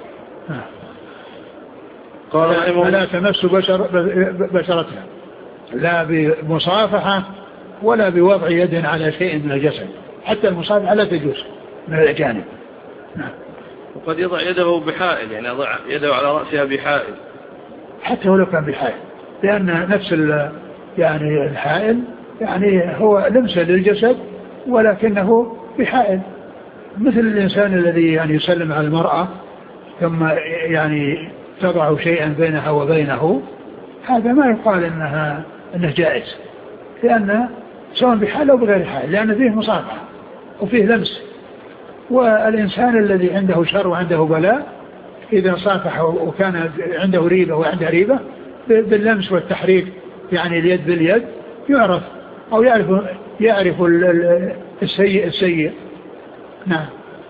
قال فلا تمس بشر بشرتها لا بمصافحة ولا بوضع يد على شيء من الجسد، حتى المصافحة لا تجوز من الأجانب. نعم. وقد يضع يده بحائل، يعني يضع يده على رأسها بحائل، حتى ولو كان بحائل، لأن نفس يعني الحائل يعني هو لمسة للجسد ولكنه بحائل، مثل الإنسان الذي يعني يسلم على المرأة ثم يعني تضع شيئا بينها وبينه، هذا ما يقال إنها إنه جائز، لأن سواء بحال أو بغير حال، لأن فيه مصافحة وفيه لمس. والإنسان الذي عنده شر وعنده بلاء إذا صافح وكان عنده ريبة وعنده ريبة باللمس والتحريك، يعني اليد باليد يعرف أو يعرف يعرف السيء السيء. نعم.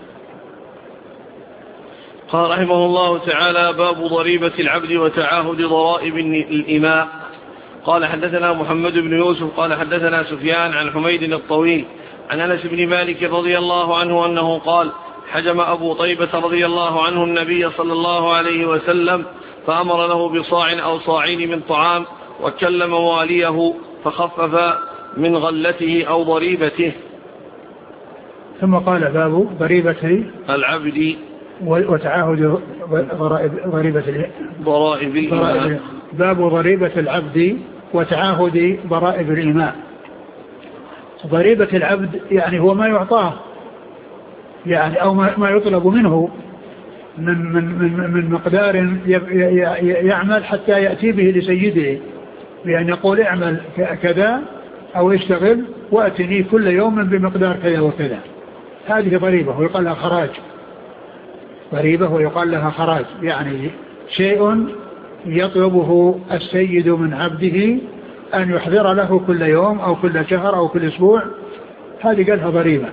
قال رحمه الله تعالى: باب ضريبة العبد وتعاهد ضرائب الإماء. قال حدثنا محمد بن يوسف قال حدثنا سفيان عن حميد الطويل عن أنس بن مالك رضي الله عنه أنه قال: حجم أبو طيبة رضي الله عنه النبي صلى الله عليه وسلم فأمر له بصاع أو صاعين من طعام، وكلم واليه فخفف من غلته أو ضريبته. ثم قال: باب ضريبة العبد وتعاهد ضرائب ضريبة ضرائب الإماء. باب ضريبة العبد وتعاهد ضرائب الإماء. ضريبة العبد يعني هو ما يعطاه، يعني أو ما يطلب منه من من من من مقدار يعمل حتى يأتي به لسيده، بأن يقول اعمل كذا أو اشتغل وأتني كل يوم بمقدار كذا وكذا. هذه ضريبة ويقال لها خراج. ضريبة ويقال لها خراج، يعني شيء يطلبه السيد من عبده أن يحضر له كل يوم أو كل شهر أو كل أسبوع، هذه قالها ضريبة.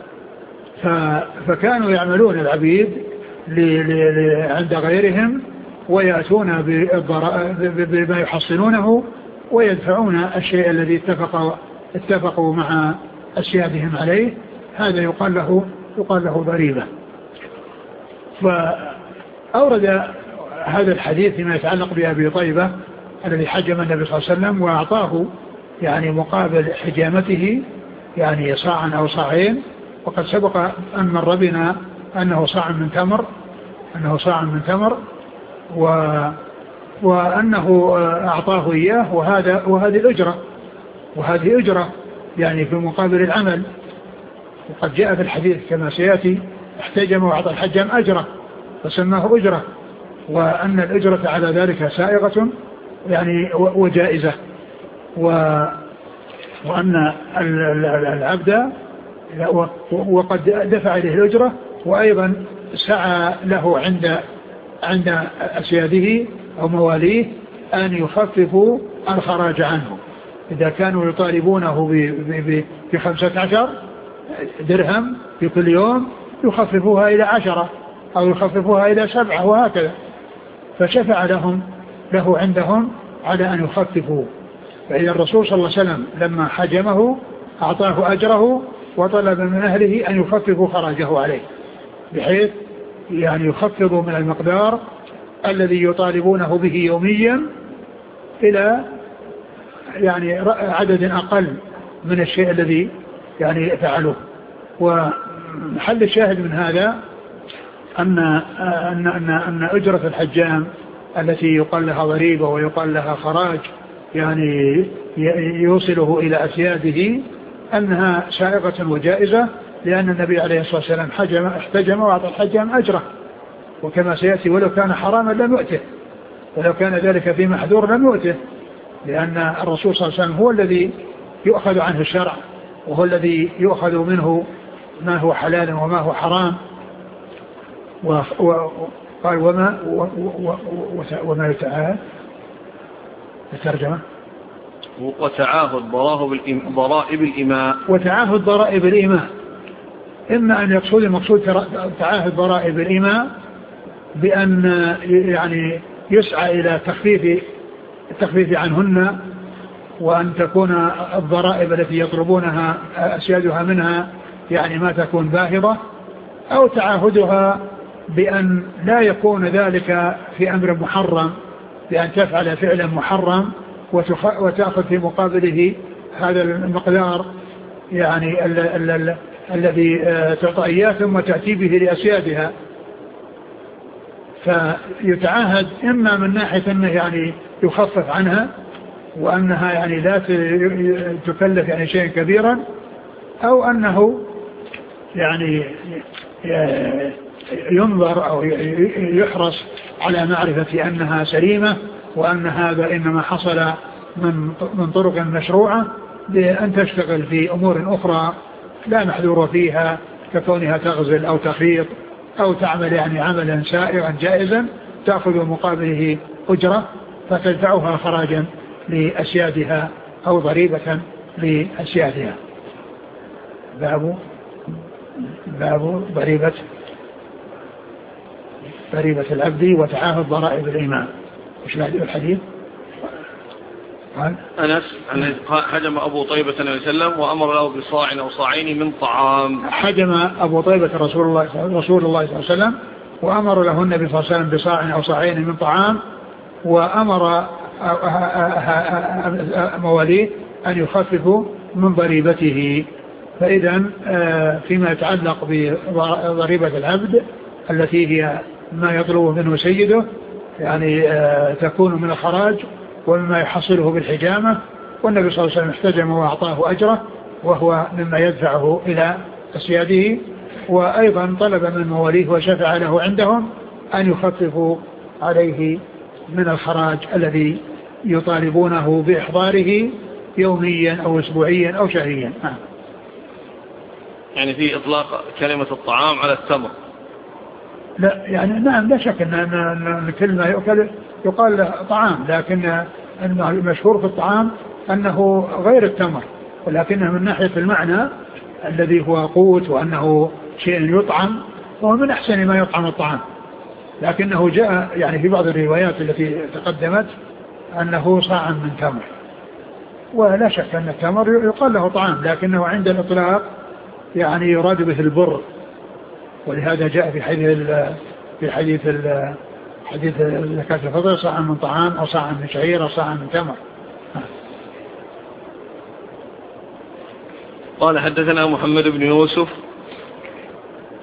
فكانوا يعملون العبيد عند غيرهم ويأتون بما يحصلونه ويدفعون الشيء الذي اتفقوا, اتفقوا مع أسيادهم عليه، هذا يقال له, يقال له ضريبة. فأورد هذا الحديث فيما يتعلق بأبي طيبة الذي حجم النبي صلى الله عليه وسلم وأعطاه يعني مقابل حجامته يعني صاعا أو صاعين، وقد سبق أن مر بنا أنه صاع من تمر أنه صاع من تمر و وأنه أعطاه إياه، وهذا وهذه الأجرة وهذه أجرة يعني في مقابل العمل. وقد جاء في الحديث كما سيأتي احتجم وأعطى الحجام أجرة فسماه أجرة، وأن الأجرة على ذلك سائغة يعني وجائزة، و وأن العبد وقد دفع إليه الأجرة، وأيضا سعى له عند عند أسياده أو مواليه أن يخففوا الخراج عنه. إذا كانوا يطالبونه بخمسة عشر درهم في كل يوم يخففوها إلى عشرة أو يخففوها إلى سبعة وهكذا، فشفع لهم له عندهم على أن يخففوا. فإذا الرسول صلى الله عليه وسلم لما حجمه أعطاه أجره وطلب من أهله أن يخففوا خراجه عليه، بحيث يعني يخفضوا من المقدار الذي يطالبونه به يوميا إلى يعني عدد أقل من الشيء الذي يعني فعلوه. ومحل الشاهد من هذا أن, أن, أن, أن أجرة الحجام التي يقال لها ضريبة ويقال لها خراج يعني يوصله إلى أسياده أنها سائغة وجائزة، لأن النبي عليه الصلاة والسلام حجم احتجم وأعطى الحجام أجره، وكما سيأتي ولو كان حراما لم يؤته، ولو كان ذلك في محذور لم يؤته، لأن الرسول صلى الله عليه وسلم هو الذي يؤخذ عنه الشرع، وهو الذي يؤخذ منه ما هو حلال وما هو حرام. وقال وما وما يتعاهد الترجمة وتعاهد ضرائب الإماء وتعاهد ضرائب الإماء، إما أن يقصد المقصود تعاهد ضرائب الإماء بأن يعني يسعى إلى تخفيف التخفيف عنهن، وأن تكون الضرائب التي يطلبونها أسيادها منها يعني ما تكون باهظة، أو تعاهدها بأن لا يكون ذلك في أمر محرم، بأن تفعل فعلا محرم وتأخذ في مقابله هذا المقدار يعني ال ال ال الذي تعطى إياه ثم تأتي به لأسيادها. فيتعاهد إما من ناحية أنه يعني يخفف عنها وأنها يعني لا تكلف يعني شيئا كبيرا، أو أنه يعني ينظر أو يحرص على معرفة أنها سليمة، وأن هذا إنما حصل من من طرق مشروعة بأن تشتغل في أمور أخرى لا محذور فيها، ككونها تغزل أو تخيط أو تعمل يعني عملا سائغا جائزا تأخذ مقابله أجرة فتدفعها خراجا لأسيادها أو ضريبة لأسيادها. باب باب ضريبة ضريبة العبد وتعاهد ضرائب الإمام. وش الحديث؟ قال أنس أن حجم أبو طيبة النبي صلى الله عليه وسلم وأمر له بصاع أو صاعين من طعام. حجم أبو طيبة رسول الله رسول الله صلى الله عليه وسلم وأمر له النبي صلى الله عليه وسلم بصاع أو صاعين من طعام، وأمر مواليه أن يخففوا من ضريبته. فإذا فيما يتعلق بضريبة العبد التي هي ما يطلب منه سيده يعني تكون من الخراج ومما يحصله بالحجامة، والنبي صلى الله عليه وسلم احتجم وأعطاه أجره وهو مما يدفعه إلى أسياده، وأيضا طلب من مواليه وشفع له عندهم أن يخففوا عليه من الخراج الذي يطالبونه بإحضاره يوميا أو أسبوعيا أو شهريا. يعني في إطلاق كلمة الطعام على التمر؟ لا يعني نعم لا شك أن الكلمة يقال, يقال له طعام، لكن المشهور في الطعام أنه غير التمر، ولكنه من ناحية المعنى الذي هو قوت وأنه شيء يطعم وهو من أحسن ما يطعم الطعام، لكنه جاء يعني في بعض الروايات التي تقدمت أنه صاع من تمر، ولا شك أن التمر يقال له طعام، لكنه عند الإطلاق يعني يراد به البر، ولهذا جاء في حديث في حديث حديث زكاة الفطر صاع من طعام أو صاع من شعير أو صاع من تمر. قال حدثنا محمد بن يوسف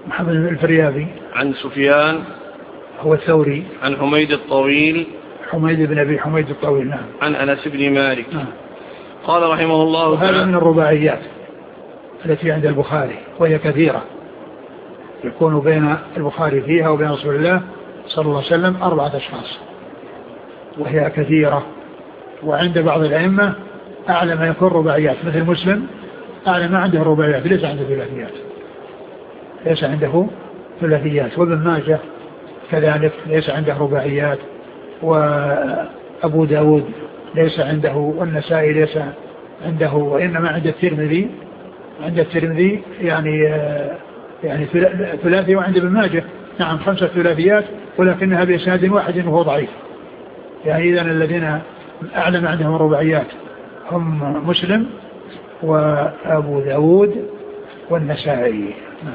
محمد الفريابي. عن سفيان هو الثوري. عن حميد الطويل. حميد بن أبي حميد الطويل. نعم. عن أنس بن مالك. نعم. قال رحمه الله تعالى. وهذا من الرباعيات التي عند البخاري وهي كثيرة، يكون بين البخاري فيها وبين رسول الله صلى الله عليه وسلم أربعة أشخاص، وهي كثيرة. وعند بعض الأئمة أعلى ما يكون رباعيات، مثل مسلم أعلى ما عنده رباعيات، ليس عنده ثلاثيات، ليس عنده ثلاثيات. وابن ماجه كذلك ليس عنده رباعيات، وأبو داود ليس عنده، والنسائي ليس عنده، وإنما عند الترمذي عند الترمذي يعني يعني ثلاثي، وعند ابن ماجه نعم خمسة ثلاثيات، ولكنها بإسناد واحد وهو ضعيف. يعني إذن الذين أعلم عندهم الرباعيات هم مسلم وأبو داود والنسائي.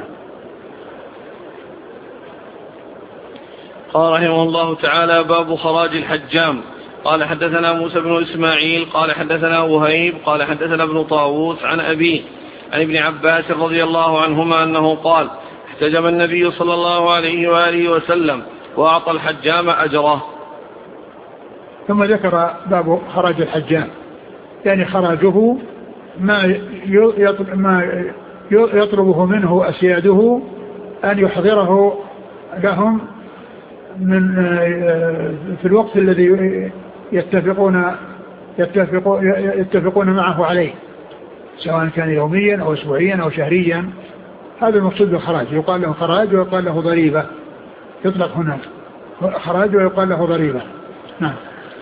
قال رحمه الله تعالى: باب خراج الحجام. قال حدثنا موسى بن إسماعيل قال حدثنا وهيب قال حدثنا ابن طاووس عن أبيه عن ابن عباس رضي الله عنهما أنه قال: احتجم النبي صلى الله عليه وآله وسلم وأعطى الحجام أجره. ثم ذكر باب خراج الحجام، يعني خراجه ما ما يطلبه منه أسياده أن يحضره لهم من في الوقت الذي يتفقون يتفقون معه عليه، سواء كان يوميا أو أسبوعيا أو شهريا. هذا المقصود بالخراج، يقال له خراج ويقال له ضريبة، يطلق هنا خراج ويقال له ضريبة. نعم.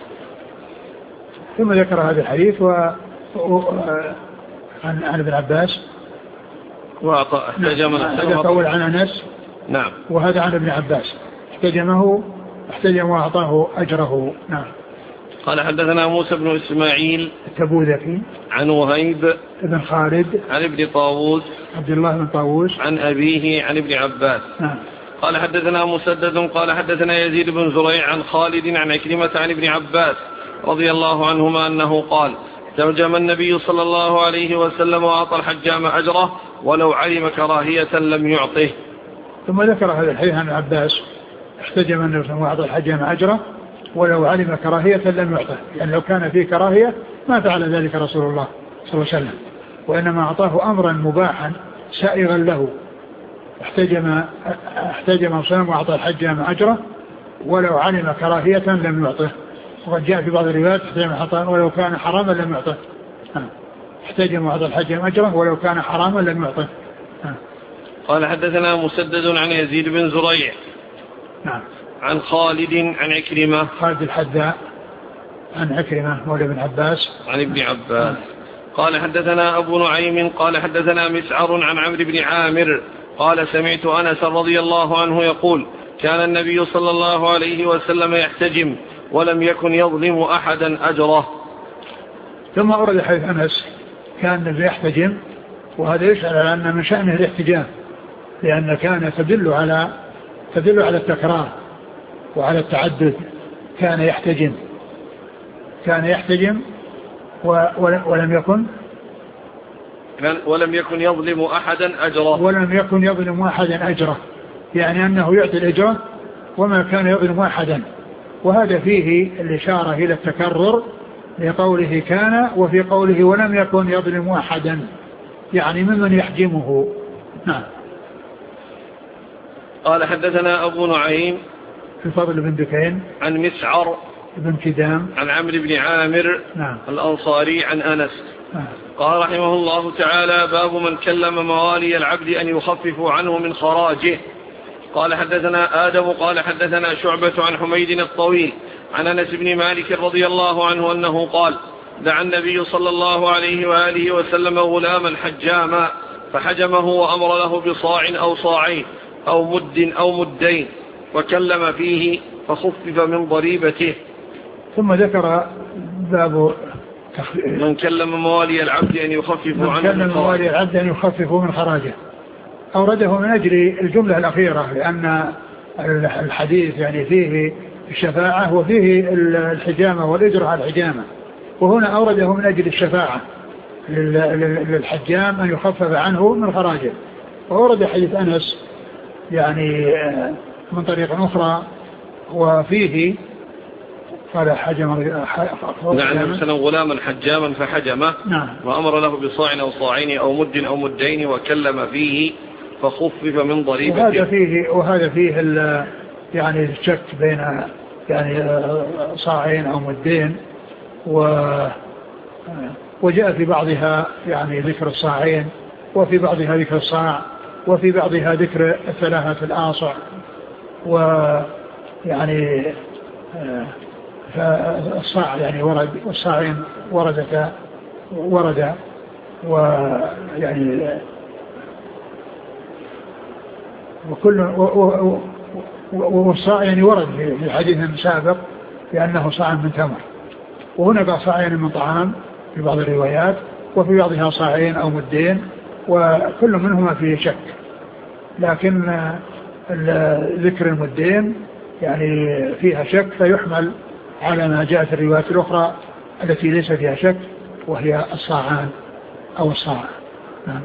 ثم ذكر هذا الحديث و... و... عن... عن ابن عباس، وأعطى احتجمه. هذا قول عن أنس. نعم. وهذا عن ابن عباس، احتجمه احتجم وأعطاه أجره. نعم. قال حدثنا موسى بن إسماعيل التبوذكي عن وهيب بن خالد عن ابن طاووس عبد الله بن طاووس عن أبيه عن ابن عباس. نعم. قال حدثنا مسدد قال حدثنا يزيد بن زريع عن خالد عن عكرمة عن ابن عباس رضي الله عنهما أنه قال: ترجم النبي صلى الله عليه وسلم وأعطى الحجام أجره ولو علم كراهية لم يعطه. ثم ذكر هذا الحديث عن عباس: احتجم النبي صلى الله عليه وسلم وأعطى الحجام أجره ولو علم كراهية لم يعطه، يعني لو كان فيه كراهية ما فعل ذلك رسول الله صلى الله عليه وسلم، وإنما أعطاه أمرا مباحا سائغا له. احتجم احتجم وسلم وأعطى الحجام أجره ولو علم كراهية لم يعطه. وقد جاء في بعض الروايات احتجم ولو كان حراما لم يعطه. احتجم وأعطى الحجام أجره ولو كان حراما لم يعطه. قال حدثنا مسدد عن يزيد بن زريع نعم عن خالد عن عكرمة خالد الحذاء عن عكرمة مولى بن عباس عن ابن عباس. قال حدثنا أبو نعيم قال حدثنا مسعر عن عمرو بن عامر قال: سمعت أنس رضي الله عنه يقول: كان النبي صلى الله عليه وسلم يحتجم ولم يكن يظلم أحدا أجره. ثم أورد حديث أنس كان النبي يحتجم، وهذا يشعر على أن من شأنه الاحتجام، لأن كان تدل على تدل على التكرار وعلى التعدد. كان يحتجم كان يحتجم ولم يكن ولم يكن يظلم أحدا أجره ولم يكن يظلم أحدا أجره، يعني أنه يعطي الأجرة وما كان يظلم أحدا. وهذا فيه الإشارة إلى التكرر لقوله كان، وفي قوله ولم يكن يظلم أحدا، يعني ممن يحجمه. نعم. قال حدثنا أبو نعيم الفضل بن دكين عن مسعر بن كدام عن عمرو بن عامر نعم. الأنصاري عن أنس نعم. قال رحمه الله تعالى: باب من كلم موالي العبد أن يخففوا عنه من خراجه. قال حدثنا آدم قال حدثنا شعبة عن حميد الطويل عن أنس بن مالك رضي الله عنه أنه قال: دعا النبي صلى الله عليه وآله وسلم غلاما حجاما فحجمه وأمر له بصاع أو صاعين أو مد أو مدين وكلم فيه فخفف من ضريبته. ثم ذكر باب من كلم موالي العبد أن يخففوا عنه من كلم موالي العبد أن يخففوا من خراجه. أورده من أجل الجملة الأخيرة، لأن الحديث يعني فيه الشفاعة وفيه الحجامة والإجر على الحجامة، وهنا أورده من أجل الشفاعة للحجام أن يخفف عنه من خراجه. وأورد حديث أنس يعني من طريق أخرى. وفيه قال حجم. نعم سنة غلاما حجاما فحجمه. نعم. وأمر له بصاع أو صاعين أو مد أو مدين وكلم فيه فخفف من ضريبته. وهذا فيه وهذا فيه يعني الشك بين يعني صاعين أو مدين. و وجاء في بعضها يعني ذكر الصاعين وفي بعضها ذكر الصاع وفي بعضها ذكر الثلاثة الآصع. ويعني فالصاع يعني ورد والصاعين وردك ورد. ويعني وكل والصاع يعني ورد في حديث سابق لأنه صاع من تمر. وهنا صاعين من طعام في بعض الروايات وفي بعضها صاعين أو مدين وكل منهما فيه شك. لكن ذكر المدين يعني فيها شك فيحمل على ما جاءت الروايات الأخرى التي ليس فيها شك وهي الصاعان أو الصاع. نعم.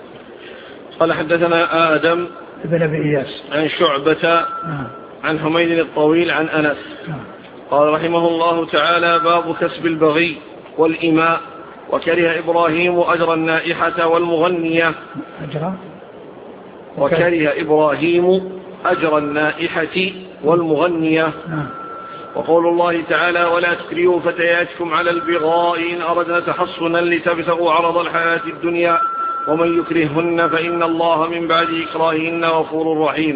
قال حدثنا آدم ابن أبي إياس عن شعبة نعم. عن حميد الطويل عن أنس نعم. قال رحمه الله تعالى باب كسب البغي والإماء. وكره إبراهيم أجر النائحة والمغنية. أجر وكره إبراهيم أجر النائحة والمغنية. نعم. وقول الله تعالى ولا تكرهوا فتياتكم على البغاء إن أردنا تحصنا لتبتغوا عرض الحياة الدنيا ومن يكرههن فإن الله من بعد إكراههن غفور رحيم.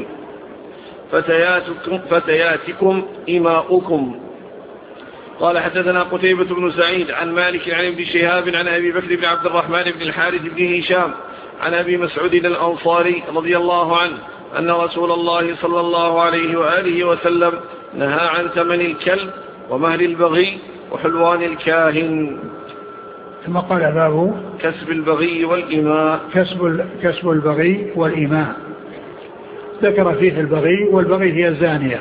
فتياتكم, فتياتكم إماؤكم. قال حدثنا قتيبة بن سعيد عن مالك عن ابن شهاب عن أبي بكر بن عبد الرحمن بن الحارث بن هشام عن أبي مسعود الأنصاري رضي الله عنه أن رسول الله صلى الله عليه وآله وسلم نهى عن ثمن الكلب ومهر البغي وحلوان الكاهن. ثم قال باب كسب البغي والإماء. كسب, كسب البغي والإماء. ذكر فيه البغي والبغي هي الزانية.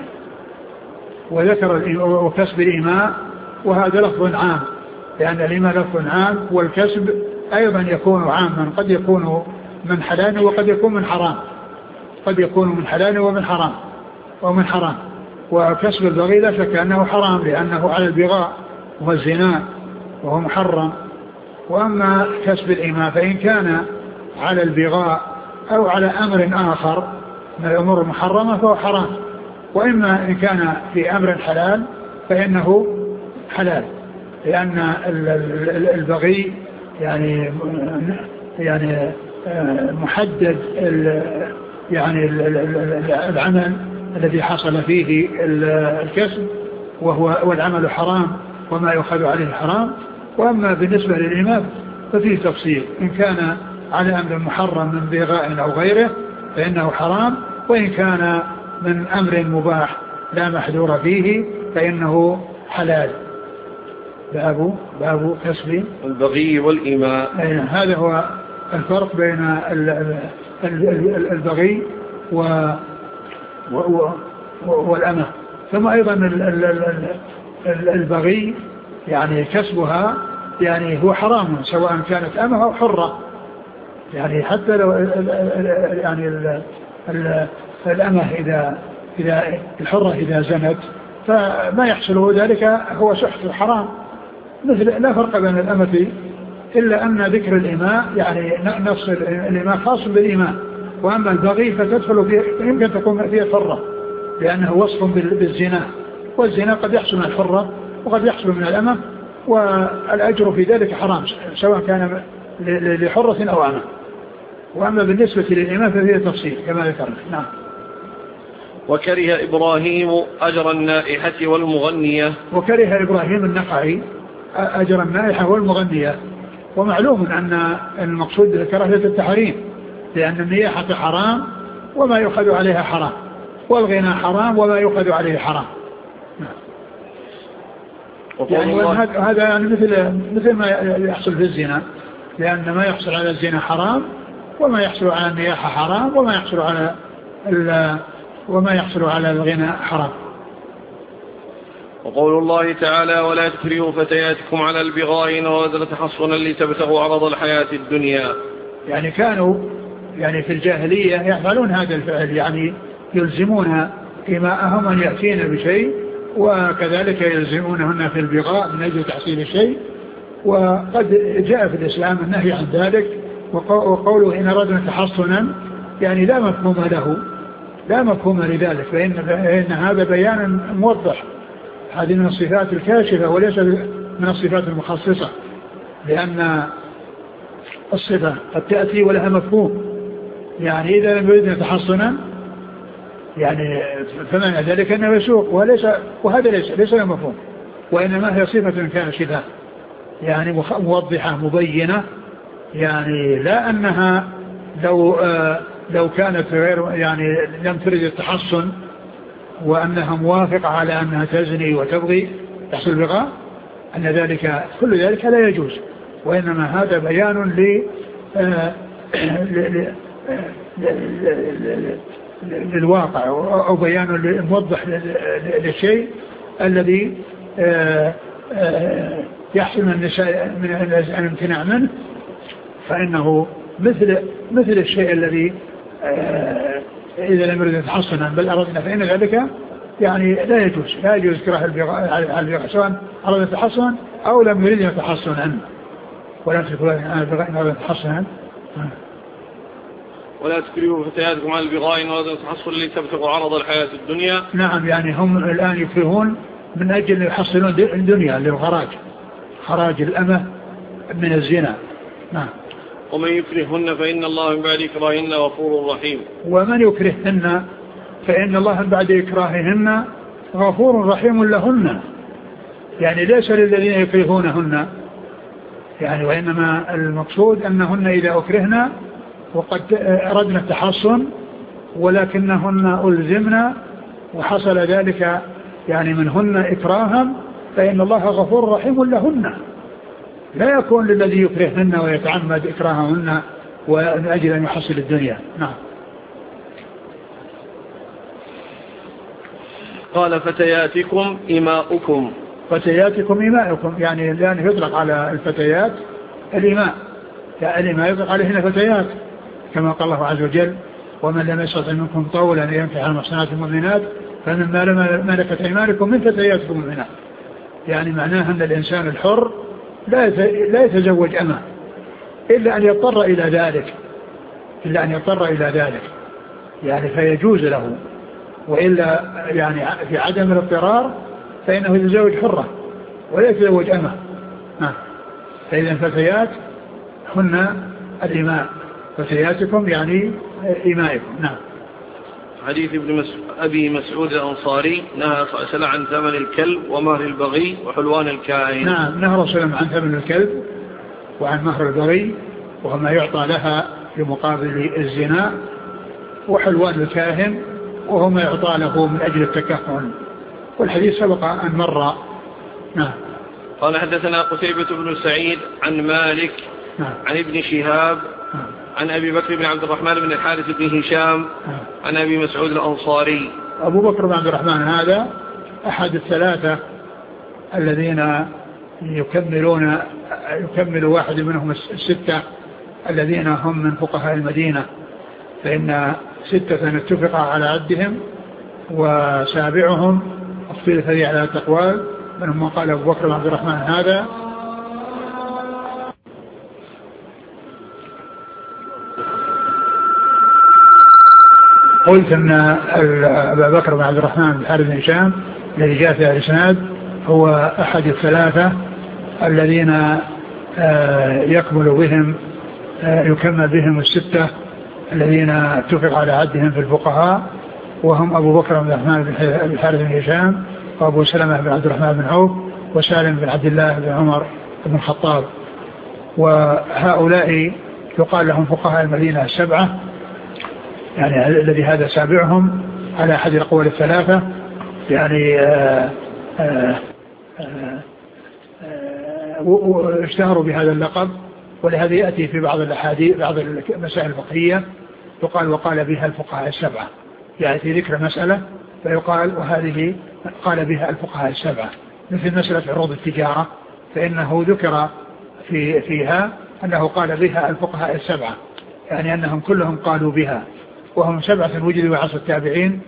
وذكر وكسب الإماء وهذا لفظ عام لأن الإماء لفظ عام والكسب أيضا يكون عاما قد يكون من حلال وقد يكون من حرام. قد يكون من حلال ومن حرام ومن حرام. وكسب البغي لا شك أنه حرام لأنه على البغاء والزنا وهو محرم. وأما كسب الإماء فإن كان على البغاء أو على أمر آخر من الأمور المحرمة فهو حرام. وإما إن كان في أمر حلال فإنه حلال لأن البغي يعني يعني محدد يعني العمل الذي حصل فيه الكسب وهو والعمل حرام وما يؤخذ عليه حرام. وأما بالنسبة للإمام ففيه تفصيل إن كان على أمر محرم من بغاء أو غيره فإنه حرام وإن كان من أمر مباح لا محذور فيه فإنه حلال. باب باب كسب البغي والإماء. هذا هو الفرق بين البغي والأمة. ثم أيضا البغي يعني كسبها يعني هو حرام سواء كانت أمة أو حرة. يعني حتى لو يعني الأمة إذا إذا الحرة إذا زنت فما يحصل ذلك هو سحت حرام. مثل لا فرق بين الأمة إلا أن ذكر الإماء يعني نفس الإماء خاص بالإماء. وأما البغي فتدخل فيه يمكن تكون فيه حرة لأنه وصف بالزنا والزنا قد يحصل من الحرة وقد يحصل من الأمة والأجر في ذلك حرام سواء كان لحرة أو أمة. وأما بالنسبة للإماء فهي تفصيل كما ذكرنا. نعم. وكره إبراهيم أجر النائحة والمغنية. وكره إبراهيم النخعي أجر النائحة والمغنية. ومعلوم أن المقصود كراهية التحريم لأن النياحة حرام وما يؤخذ عليها حرام والغنى حرام وما يؤخذ عليه حرام. يعني هذا يعني مثل مثل ما يحصل في الزنا لأن ما يحصل على الزنا حرام وما يحصل على النياحة حرام وما يحصل على وما يحصل على الغنى حرام. وقول الله تعالى ولا تكرهوا فتياتكم على البغاء إن أردنا تحصنا لتبتغوا عرض الحياة الدنيا. يعني كانوا يعني في الجاهلية يفعلون هذا الفعل يعني يلزمون إماءهم أن يأتين بشيء، وكذلك يلزمونهن في البغاء من أجل تحصيل الشيء. وقد جاء في الإسلام النهي عن ذلك، وقوله إن أردنا تحصنا يعني لا مفهوم له، لا مفهوم لذلك، فإن, فإن هذا بيان موضح. هذه من الصفات الكاشفة وليس من الصفات المخصصة، لأن الصفة قد تأتي ولها مفهوم. يعني إذا لم يردنا تحصنا يعني فمعنى ذلك أنه يسوق، وليس وهذا ليس ليس له مفهوم، وإنما هي صفة كاشفة يعني موضحة مبينة. يعني لا أنها لو آه لو كانت غير يعني لم ترد التحصن وأنها موافقة على أنها تزني وتبغي تحصل بغاء، أن ذلك كل ذلك لا يجوز، وإنما هذا بيان ل آه للواقع أو بيان موضح للشيء الذي آه آه يحصل من النساء من الامتناع منه، فإنه مثل مثل الشيء الذي آه إذا لم يرد تحصنا بل أردنا فإن ذلك يعني لا يجوز لا يجوز كراهة البغاء سواء أردنا تحصنا أو لم يرد تحصنا ولا تكره تحصنا. ولا تكرهوا فتياتكم على البغاء إن أردنا تحصن لتبتغوا عرض الحياة الدنيا. نعم، يعني هم الآن يكرهون من أجل أن يحصلون الدنيا للخراج، خراج الأمة من الزنا. نعم. ومن يكرهن فإن الله من بعد إكراههن غفور رحيم. ومن يكرهن فإن الله من بعد إكراههن غفور رحيم لهن، يعني ليس للذين يكرهونهن يعني، وإنما المقصود أنهن إذا أكرهن وقد أردنا التحصن ولكنهن ألزمنا وحصل ذلك يعني منهن إكراها، فإن الله غفور رحيم لهن، لا يكون للذي يكرههن ويتعمد إكراههن ومن أجل أن يحصل الدنيا. نعم. قال فتياتكم إماؤكم. فتياتكم إماؤكم يعني الآن يطلق على الفتيات الإماء، يعني الإماء يطلق عليهن فتيات كما قال الله عز وجل ومن لم يستطع منكم طولا أن ينكح المحصنات المؤمنات فمما ملكت أيمانكم من فتياتكم المؤمنات، يعني معناها أن الإنسان الحر لا يتزوج أمه إلا أن يضطر إلى ذلك إلا أن يضطر إلى ذلك يعني فيجوز له، وإلا يعني في عدم الاضطرار فإنه يتزوج حرة ولا يتزوج أمه. فإذا فتيات هن الإماء، فتياتكم يعني إمائكم. نعم. حديث ابن مس... أبي مسعود الأنصاري نهى صلى الله عليه وسلم عن ثمن الكلب ومهر البغي وحلوان الكائن. نعم، نهى رسول الله عن ثمن الكلب وعن مهر البغي وهو ما يعطى لها بمقابل الزنا، وحلوان الكاهن وهو ما يعطى له من أجل التكهن، والحديث سبق أن مر. نعم. قال حدثنا قتيبة بن سعيد عن مالك نعم. عن ابن شهاب نعم. عن أبي بكر بن عبد الرحمن بن الحارث بن هشام نعم. عن أبي مسعود الأنصاري. أبو بكر بن عبد الرحمن هذا أحد الثلاثة الذين يكملون يكمل واحد منهم الستة الذين هم من فقهاء المدينة، فإن ستة اتفق على عدهم وسابعهم اختلف فيه على التقوال، منهم قال أبو بكر بن عبد الرحمن هذا. قلت أن أبا بكر بن عبد الرحمن بن الحارث بن هشام الذي جاء في الإسناد هو أحد الثلاثة الذين يكمل بهم يكمل بهم الستة الذين اتفق على عدهم في الفقهاء، وهم أبو بكر بن الرحمن بن الحارث بن هشام وأبو سلمة بن عبد الرحمن بن عوف وسالم بن عبد الله بن عمر بن الخطاب، وهؤلاء يقال لهم فقهاء المدينة السبعة، يعني الذي هذا سابعهم على أحد الأقوال الثلاثة، يعني آآ آآ آآ اشتهروا بهذا اللقب، ولهذا يأتي في بعض الأحاديث بعض المسائل الفقهية يقال وقال بها الفقهاء السبعة، يعني في ذكر مسألة فيقال وهذه قال بها الفقهاء السبعة، مثل مسألة عروض التجارة فإنه ذكر في فيها أنه قال بها الفقهاء السبعة، يعني أنهم كلهم قالوا بها، وهم سبعة وجدوا عصر التابعين،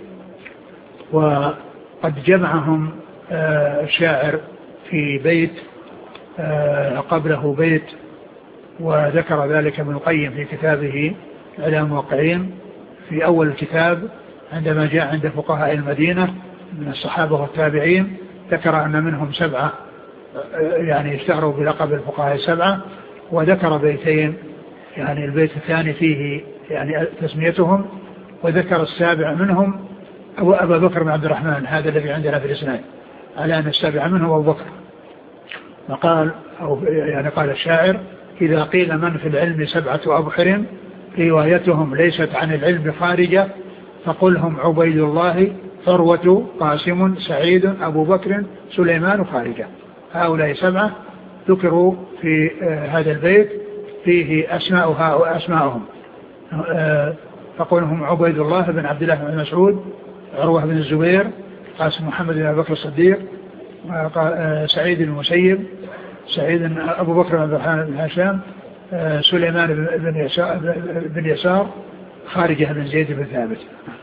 وقد جمعهم الشاعر في بيت قبله بيت، وذكر ذلك ابن القيم في كتابه إعلام الموقعين في أول الكتاب عندما جاء عند فقهاء المدينة من الصحابة والتابعين، ذكر أن منهم سبعة يعني اشتهروا بلقب الفقهاء السبعة، وذكر بيتين، يعني البيت الثاني فيه يعني تسميتهم، وذكر السابع منهم أبو أبا بكر بن عبد الرحمن، هذا الذي عندنا في الإسناد، على أن السابع منهم أبو بكر. وقال أو يعني قال الشاعر: إذا قيل من في العلم سبعة أبحر روايتهم ليست عن العلم خارجة، فقلهم عبيد الله ثروة قاسم سعيد أبو بكر سليمان خارجة. هؤلاء سبعة ذكروا في هذا البيت فيه أسماؤها وأسماؤهم، فقلهم عبيد الله بن عبد الله بن مسعود، عروة بن الزبير، قاسم محمد بن أبي بكر الصديق، سعيد المسيب، سعيد أبو بكر بن الرحمن بن هشام، سليمان بن يسار, بن يسار خارجة بن زيد بن ثابت.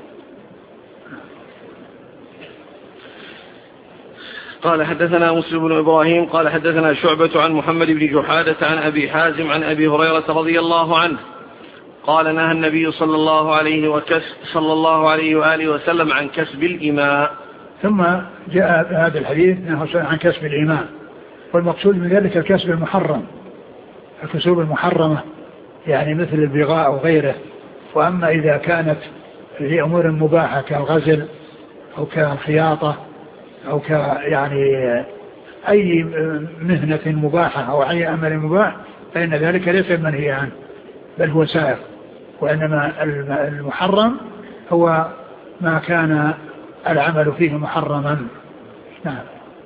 قال حدثنا مسلم بن إبراهيم قال حدثنا شعبة عن محمد بن جحادة عن أبي حازم عن أبي هريرة رضي الله عنه قال: نهى النبي صلى الله عليه وكس صلى الله عليه وآله وسلم عن كسب الإماء. ثم جاء هذا الحديث نهى عن كسب الإماء، والمقصود من ذلك الكسب المحرم، الكسوب المحرمة، يعني مثل البغاء أو غيره. وأما إذا كانت في أمور مباحة كالغزل أو كالخياطة أو ك يعني أي مهنة مباحة أو أي أمر مباح فإن ذلك ليس منهي عنه بل هو سائر، وإنما المحرم هو ما كان العمل فيه محرما. نعم.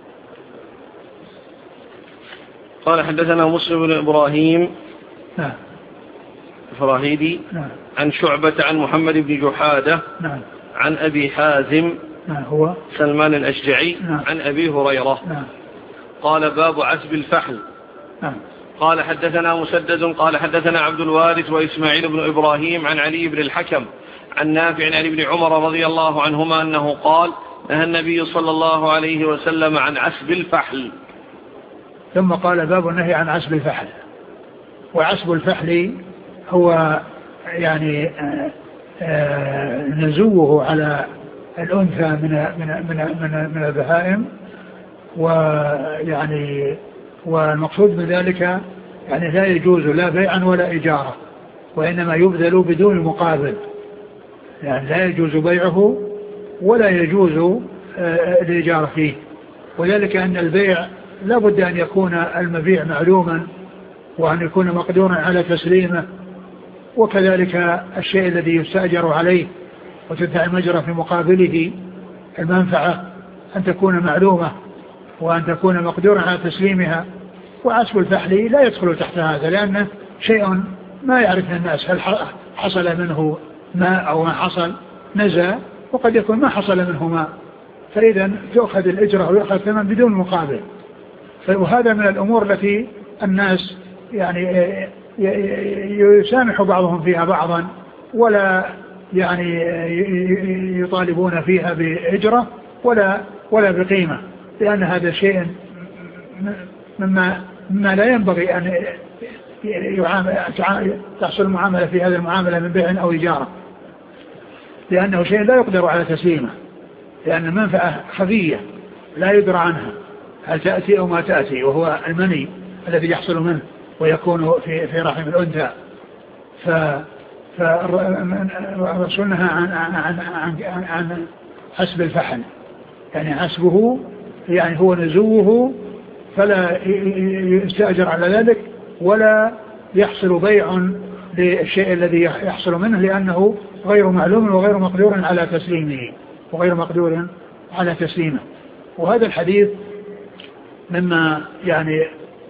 قال حدثنا مسلم بن إبراهيم نعم الفراهيدي نعم عن شعبة عن محمد بن جحادة نعم عن أبي حازم نعم هو سلمان الأشجعي نعم عن أبي هريرة نعم قال: باب عسب الفحل. نعم. قال حدثنا مسدد قال حدثنا عبد الوارث وإسماعيل بن إبراهيم عن علي بن الحكم عن نافع عن ابن عمر رضي الله عنهما أنه قال: نهى النبي صلى الله عليه وسلم عن عسب الفحل. ثم قال: باب النهي عن عسب الفحل. وعسب الفحل هو يعني آآ آآ نزوه على الأنثى من من من من, من البهائم، ويعني والمقصود من ذلك يعني لا يجوز لا بيعا ولا إجارة، وإنما يبذل بدون مقابل، يعني لا يجوز بيعه ولا يجوز الإجارة فيه. وذلك أن البيع لا بد أن يكون المبيع معلوما وأن يكون مقدورا على تسليمه، وكذلك الشيء الذي يستأجر عليه وتدفع المجرى في مقابله المنفعة أن تكون معلومة وأن تكون مقدورا على تسليمها. وعسب الفحل لا يدخل تحت هذا، لأنه شيء ما يعرف الناس هل حصل منه ماء أو ما حصل نزى، وقد يكون ما حصل منه ماء، فإذا تأخذ الإجرة ويأخذ ثمن بدون مقابل. وهذا من الأمور التي الناس يعني يسامح بعضهم فيها بعضا ولا يعني يطالبون فيها بإجرة ولا ولا بقيمة، لأن هذا شيء مما مما لا ينبغي أن تحصل المعاملة في هذه المعاملة من بيع أو إجارة، لأنه شيء لا يقدر على تسليمه، لأن المنفعة خفية لا يدرى عنها هل تأتي أو ما تأتي، وهو المني الذي يحصل منه ويكون في في رحم الأنثى. ف فالرسول نهى عن عن عن عن حسب الفحل، يعني حسبه يعني هو نزوه، فلا يستأجر على ذلك ولا يحصل بيع للشيء الذي يحصل منه، لأنه غير معلوم وغير مقدور على تسليمه وغير مقدور على تسليمه. وهذا الحديث مما يعني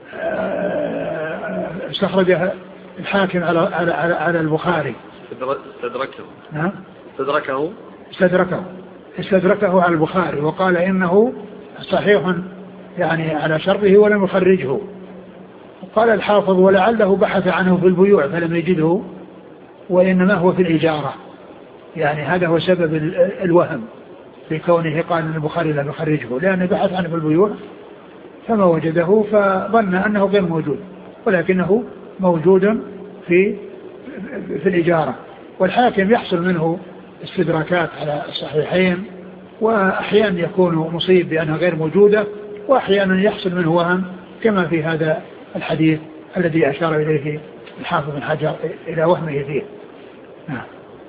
استخرجه الحاكم على على على, على البخاري. استدركه. نعم. استدركه. استدركه. استدركه على البخاري وقال إنه صحيح يعني على شرطه ولم يخرجه. قال الحافظ: ولعله بحث عنه في البيوع فلم يجده، وإنما هو في الإجارة، يعني هذا هو سبب الوهم في كونه قال أن البخاري لم يخرجه، لأنه بحث عنه في البيوع فما وجده فظن أنه غير موجود، ولكنه موجود في في الإجارة. والحاكم يحصل منه استدراكات على الصحيحين، وأحيانا يكون مصيب بأنها غير موجودة، وأحيانا يحصل منه وهم كما في هذا الحديث الذي أشار إليه الحافظ بن حجر إلى وهمه فيه. نعم.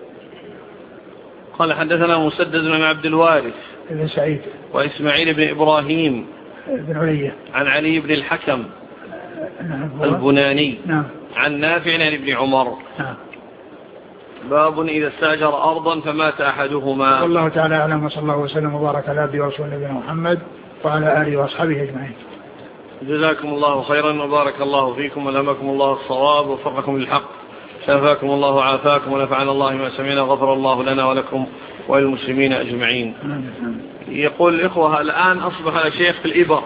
قال حدثنا مسدد بن عبد الوارث بن سعيد وإسماعيل بن إبراهيم بن علية عن علي بن الحكم نعم البناني نعم عن نافع عن ابن عمر. نعم. باب إذا استاجر أرضا فمات أحدهما. والله تعالى أعلم، وصلى الله وسلم وبارك على عبده ورسوله نبينا محمد وعلى آله وأصحابه أجمعين. جزاكم الله خيرا وبارك الله فيكم ولهمكم الله الصواب ووفقكم للحق، شافاكم الله وعافاكم ونفعنا الله ما سمعنا، غفر الله لنا ولكم وللمسلمين أجمعين. يقول الإخوة الآن أصبح الشيخ في الإبر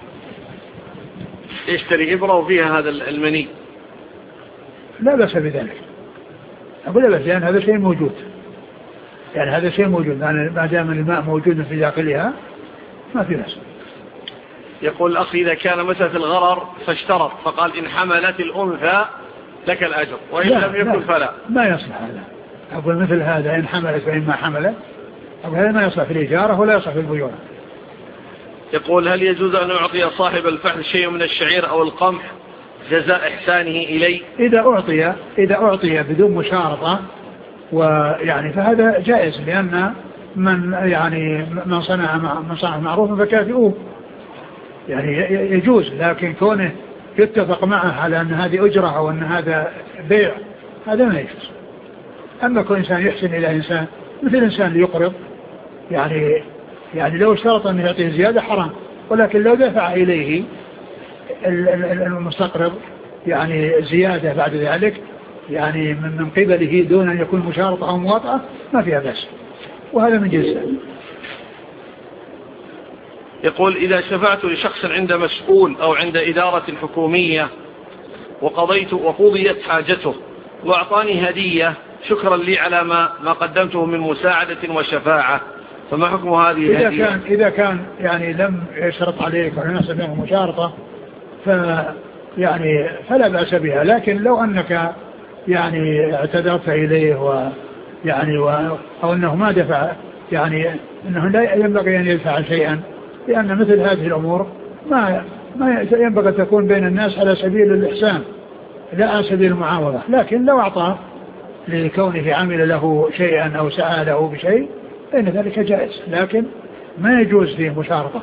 يشتري إبرة وفيها هذا المني، لا بأس بذلك، أقول لا بأس، لأن هذا شيء موجود، يعني هذا شيء موجود، يعني ما دام الماء موجود في داخلها ما في بأس. يقول الأخ إذا كان مثلا في الغرر فاشترط فقال إن حملت الأنثى لك الأجر وإن لم يكن فلا، ما يصلح هذا. أقول مثل هذا إن حملت فإن ما حملت، أقول هذا ما يصلح في الإجارة ولا يصلح في البيوع. يقول هل يجوز أن أعطي صاحب الفحل شيء من الشعير أو القمح جزاء إحسانه إلي؟ إذا أعطي إذا أعطي بدون مشارطة ويعني فهذا جائز، لأن من يعني من صنع من صنع معروفا فكافئوه، يعني يجوز، لكن كونه يتفق معه على أن هذه أجرة أو أن هذا بيع هذا ما يجوز. أما كل إنسان يحسن إلى إنسان مثل إنسان ليقرض، يعني يعني لو اشترط أن يعطيه زيادة حرام، ولكن لو دفع إليه المستقرض يعني زيادة بعد ذلك يعني من قبله دون أن يكون مشارطة أو مواطأة ما فيها بأس، وهذا من جنسه. يقول إذا شفعت لشخص عند مسؤول أو عند إدارة حكومية وقضيت وقضيت حاجته وأعطاني هدية شكرا لي على ما ما قدمته من مساعدة وشفاعة، فما حكم هذه الهدية؟ إذا كان إذا كان يعني لم يشرط عليك ونحسب منه مشارطة ف يعني فلا بأس بها، لكن لو أنك يعني اعتذرت إليه ويعني و... أو أنه ما دفع، يعني أنه لا ينبغي أن يدفع شيئا، لأن مثل هذه الأمور ما ما ينبغي أن تكون بين الناس على سبيل الإحسان لا على سبيل المعاوضة، لكن لو أعطاه لكونه عمل له شيئا أو سعى له بشيء فإن ذلك جائز، لكن ما يجوز فيه مشارطة.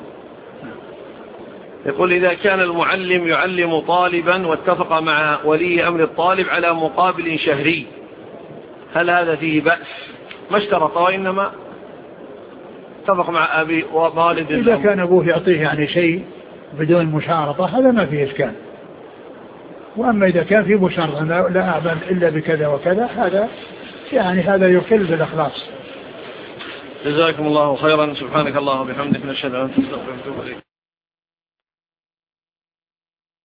يقول إذا كان المعلم يعلم طالبا واتفق مع ولي أمر الطالب على مقابل شهري هل هذا فيه بأس؟ ما اشترط وإنما اتفق مع أبي ووالد. إذا كان أبوه يعطيه يعني شيء بدون مشارطة هذا ما فيه إشكال، وأما إذا كان فيه مشارطة لا أعمل إلا بكذا وكذا هذا يعني هذا يخل بالإخلاص. جزاكم الله خيرا، سبحانك الله وبحمدك نشهد أن لا إله إلا أنت نستغفرك ونتوب إليك.